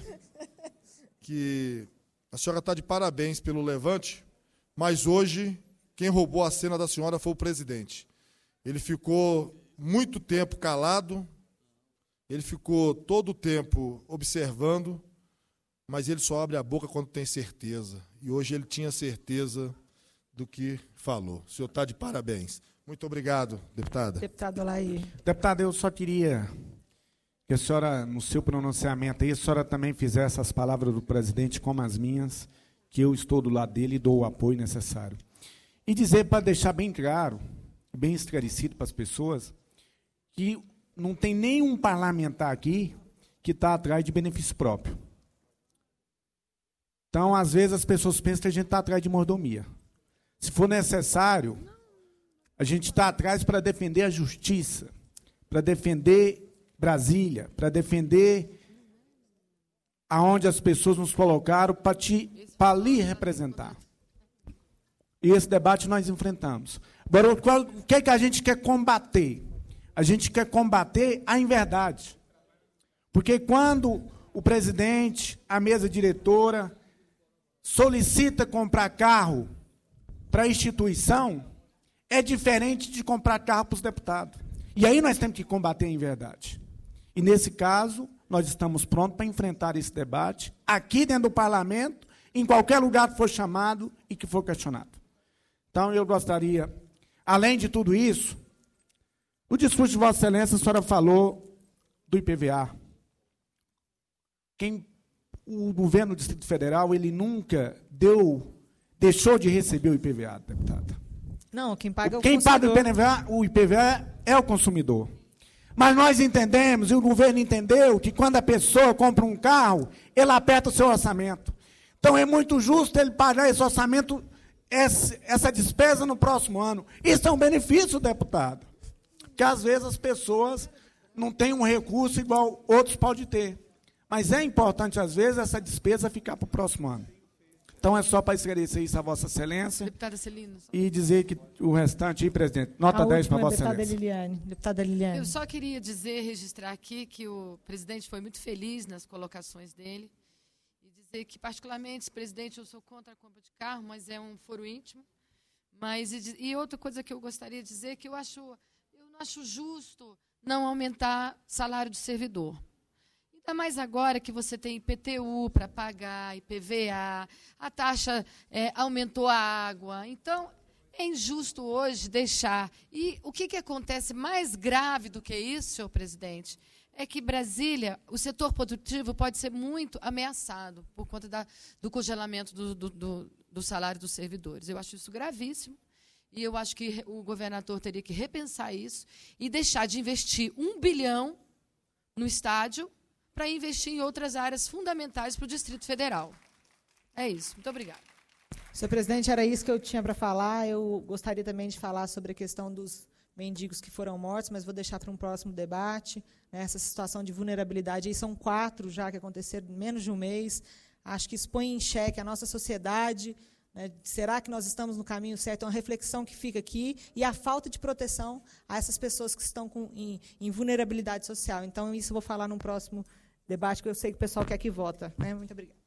que a senhora está de parabéns pelo levante, mas hoje quem roubou a cena da senhora foi o presidente. Ele ficou muito tempo calado, ele ficou todo o tempo observando, mas ele só abre a boca quando tem certeza. E hoje ele tinha certeza do que falou. O senhor está de parabéns. Muito obrigado, deputada. Deputado Olair. Deputada, eu só queria que a senhora, no seu pronunciamento aí, a senhora também fizesse as palavras do presidente como as minhas, que eu estou do lado dele e dou o apoio necessário. E dizer, para deixar bem claro, bem esclarecido para as pessoas, que não tem nenhum parlamentar aqui que está atrás de benefício próprio. Então, às vezes, as pessoas pensam que a gente está atrás de mordomia. Se for necessário, a gente está atrás para defender a justiça, para defender Brasília, para defender aonde as pessoas nos colocaram para lhe representar. E esse debate nós enfrentamos. Agora, o que é que a gente quer combater? A gente quer combater a inverdade. Porque quando o presidente, a mesa diretora, solicita comprar carro para a instituição, é diferente de comprar carro para os deputados. E aí nós temos que combater a inverdade. E, nesse caso, nós estamos prontos para enfrentar esse debate, aqui dentro do parlamento, em qualquer lugar que for chamado e que for questionado. Então, eu gostaria, além de tudo isso, o discurso de Vossa Excelência, a senhora falou do I P V A. Quem, o governo do Distrito Federal, ele nunca deu, deixou de receber o I P V A, deputada. Não, quem paga é o Quem consumidor. paga o I P V A, o I P V A é o consumidor. Mas nós entendemos, e o governo entendeu, que quando a pessoa compra um carro, ele aperta o seu orçamento. Então, é muito justo ele pagar esse orçamento, essa despesa no próximo ano. Isso é um benefício, deputado. Porque, às vezes, as pessoas não têm um recurso igual outros podem ter. Mas é importante, às vezes, essa despesa ficar para o próximo ano. Então, é só para esclarecer isso a Vossa Excelência. Deputada Celina. E dizer que o restante, aí, presidente, nota dez para Vossa deputada Excelência. Liliane. Deputada Liliane. Eu só queria dizer, registrar aqui, que o presidente foi muito feliz nas colocações dele. E dizer que, particularmente, presidente, eu sou contra a compra de carro, mas é um foro íntimo. Mas, e, e outra coisa que eu gostaria de dizer, que eu acho, eu não acho justo não aumentar salário de servidor. Ainda mais agora que você tem I P T U para pagar, I P V A, a taxa é, aumentou a água. Então, é injusto hoje deixar. E o que, que acontece mais grave do que isso, senhor presidente, é que Brasília, o setor produtivo pode ser muito ameaçado por conta da, do congelamento do, do, do, do salário dos servidores. Eu acho isso gravíssimo. E eu acho que o governador teria que repensar isso e deixar de investir um bilhão no estádio para investir em outras áreas fundamentais para o Distrito Federal. É isso. Muito obrigada. Senhor presidente, era isso que eu tinha para falar. Eu gostaria também de falar sobre a questão dos mendigos que foram mortos, mas vou deixar para um próximo debate. Né, essa situação de vulnerabilidade, aí são quatro já que aconteceram em menos de um mês. Acho que isso põe em xeque a nossa sociedade. Né, será que nós estamos no caminho certo? É uma reflexão que fica aqui. E a falta de proteção a essas pessoas que estão com, em, em vulnerabilidade social. Então, isso eu vou falar num próximo debate, que eu sei que o pessoal quer que vota. Né? Muito obrigada.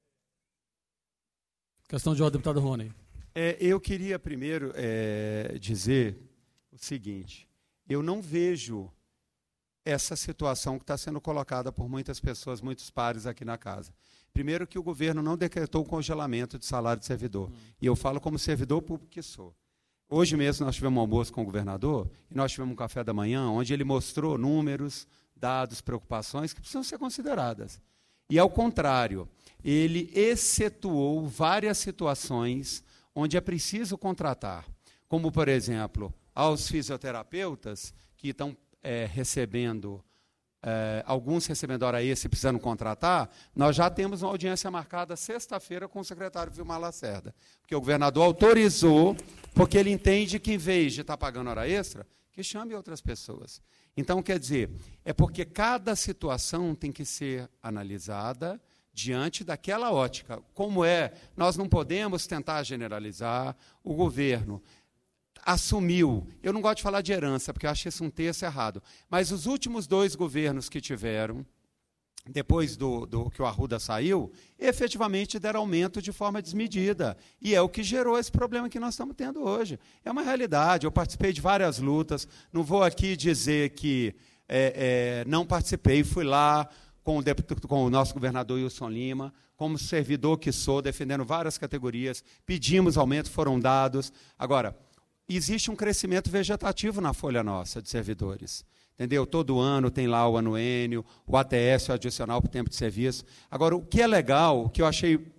Questão de ordem, deputado Rony. É, eu queria primeiro é, dizer o seguinte: eu não vejo essa situação que está sendo colocada por muitas pessoas, muitos pares aqui na casa. Primeiro, que o governo não decretou o congelamento de salário de servidor. Hum. E eu falo como servidor público que sou. Hoje mesmo nós tivemos um almoço com o governador e nós tivemos um café da manhã onde ele mostrou números, dados, preocupações que precisam ser consideradas. E, ao contrário, ele excetuou várias situações onde é preciso contratar, como, por exemplo, aos fisioterapeutas que estão é, recebendo, é, alguns recebendo hora extra e precisando contratar, nós já temos uma audiência marcada sexta-feira com o secretário Vilmar Lacerda, porque o governador autorizou, porque ele entende que, em vez de estar pagando hora extra, que chame outras pessoas. Então, quer dizer, é porque cada situação tem que ser analisada diante daquela ótica. Como é, nós não podemos tentar generalizar. O governo assumiu, eu não gosto de falar de herança, porque eu acho isso um terço errado, mas os últimos dois governos que tiveram, depois do, do que o Arruda saiu, efetivamente deram aumento de forma desmedida. E é o que gerou esse problema que nós estamos tendo hoje. É uma realidade. Eu participei de várias lutas. Não vou aqui dizer que é, é, não participei. Fui lá com o, deputado, com o nosso governador Wilson Lima, como servidor que sou, defendendo várias categorias. Pedimos aumento, foram dados. Agora, existe um crescimento vegetativo na folha nossa de servidores. Entendeu? Todo ano tem lá o anuênio, o A T S, o adicional por tempo de serviço. Agora, o que é legal, o que eu achei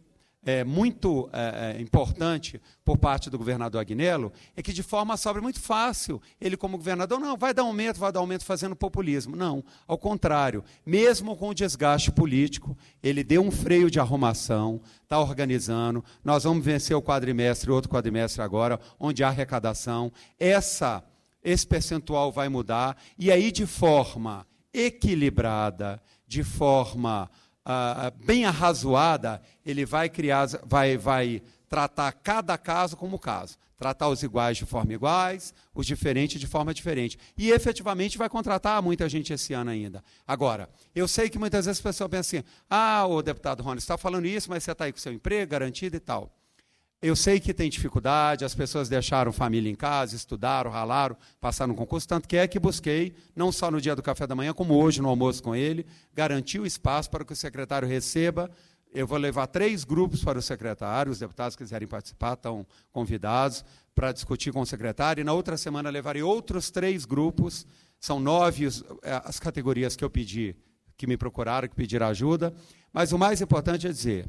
é, muito é, importante por parte do governador Agnello é que, de forma sóbria, muito fácil, ele como governador, não, vai dar aumento, vai dar aumento fazendo populismo. Não, ao contrário, mesmo com o desgaste político, ele deu um freio de arrumação, está organizando, nós vamos vencer o quadrimestre, outro quadrimestre agora, onde há arrecadação, essa, esse percentual vai mudar, e aí de forma equilibrada, de forma Uh, bem arrazoada, ele vai criar, vai, vai tratar cada caso como caso, tratar os iguais de forma iguais, os diferentes de forma diferente, e efetivamente vai contratar muita gente esse ano ainda. Agora, eu sei que muitas vezes as pessoas pensam assim, ah, o deputado Rony, você está falando isso, mas você está aí com seu emprego garantido e tal. Eu sei que tem dificuldade, as pessoas deixaram família em casa, estudaram, ralaram, passaram no concurso, tanto que é que busquei, não só no dia do café da manhã, como hoje no almoço com ele, garantir o espaço para que o secretário receba. Eu vou levar três grupos para o secretário, os deputados que quiserem participar estão convidados para discutir com o secretário, e na outra semana levarei outros três grupos, são nove as categorias que eu pedi, que me procuraram, que pediram ajuda, mas o mais importante é dizer,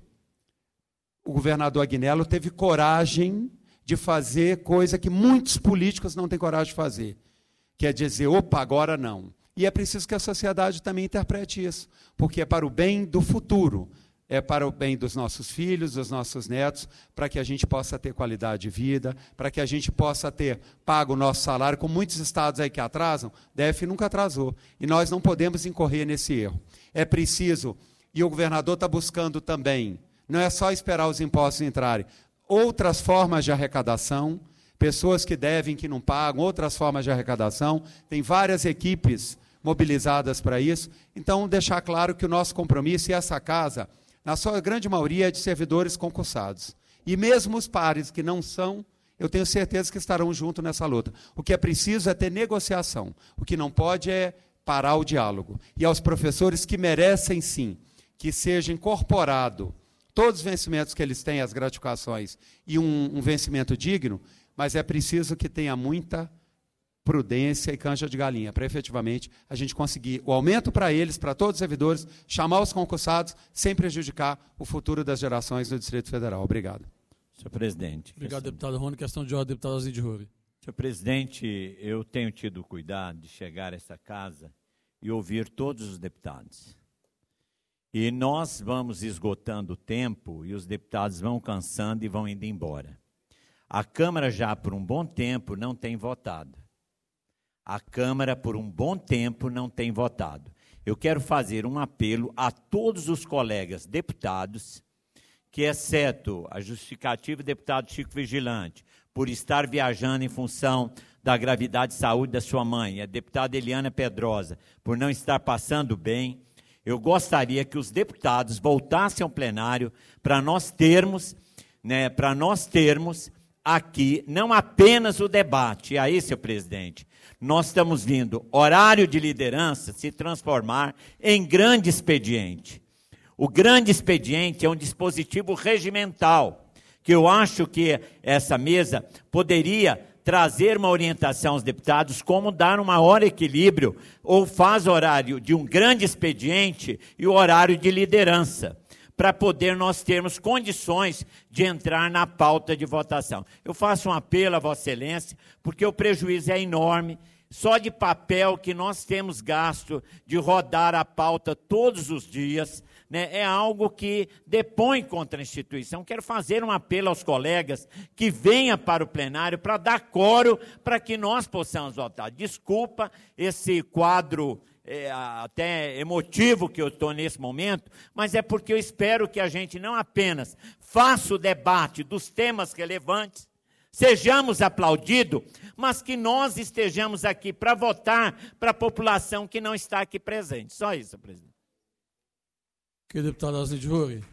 o governador Agnello teve coragem de fazer coisa que muitos políticos não têm coragem de fazer, que é dizer, opa, agora não. E é preciso que a sociedade também interprete isso, porque é para o bem do futuro, é para o bem dos nossos filhos, dos nossos netos, para que a gente possa ter qualidade de vida, para que a gente possa ter pago o nosso salário, como muitos estados aí que atrasam, D F nunca atrasou, e nós não podemos incorrer nesse erro. É preciso, e o governador está buscando também, não é só esperar os impostos entrarem. Outras formas de arrecadação, pessoas que devem, que não pagam, outras formas de arrecadação. Tem várias equipes mobilizadas para isso. Então, deixar claro que o nosso compromisso e essa casa, na sua grande maioria, é de servidores concursados. E mesmo os pares que não são, eu tenho certeza que estarão juntos nessa luta. O que é preciso é ter negociação. O que não pode é parar o diálogo. E aos professores que merecem, sim, que seja incorporado todos os vencimentos que eles têm, as gratificações, e um, um vencimento digno, mas é preciso que tenha muita prudência e canja de galinha, para efetivamente a gente conseguir o aumento para eles, para todos os servidores, chamar os concursados, sem prejudicar o futuro das gerações do Distrito Federal. Obrigado. Senhor presidente. Obrigado, deputado Rony. Questão de ordem, deputado Alzide Rui. Senhor presidente, eu tenho tido o cuidado de chegar a essa casa e ouvir todos os deputados. E nós vamos esgotando o tempo e os deputados vão cansando e vão indo embora. A Câmara já por um bom tempo não tem votado. A Câmara por um bom tempo não tem votado. Eu quero fazer um apelo a todos os colegas deputados que, exceto a justificativa do deputado Chico Vigilante, por estar viajando em função da gravidade de saúde da sua mãe, a deputada Eliana Pedrosa, por não estar passando bem, eu gostaria que os deputados voltassem ao plenário para nós termos, né, para nós termos aqui não apenas o debate. E aí, senhor presidente, nós estamos vindo horário de liderança se transformar em grande expediente. O grande expediente é um dispositivo regimental, que eu acho que essa mesa poderia trazer uma orientação aos deputados como dar um maior equilíbrio, ou faz horário de um grande expediente e o horário de liderança, para poder nós termos condições de entrar na pauta de votação. Eu faço um apelo a Vossa Excelência, porque o prejuízo é enorme, só de papel que nós temos gasto de rodar a pauta todos os dias, né, é algo que depõe contra a instituição. Quero fazer um apelo aos colegas que venham para o plenário para dar coro para que nós possamos votar. Desculpa esse quadro é, até emotivo que eu estou nesse momento, mas é porque eu espero que a gente não apenas faça o debate dos temas relevantes, sejamos aplaudidos, mas que nós estejamos aqui para votar para a população que não está aqui presente. Só isso, presidente. Que deputado Alzide Rui.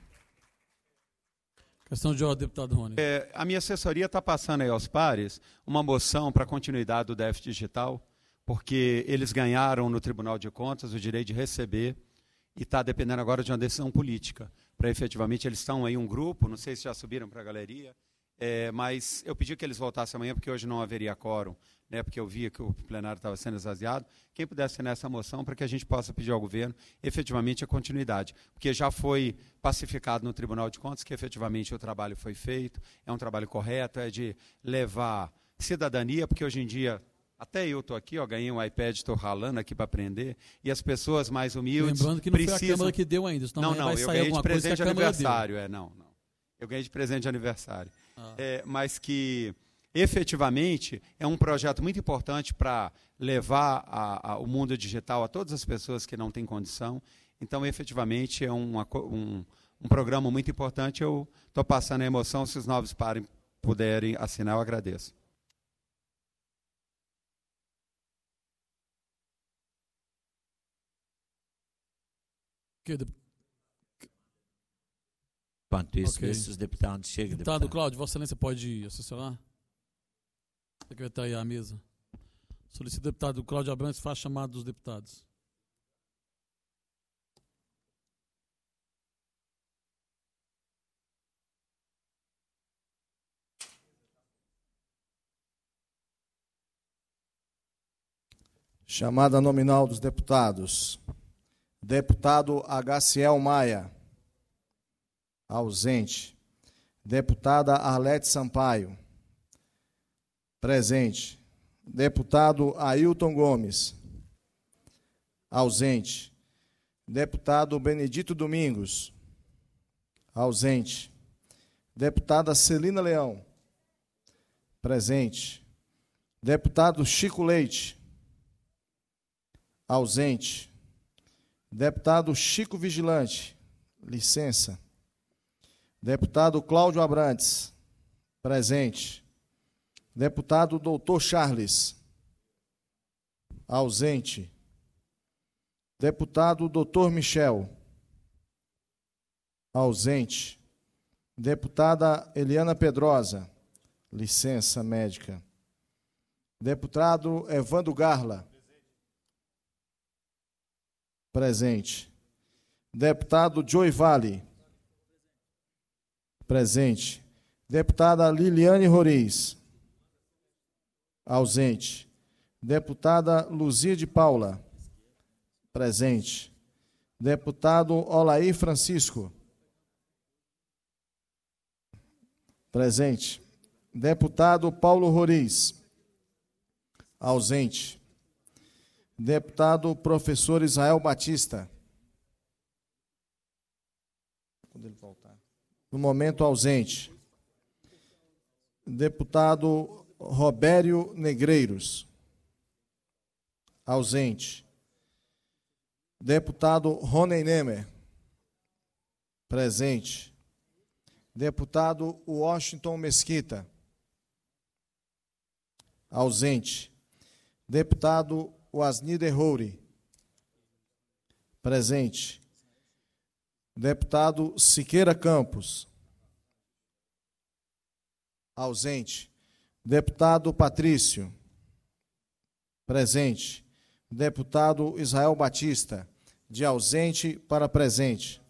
Questão de ordem, deputado Rony. É, a minha assessoria está passando aí aos pares uma moção para a continuidade do déficit digital, porque eles ganharam no Tribunal de Contas o direito de receber e está dependendo agora de uma decisão política, para efetivamente eles estão aí um grupo, não sei se já subiram para a galeria, É, mas eu pedi que eles voltassem amanhã, porque hoje não haveria quórum, né, porque eu via que o plenário estava sendo esvaziado. Quem pudesse nessa moção para que a gente possa pedir ao governo efetivamente a continuidade, porque já foi pacificado no Tribunal de Contas que efetivamente o trabalho foi feito, é um trabalho correto, é de levar cidadania, porque hoje em dia, até eu estou aqui, ó, ganhei um iPad, estou ralando aqui para aprender, e as pessoas mais humildes Lembrando que não precisam... foi a Câmara que deu ainda, senão não, amanhã não, vai eu sair ganhei de alguma coisa presente que de a Câmara aniversário, deu. é, não, não. Eu ganhei de presente de aniversário. Ah. É, mas que, efetivamente, é um projeto muito importante para levar a, a, o mundo digital a todas as pessoas que não têm condição. Então, efetivamente, é uma, um, um programa muito importante. Eu estou passando a emoção. Se os novos parem, puderem assinar, eu agradeço. Enquanto isso, okay. vê se os deputados chegam. Deputado Cláudio, Vossa Excelência pode assessorar? Secretaria à mesa. Solicito o deputado Cláudio Abrantes, faça chamada dos deputados. Chamada nominal dos deputados. Deputado Agaciel Maia. Ausente. Deputada Arlete Sampaio. Presente. Deputado Ailton Gomes. Ausente. Deputado Benedito Domingos. Ausente. Deputada Celina Leão. Presente. Deputado Chico Leite. Ausente. Deputado Chico Vigilante. Licença. Deputado Cláudio Abrantes. Presente. Deputado Doutor Charles. Ausente. Deputado Doutor Michel. Ausente. Deputada Eliana Pedrosa. Licença médica. Deputado Evandro Garla. Presente. Deputado Joey Vale. Presente. Deputada Liliane Roriz. Ausente. Deputada Luzia de Paula. Presente. Deputado Olair Francisco. Presente. Deputado Paulo Roriz. Ausente. Deputado Professor Israel Batista. Quando ele voltar. No momento ausente. Deputado Robério Negreiros. Ausente. Deputado Rony Nemer. Presente. Deputado Washington Mesquita. Ausente. Deputado Wasni Derrouri. Presente. Deputado Siqueira Campos. Ausente. Deputado Patrício. Presente. Deputado Israel Batista. De ausente para presente.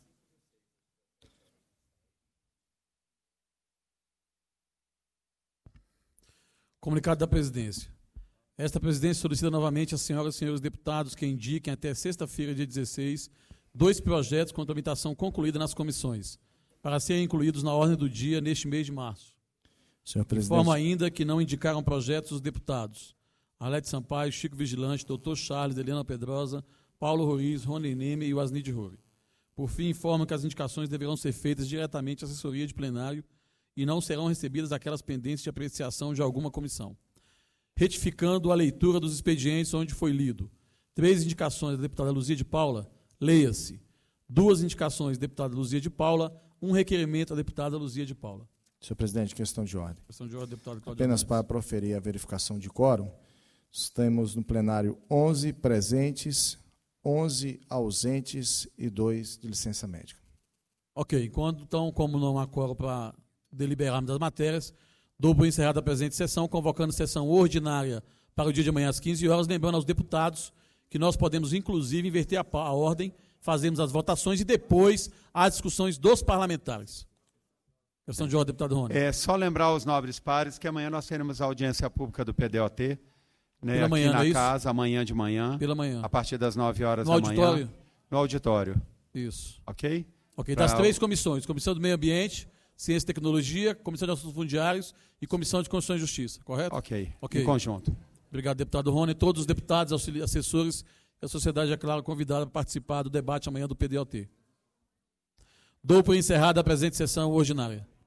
Comunicado da presidência. Esta presidência solicita novamente às senhoras e senhores deputados que indiquem até sexta-feira, dia dezesseis, dois projetos com tramitação concluída nas comissões, para serem incluídos na ordem do dia neste mês de março. Senhor presidente. Informo ainda que não indicaram projetos os deputados Arlete Sampaio, Chico Vigilante, doutor Charles, Eliana Pedrosa, Paulo Roriz, Rony Neme e Wasni de Roure. Por fim, informo que as indicações deverão ser feitas diretamente à assessoria de plenário e não serão recebidas aquelas pendentes de apreciação de alguma comissão. Retificando a leitura dos expedientes onde foi lido. Três indicações da deputada Luzia de Paula, leia-se. Duas indicações da deputada Luzia de Paula, um requerimento da deputada Luzia de Paula. Senhor presidente, questão de ordem. Questão de ordem, deputado Cláudio Apenas Abrantes. para proferir a verificação de quórum, estamos no plenário onze presentes, onze ausentes e dois de licença médica. Ok, enquanto, então, como não há quórum para deliberarmos das matérias, dou por encerrada a presente sessão, convocando sessão ordinária para o dia de amanhã às quinze horas, lembrando aos deputados que nós podemos, inclusive, inverter a, a ordem, fazermos as votações e depois as discussões dos parlamentares. Questão de ordem, deputado Rony. É só lembrar os nobres pares que amanhã nós teremos a audiência pública do P D O T, né, Pela aqui manhã, na não é isso? casa, amanhã de manhã. Pela manhã. A partir das nove horas No da auditório? manhã. No auditório. Isso. Ok? Ok, Pra- das três comissões, Comissão do Meio Ambiente, Ciência e Tecnologia, Comissão de Assuntos Fundiários e Comissão de Constituição e Justiça, correto? Ok, Ok. em conjunto. Obrigado, deputado Rony. Todos os deputados, auxili- assessores e a sociedade, é claro, convidada para participar do debate amanhã do P D O T. Dou por encerrada a presente sessão ordinária.